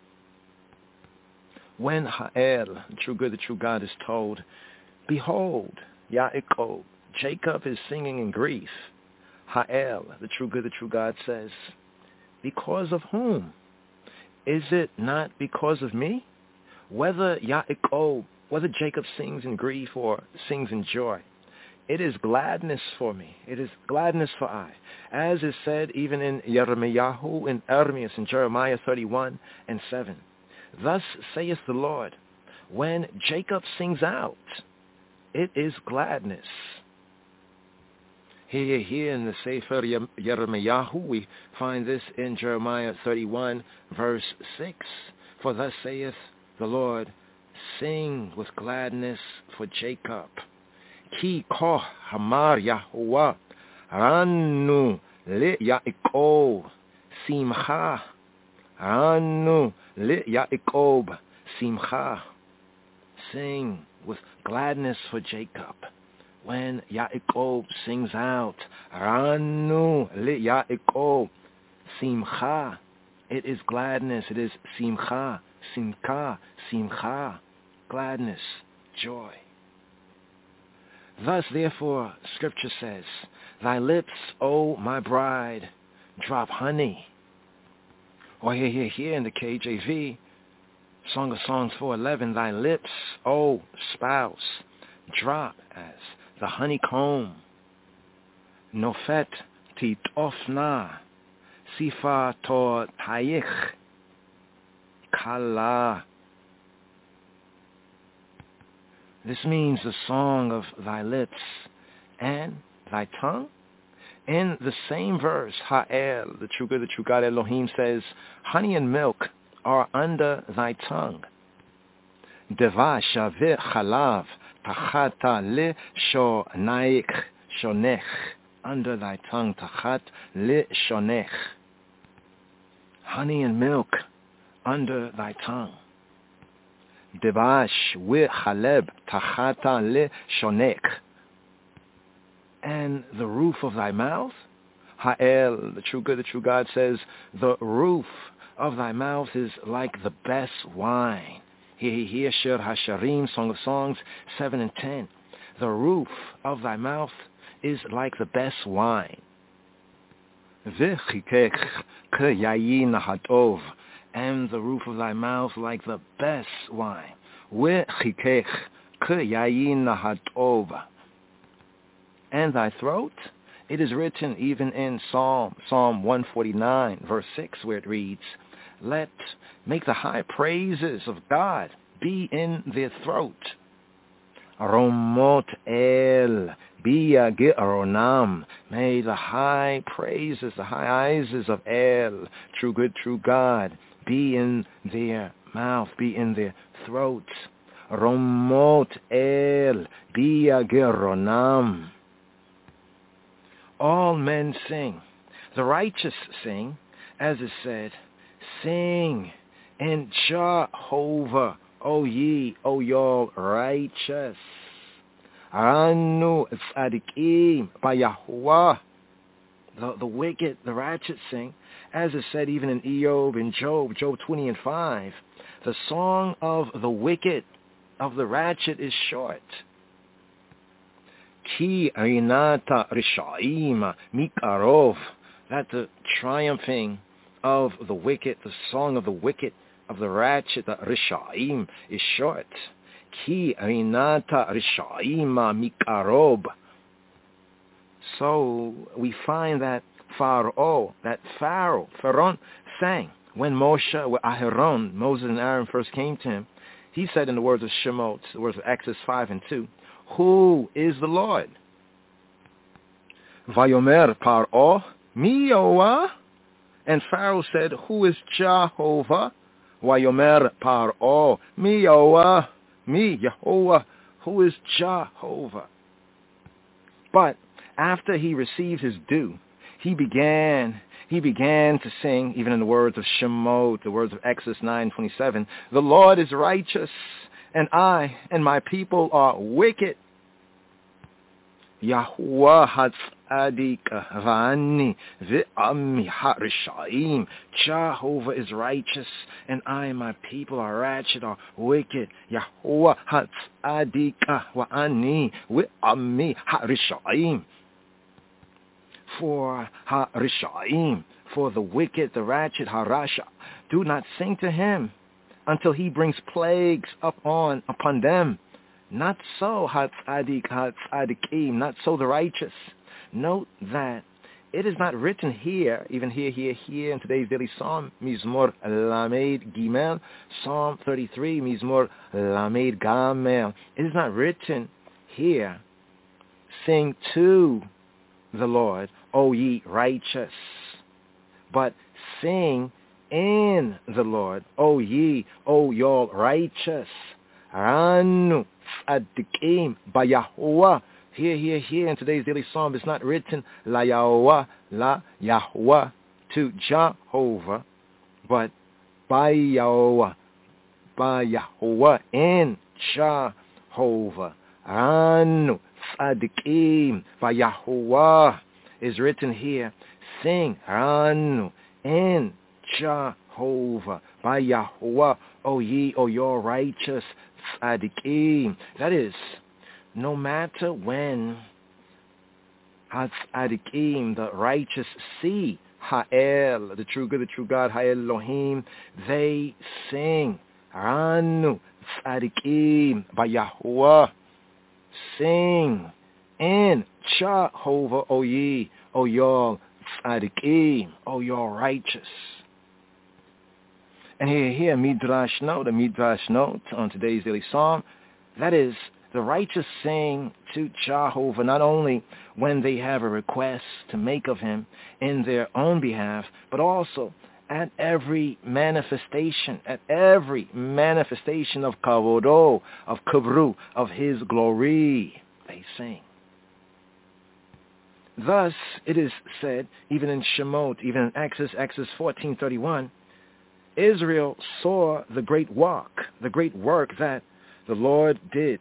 Speaker 14: When Ha'el, the true good, the true God, is told, behold, Yaakov, Jacob is singing in grief. Ha'el, the true good, the true God, says, because of whom? Is it not because of me? Whether Jacob sings in grief or sings in joy, it is gladness for me. It is gladness for I. As is said even in Yirmiyahu, in Ermias, in Jeremiah 31:7. Thus saith the Lord, when Jacob sings out, it is gladness. Here in the Sefer Yirmiyahu, we find this in Jeremiah 31, verse 6. For thus saith the Lord, sing with gladness for Jacob. Ki koh hamar Yahuwah, ranu li Yaakov simcha, ranu li Yaakov simcha. Sing with gladness for Jacob. When Yaakov sings out, ranu li Yaakov simcha, it is gladness, it is simcha, simcha, gladness, joy. Thus, therefore, Scripture says, thy lips, O my bride, drop honey. Or here in the KJV, Song of Songs 4:11, thy lips, O spouse, drop as the honeycomb. Nofet titofna, sifa tor tayich, kala. This means the song of thy lips and thy tongue. In the same verse, Ha'el, the true good, the true God Elohim, says, honey and milk are under thy tongue. Deva shaveh chalav tachata le shonaich shonech. Under thy tongue, tachat le shonech. Honey and milk under thy tongue. Devash v'chaleb tachata le shonek. And the roof of thy mouth, Ha'el, the true good, the true God, says, the roof of thy mouth is like the best wine. Here, Shir HaSharim, Song of Songs 7 and 10. The roof of thy mouth is like the best wine. V'chikech k'yayin hatov. And the roof of thy mouth like the best wine. V'chikech k'yayin hatov. And thy throat, it is written even in Psalm 149, verse 6, where it reads, make the high praises of God be in their throat. Romot el biya ge'aronam. May the high praises, the high praises of El, true good, true God, be in their mouth, be in their throat. Romot el biya ge'aronam. All men sing. The righteous sing, as is said, sing in Jehovah, O ye, O y'all righteous. Anu tzadikim by Yahuwah. The wicked, the righteous sing, as is said even in Eob and Job 20 and 5. The song of the wicked, of the ratchet, is short. Ki rinata rishaim mikarov. That the triumphing of the wicked, the song of the wicked, of the ratchet, the rishaim, is short. Ki rinata rishaim mikarov. So we find that Pharaoh sang when Aharon, Moses and Aaron first came to him. He said in the words of Shemot, the words of Exodus 5 and 2, who is the Lord? Vayomer Paro, mi Yehovah. And Pharaoh said, who is Jehovah? Vayomer Paro, mi Yehovah, mi Yehovah. Who is Jehovah? But after he received his due, he began to sing, even in the words of Shemot, the words of Exodus 9:27, the Lord is righteous, and I and my people are wicked.
Speaker 13: Yahuwah Hatzadik Vani V'Ami Harishaim. Jehovah is righteous, and I and my people are ratchet or wicked. Yahuwah Hatzadik V'Ani V'Ami Harishaim. For Harishaim, for the wicked, the ratchet, Harasha, do not sing to him until he brings plagues upon them. Not so, Hatzadikim, not so the righteous. Note that it is not written here, even here in today's daily psalm, Mizmor Lamed Gimel, Psalm 33, Mizmor Lamed Gamel. It is not written here, sing to the Lord, O ye righteous, but sing in the Lord, O ye, O y'all righteous. Ranu Tzadikim Bayahuwah. Here in today's daily psalm, it's not written La Yahuwah, La Yahuwah to Jehovah, but Bayahuwah, Bayahuwah in Jehovah. Ranu Tzadikim Bayahuwah is written here. Sing Ranu in Jehovah, Bayahuwah, O ye, O your righteous Tzadikim. That is, no matter when Tzadikim, the righteous, see Ha'el, the true good, the true God, Ha'el Elohim, they sing Ranu Tzadikim Bayahuwah. Sing in Jehovah, O ye, O your Tzadikim, O your righteous. And here, Midrash note, on today's daily psalm, that is, the righteous sing to Jehovah not only when they have a request to make of him in their own behalf, but also at every manifestation of Kavodo, of Kavru, of his glory, they sing. Thus, it is said, even in Shemot, even in Exodus 14:31, Israel saw the great work that the Lord did.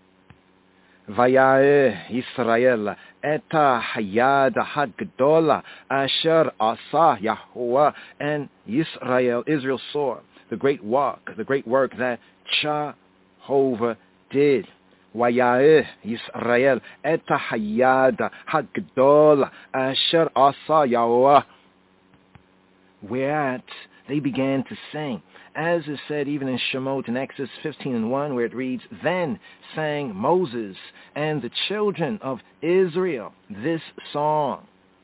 Speaker 13: Vaya'eh Yisrael eta hayad hagdola asher asa Yahuwah. And Israel saw the great work that Jehovah did. Vaya'eh Yisrael eta hayad hagdola asher asa Yahuwah. Whereat they began to sing, as is said even in Shemot in Exodus 15:1, where it reads, Then sang Moses and the children of Israel this song.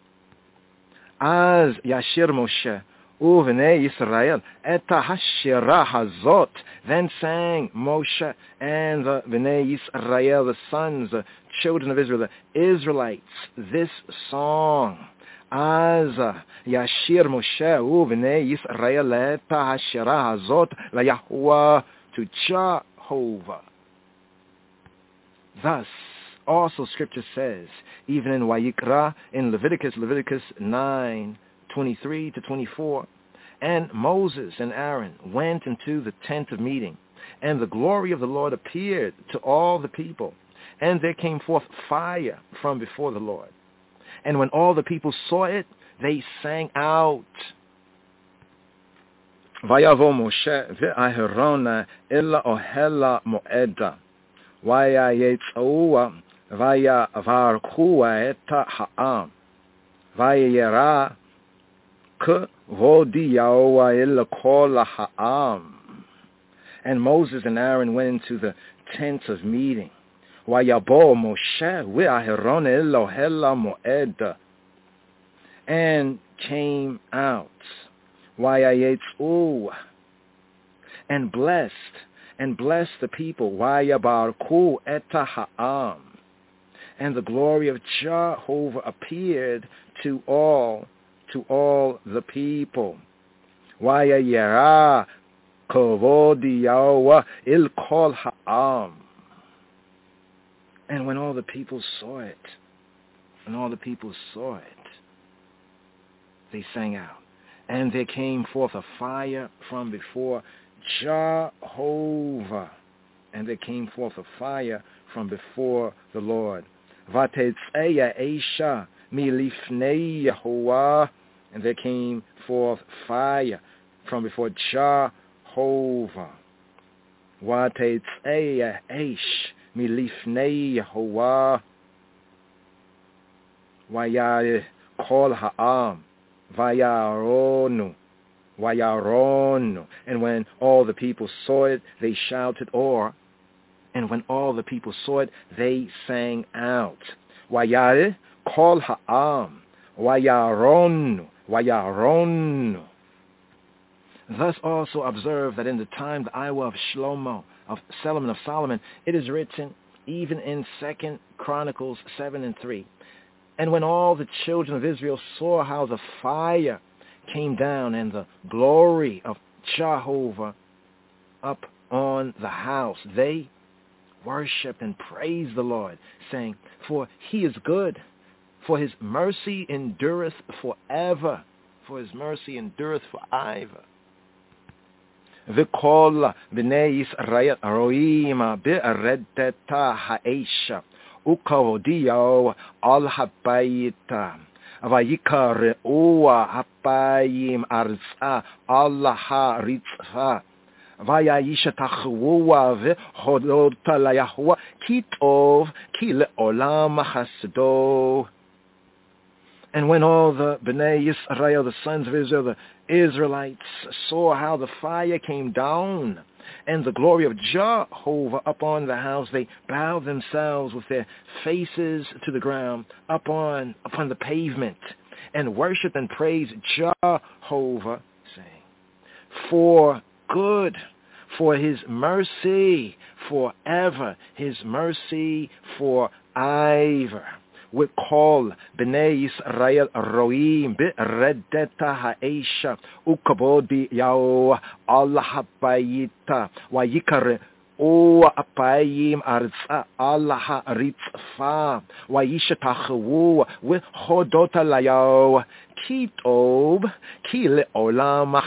Speaker 13: Az Yashir Moshe u'vnei Yisrael eta hashira hazot. Then sang Moshe and the Bnei Yisrael, the sons, the children of Israel, the Israelites, this song. Az Yashir Moshe u'vnei Yisrael eta hashira hazot laYahuwah, to Jehovah. Thus, also Scripture says, even in Vayikra, in Leviticus 9:23-24, and Moses and Aaron went into the tent of meeting, and the glory of the Lord appeared to all the people, and there came forth fire from before the Lord. And when all the people saw it, they sang out. Vayavo Moshe ve'Aharon ela ohela moeda. Vayayetzua vayavarchu eta ha'am. Vayera k'vodi Yahuwah ela kol ha'am. And Moses and Aaron went into the tent of meeting. Vayabo Moshe ve'Aharon ela ohela moeda. And came out. Vayayetzu, and blessed the people. Vayabarku eta ha'am, and the glory of Jehovah appeared to all the people. Vayayera kovodi Yahuwah il kol ha'am. And when all the people saw it, they sang out. And there came forth a fire from before Jehovah. And there came forth a fire from before the Lord. Vatetzea Esha milifnei Yehovah, and there came forth fire from before Jehovah. Vatetzea Esh milifnei Yehovah, Vayar kol ha'am, Vayaronu, Vayaronu. And when all the people saw it, they shouted, and when all the people saw it, they sang out. Vayar kol ha'am, Vayaronu, Vayaronu. Thus also observe that in the time, the hour of Shlomo, of Solomon, it is written, even in 2 Chronicles 7:3. And when all the children of Israel saw how the fire came down and the glory of Jehovah up on the house, they worshiped and praised the Lord, saying, for he is good, for his mercy endureth forever, for his mercy endureth forever. V'kol b'nei Yisrael ro'im be'redeta ha'esha ukavodiyo al habayita vayikare'ua habayim arza al ha'ritzva vayayisha tachvua v'hodota layahua ki tov ki le'olam chasdo. And when all the Bnei Yisrael, the sons of Israel, the Israelites, saw how the fire came down and the glory of Jehovah upon the house, they bowed themselves with their faces to the ground upon the pavement and worshipped and praised Jehovah, saying, for good, for his mercy forever, his mercy forever. We call Bnei Yisrael roim be'redeta ha'esha ukabodi yao al habayita vayikare o apayim arza al ha'ritzfa vayishatachvu v'hodota layao ki tov ki le'olam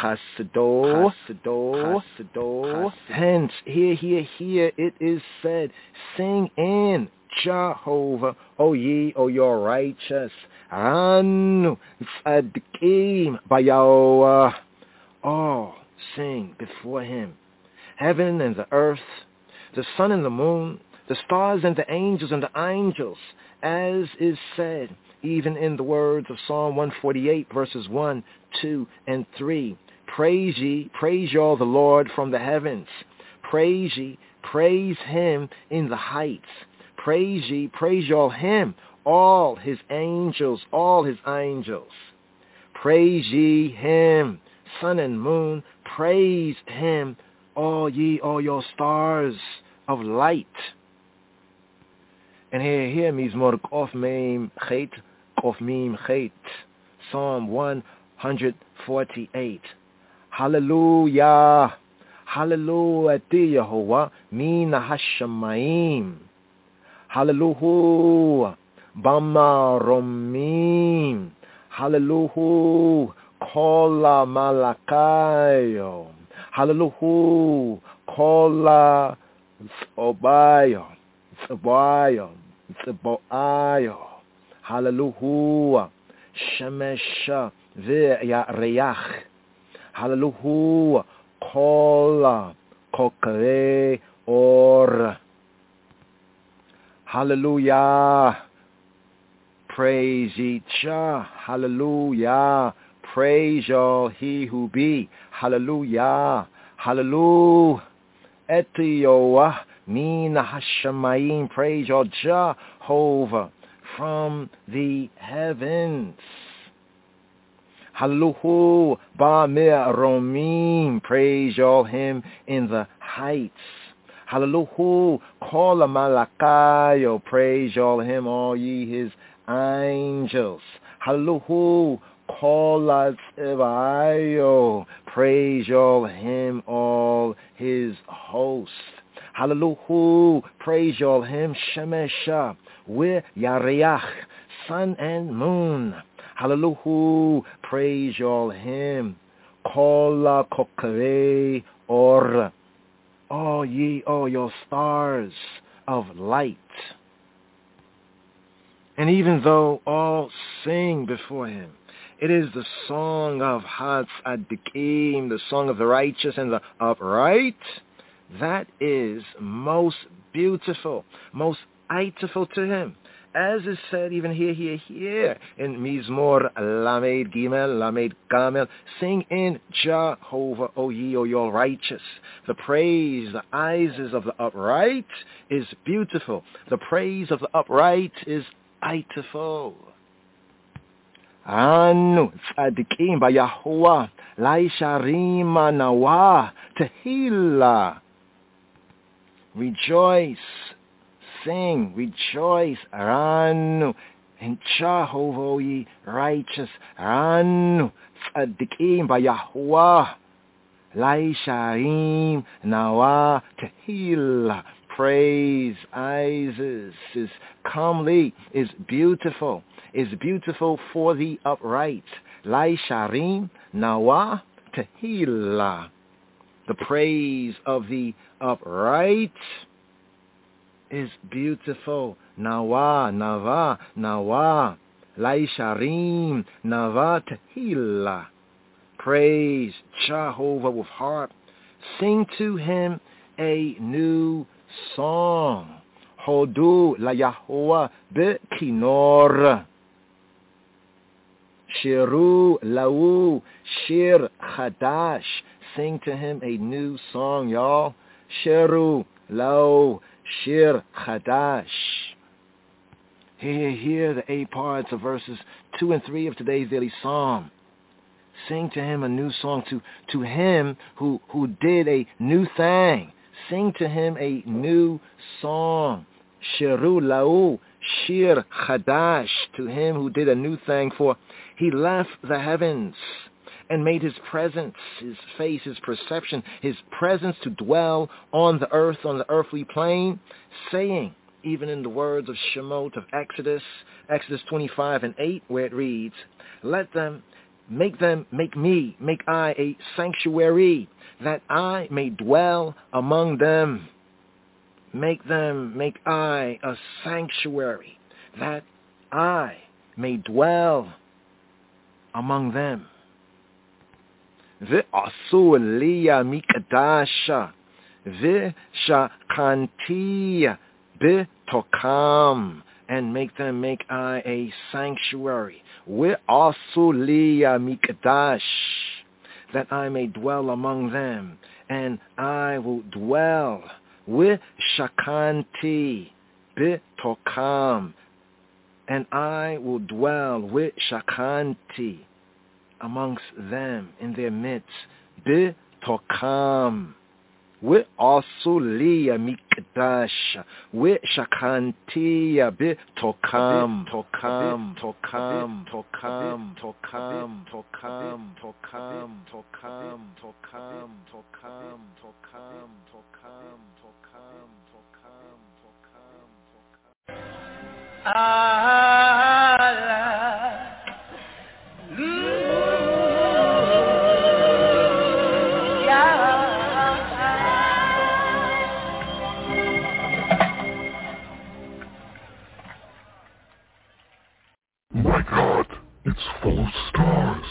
Speaker 13: chasdo. Hence, here it is said, sing in Jehovah, O ye, O your righteous, Anu tzadikim bayawa. All sing before him. Heaven and the earth, the sun and the moon, the stars and the angels, as is said, even in the words of Psalm 148, verses 1, 2, and 3. Praise ye all the Lord from the heavens. Praise ye, praise him in the heights. Praise ye all him, all his angels. Praise ye him, sun and moon, praise him, all your stars of light. And here Mizmor Kof Mim Chet, Psalm 148. Hallelujah, hallelujah to Yehovah, Mina Hashemayim. Hallelujah, Bama Romim. Hallelujah, Kola Malakayo. Hallelujah, Kola Tzobayo. Hallelujah, Shemesha V'Yareach. Hallelujah, Kola Kokre Or. Hallelujah. Praise ye Jah. Hallelujah. Praise y'all he who be. Hallelujah. Hallelujah. Etioah Mina Hashemayim. Praise y'all Jehovah from the heavens. Hallelujah. Ba'mir Romim. Praise y'all him in the heights. Hallelujah, Kola Malakayo, praise y'all him, all ye his angels. Hallelujah, Kola Tzevayo, praise y'all him, all his hosts. Hallelujah, praise y'all him, Shemesha, V'Yareach, sun and moon. Hallelujah, praise y'all him, Kola Kokre Or. All ye, all your stars of light.
Speaker 11: And even though all sing before him, it is the song of Hatzadikim, the song of the righteous and the upright, that is most beautiful, most aitiful to him. As is said even here in Mizmor Lamed Gimel, Lamed Gamel, sing in Jehovah, O ye, O y'all righteous. The praise, the eyes of the upright is beautiful. The praise of the upright is aitiful. Anu tzadikim b'Yahuwah, laisharim nawa tehillah. Rejoice, sing, rejoice, Anu, in Jehovah ye righteous, Anu tzadikim b'Yahuwah, laisharim nawa tehillah. Praise, Isis, is comely, is beautiful for the upright. Lai sharim nawa tehillah. The praise of the upright is beautiful. Nawa, nawa. Lai sharim nawa tehillah. Praise Jehovah with harp. Sing to him a new song. Hodu la Yahuwah bekinor. Shiru lau shir chadash. Sing to him a new song, y'all. Shiru lau shir chadash. Hear the 8 parts of verses 2 and 3 of today's daily psalm. Sing to him a new song, to him who did a new thing. Sing to him a new song. Shiru lau shir chadash. To him who did a new thing, for he left the heavens and made his presence, his face, his perception, his presence to dwell on the earth, on the earthly plane, saying, even in the words of Shemot of Exodus 25 and 8, where it reads, make I a sanctuary, that I may dwell among them. Make I a sanctuary, that I may dwell among them. Ve'asu liya mikdasha, ve'shakanti betokam, and make I a sanctuary. Ve'asu liya mikdash, that I may dwell among them, and I will dwell with shakanti betokam, and I will dwell with shakanti amongst them, in their midst, betokam, with asuliya mikdash, with shakantiya betokam, tokam.
Speaker 20: My God, it's full of stars.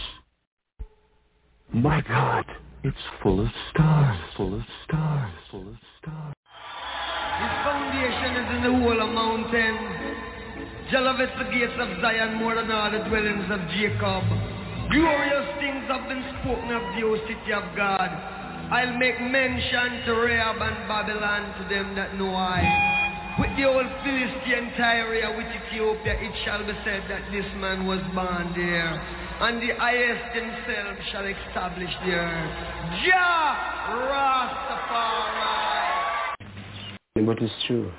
Speaker 20: My God, it's full of stars, full of stars, full of stars.
Speaker 21: His foundation is in the whole of mountains. Jah loveth the gates of Zion more than all the dwellings of Jacob. Glorious things have been spoken of the, O city of God. I'll make mention to Rahab and Babylon, to them that know I. With the old Philistine Tyre, with Ethiopia, it shall be said that this man was born there, and the highest himself shall establish the earth. Jah Rastafari.
Speaker 17: But it's true.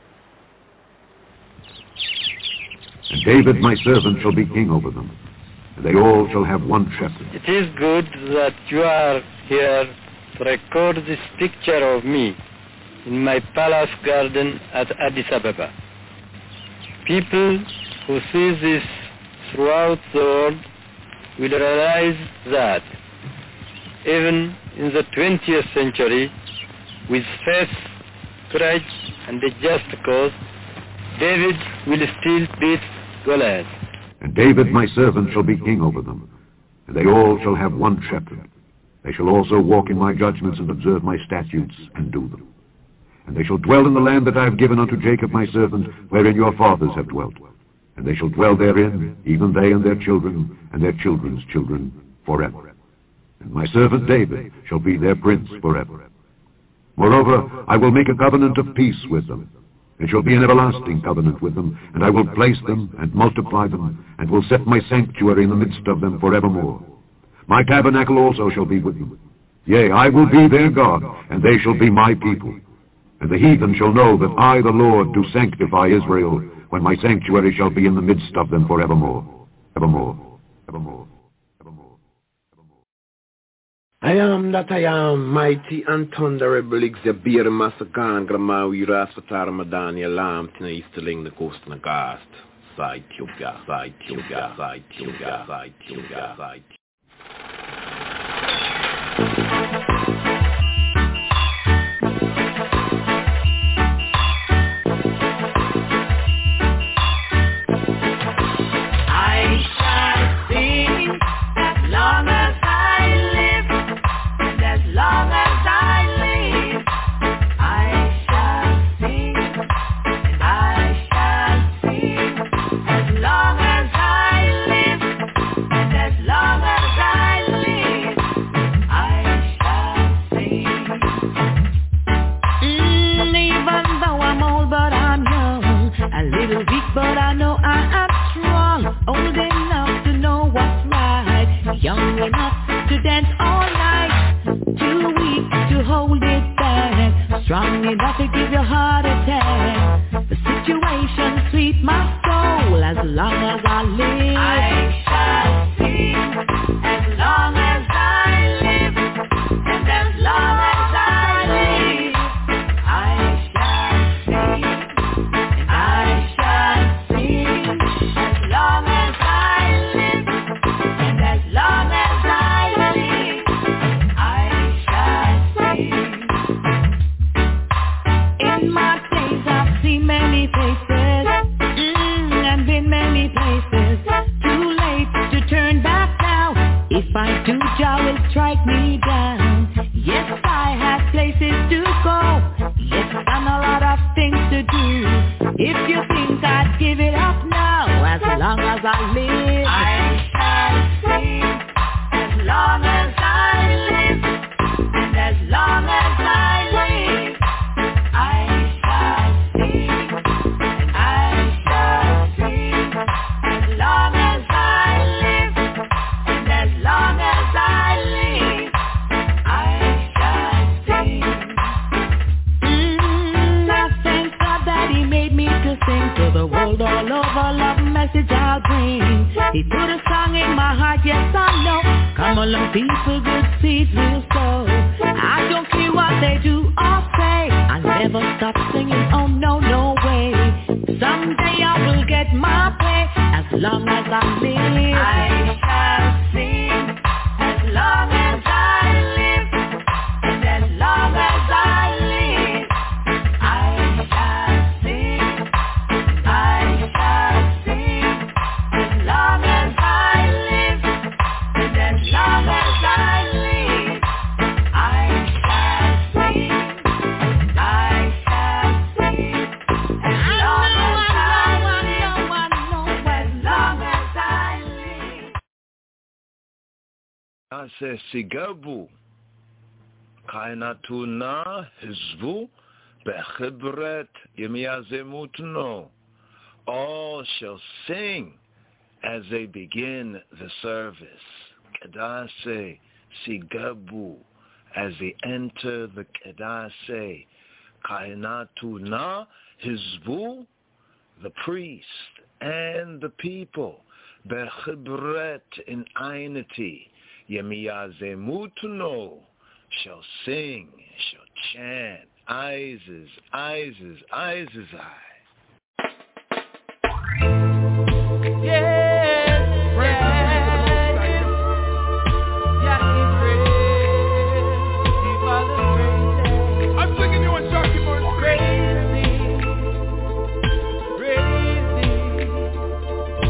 Speaker 2: And David my servant shall be king over them, and they all shall have one shepherd.
Speaker 22: It is good that you are here to record this picture of me in my palace garden at Addis Ababa. People who see this throughout the world will realize that even in the 20th century, with faith, courage, and a just cause, David will still beat Go ahead.
Speaker 2: And David my servant shall be king over them, and they all shall have one shepherd. They shall also walk in my judgments and observe my statutes and do them. And they shall dwell in the land that I have given unto Jacob my servant, wherein your fathers have dwelt. And they shall dwell therein, even they and their children, and their children's children, forever. And my servant David shall be their prince forever. Moreover, I will make a covenant of peace with them. It shall be an everlasting covenant with them, and I will place them and multiply them, and will set my sanctuary in the midst of them forevermore. My tabernacle also shall be with them. Yea, I will be their God, and they shall be my people. And the heathen shall know that I, the Lord, do sanctify Israel, when my sanctuary shall be in the midst of them forevermore. Evermore. Evermore.
Speaker 1: I am that I am, mighty and thunderable, Xabir Masakan, Gramawi, Rasfatar Madani, Alam, Tina Easterling, the coast and the Gast. Side Tuga, side Tuga, side Tuga, side Tuga, side
Speaker 12: I shall sing as long as I live, and as long as I live, I shall sing, and I shall sing as long as I live, and as long as I live, I shall sing. Even though I'm old but I'm young, a little weak but I know I am strong, old enough to know what's right, young enough to dance all night, too weak to hold it back, strong enough to give your heart attack. The situation sweet my soul as long as I live. I shall sing as long as I live, and as long as I live, I shall sing, and I shall sing as long as I live, and as long as I live, I shall sing. In my days I've seen many faces, and been many places, too late to turn back now. If I do, Jah will strike me down. Yes, I have places to go, yes, and a lot of things to do. If you think I'd give it up now, as long as I live, I shall sing as long as I live, and as long as I live, I shall sing, and I shall sing as long as I live, and as long as I live, I shall sing. I thank God that He made me to sing to the world all over. Love message I'll bring. He put a song in my heart, yes I know. Come along people, good seeds will sow. I don't care what they do or say, I'll never stop singing, oh no, no way. Someday I will get my pay, as long as I live. I shall sing as long as I live, and as long as I live, I shall sing, I shall sing as long as I live, and as long as I live, I shall sing, I shall sing as long as I live, as long as I live.
Speaker 13: Ase sigabu kainatuna hizbu bechibret yemiazemutno. All shall sing as they begin the service. Kedase sigabu, as they enter the kedase. Kainatuna hizbu, the priest and the people. Bechibret, in einity. Yemiyazemutno, shall sing, shall chant. Isis, Isis, Isis, I.
Speaker 12: I'm singing you a Sharky Boy.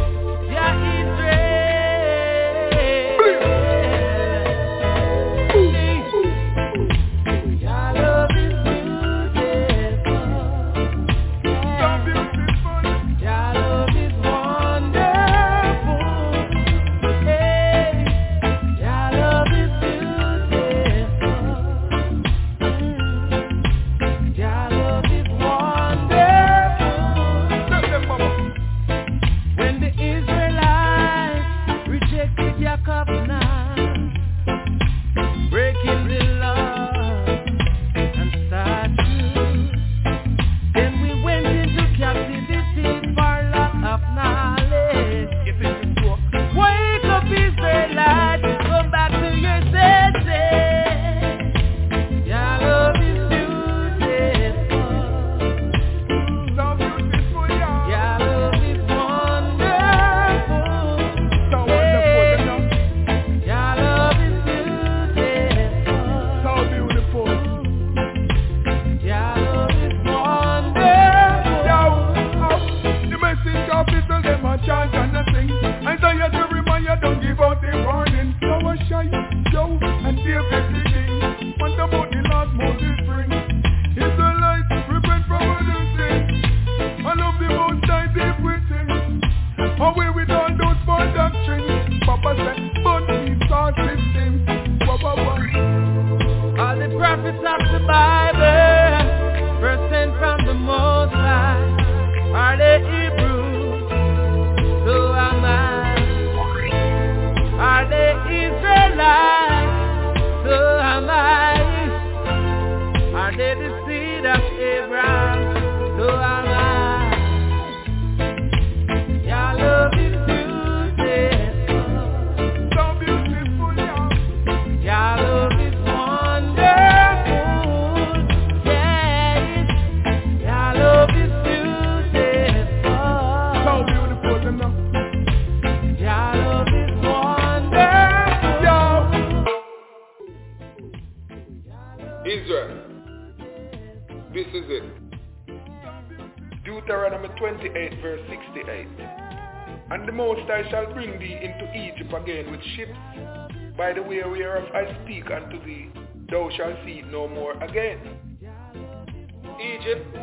Speaker 3: Deuteronomy 28 verse 68. And the Most High shall bring thee into Egypt again with ships, by the way whereof I speak unto thee, thou shalt see it no more again. Egypt.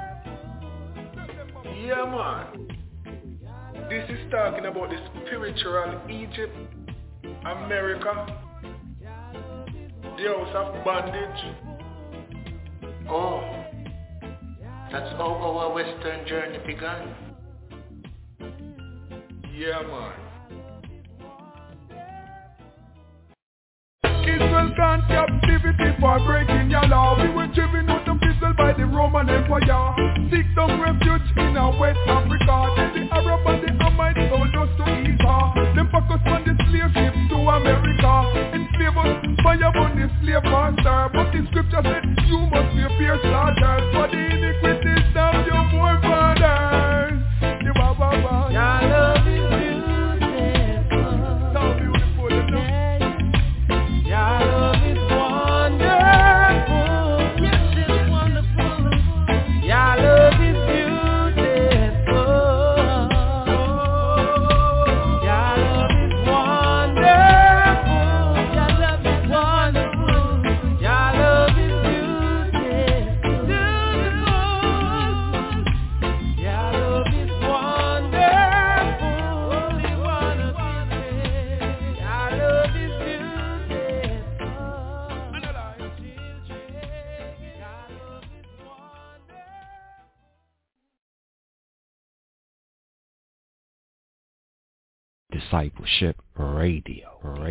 Speaker 3: Yeah, man. This is talking about the spiritual Egypt, America, the house of bondage.
Speaker 4: Oh, that's how our Western journey began.
Speaker 3: Yeah, man. Israel can't captivity for breaking your law. We were driven out of Israel by the Roman Empire. Seek some refuge in West Africa. Then the Arab and the Amite sold us to Esau. Them focus on the slave ships to America. Enslave us, fire on the slave master. But the scripture said you must be a fierce slaughter. For the iniquities of your forefathers. Your love is beautiful. So beautiful, you know. Your love is wonderful. Yes, it's wonderful. Your love is beautiful. Your love is wonderful. Your love is wonderful. Your love is beautiful. Your love is wonderful. Only one of you. Your love is
Speaker 1: Discipleship Radio.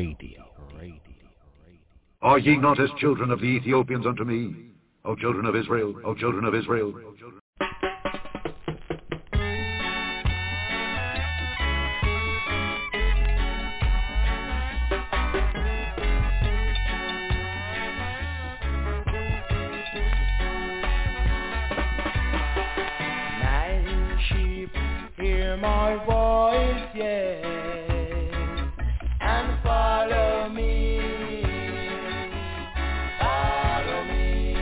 Speaker 2: Are ye not as children of the Ethiopians unto me, O children of Israel, O children of Israel?
Speaker 12: My sheep hear my voice, yes, and follow me. Follow me.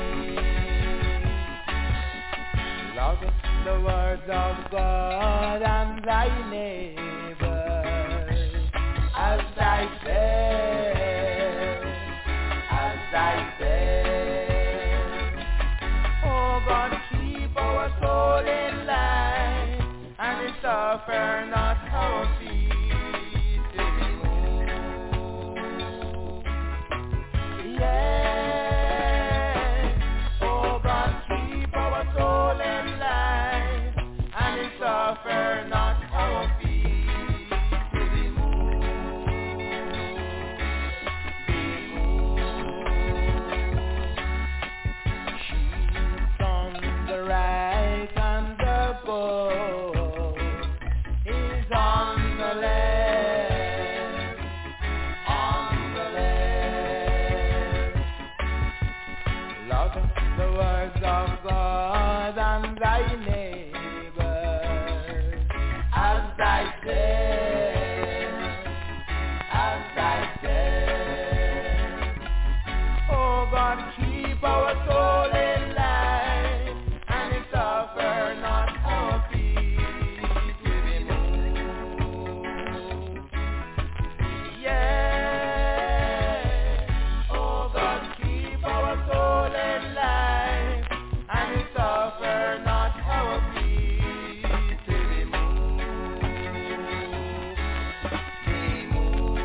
Speaker 12: Love the words of God and thy neighbor as thyself, as thyself. Oh God, keep our soul in line, and it suffer not our feet to be moved. Yes, oh God, keep our soul in line, and it suffer not our feet to be moved. Be moved. She's on the right and the goat is on the left, on the left. Love the words of God and thy neighbor as thyself, as thyself. Oh God, keep our soul in line, and it suffer not our feet to be moved. Yeah, oh God, keep our soul in line, and it suffer not our feet to be moved. Be moved.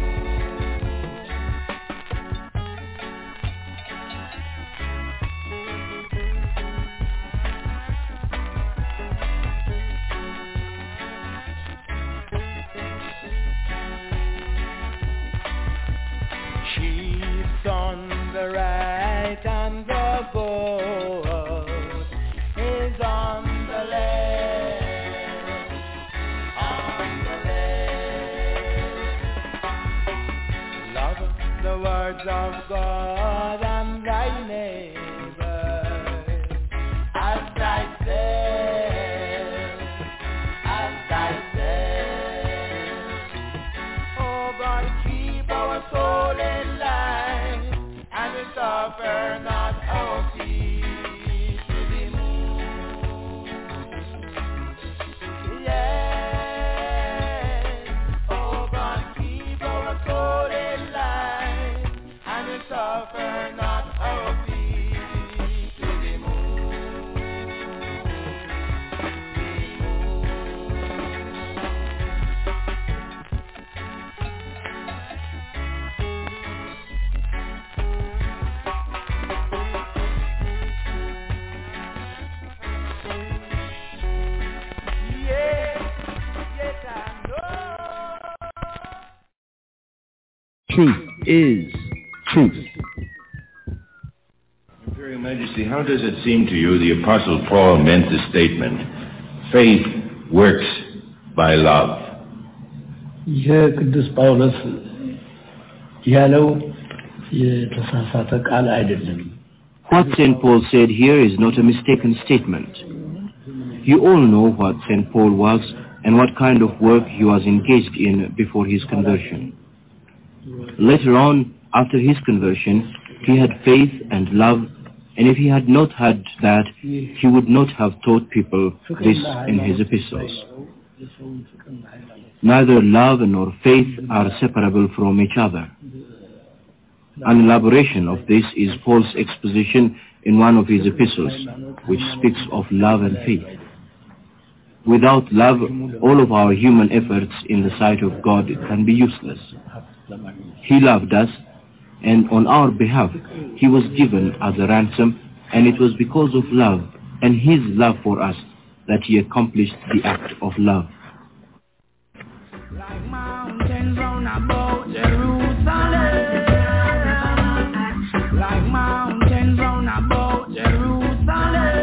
Speaker 12: Sheep on the right and the goat is on the left, on the left. Love the words of God and thy neighbor as thyself, as thyself. Oh God, keep our soul in line, and it suffer not our feet to be moved.
Speaker 10: truth is truth.
Speaker 5: Imperial Majesty, how does it seem to you the Apostle Paul meant the statement, faith works by love?
Speaker 9: ቅዱስ ጳውሎስ ያለው የተሳሳተ ቃል አይደለም።
Speaker 23: What St. Paul said here is not a mistaken statement. You all know what St. Paul was and what kind of work he was engaged in before his conversion. Later on, after his conversion, he had faith and love, and if he had not had that, he would not have taught people this in his epistles. Neither love nor faith are separable from each other. An elaboration of this is Paul's exposition in one of his epistles, which speaks of love and faith. Without love, all of our human efforts in the sight of God can be useless. He loved us, and on our behalf, he was given as a ransom, and it was because of love and his love for us that he accomplished the act of love.
Speaker 12: Like mountains round about Jerusalem, like mountains round about Jerusalem.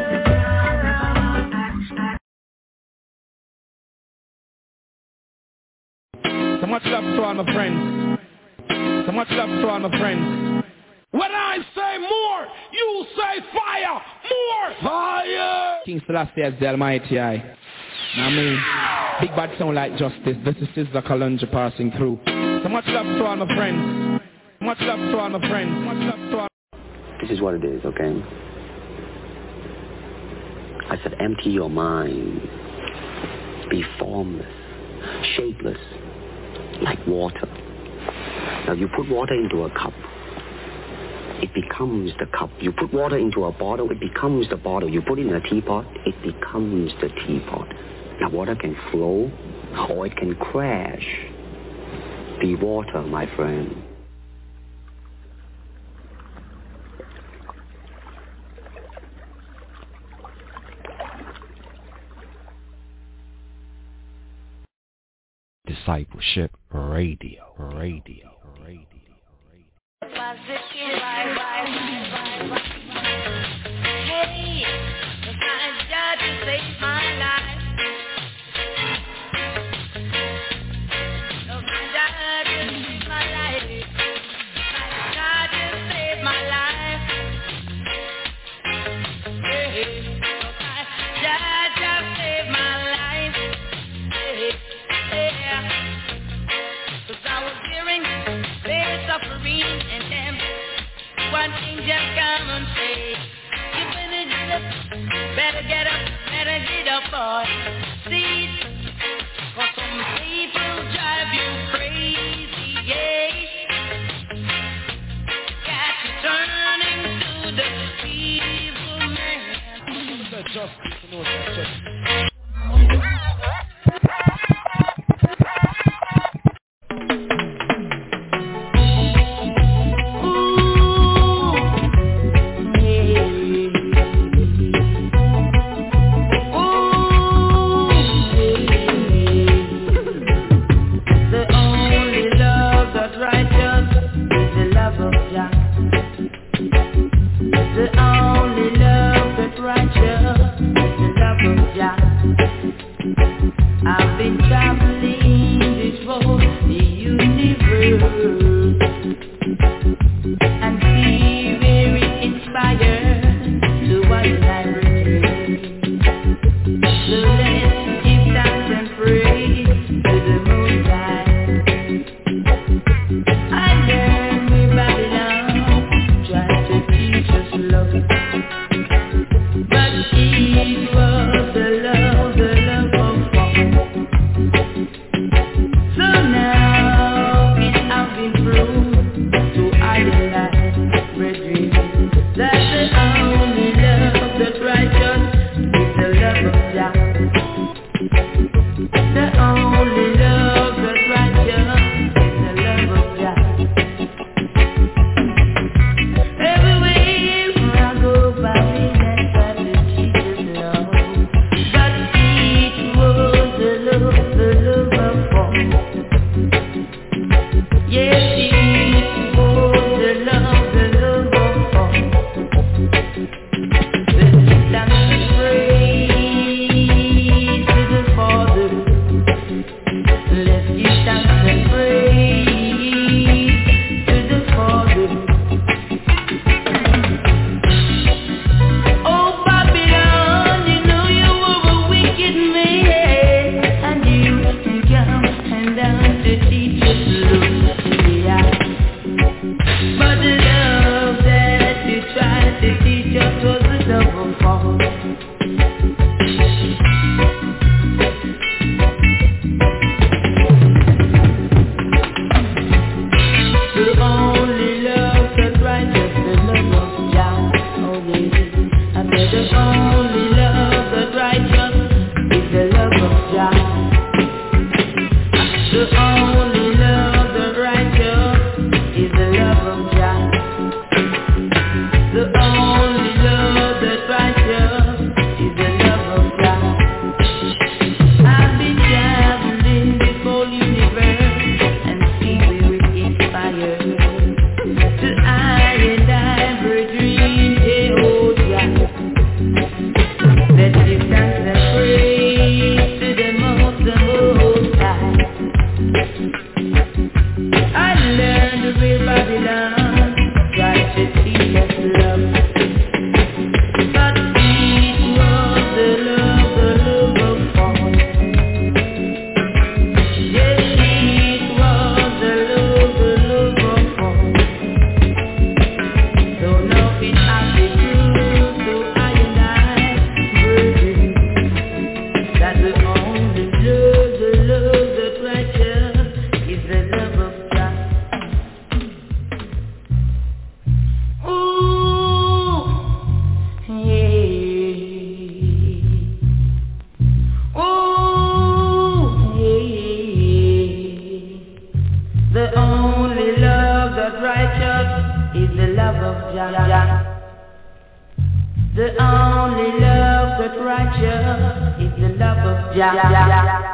Speaker 24: So much love to all my friends. So much love to all my friends.
Speaker 15: When I say more, you say fire. More fire.
Speaker 24: King Selassie as the Almighty I. I mean, big bad sound like justice. This is the Kalunja passing through. So much love to all my friends. Much love to all my friends. Much love to all.
Speaker 25: This is what it is, okay? I said empty your mind. Be formless, shapeless, like water. Now you put water into a cup, it becomes the cup. You put water into a bottle, it becomes the bottle. You put it in a teapot, it becomes the teapot. Now water can flow or it can crash. Be water, my friend.
Speaker 26: Discipleship Radio.
Speaker 12: Hey, my God, you saved my life. Oh, my God, you saved my life. My God, you saved my life. Hey, oh, my God, you saved my life. Yeah. 'Cause I was hearing their suffering and them. One thing just come and say, you better get up, boy. See, 'cause some people drive you crazy, yeah. Got you turning to the evil man. only love that's righteous is the love of Jah. The only love that's righteous is the love of Jah.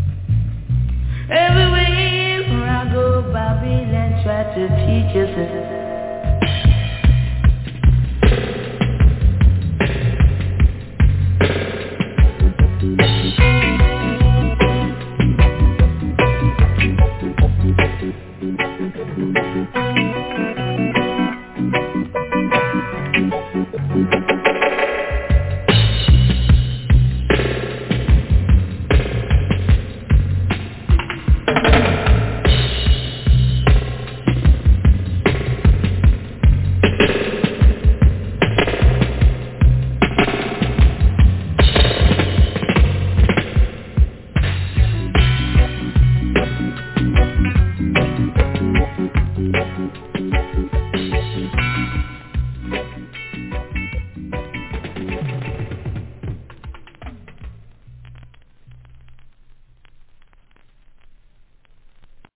Speaker 12: Everywhere I go, Babylon try to teach us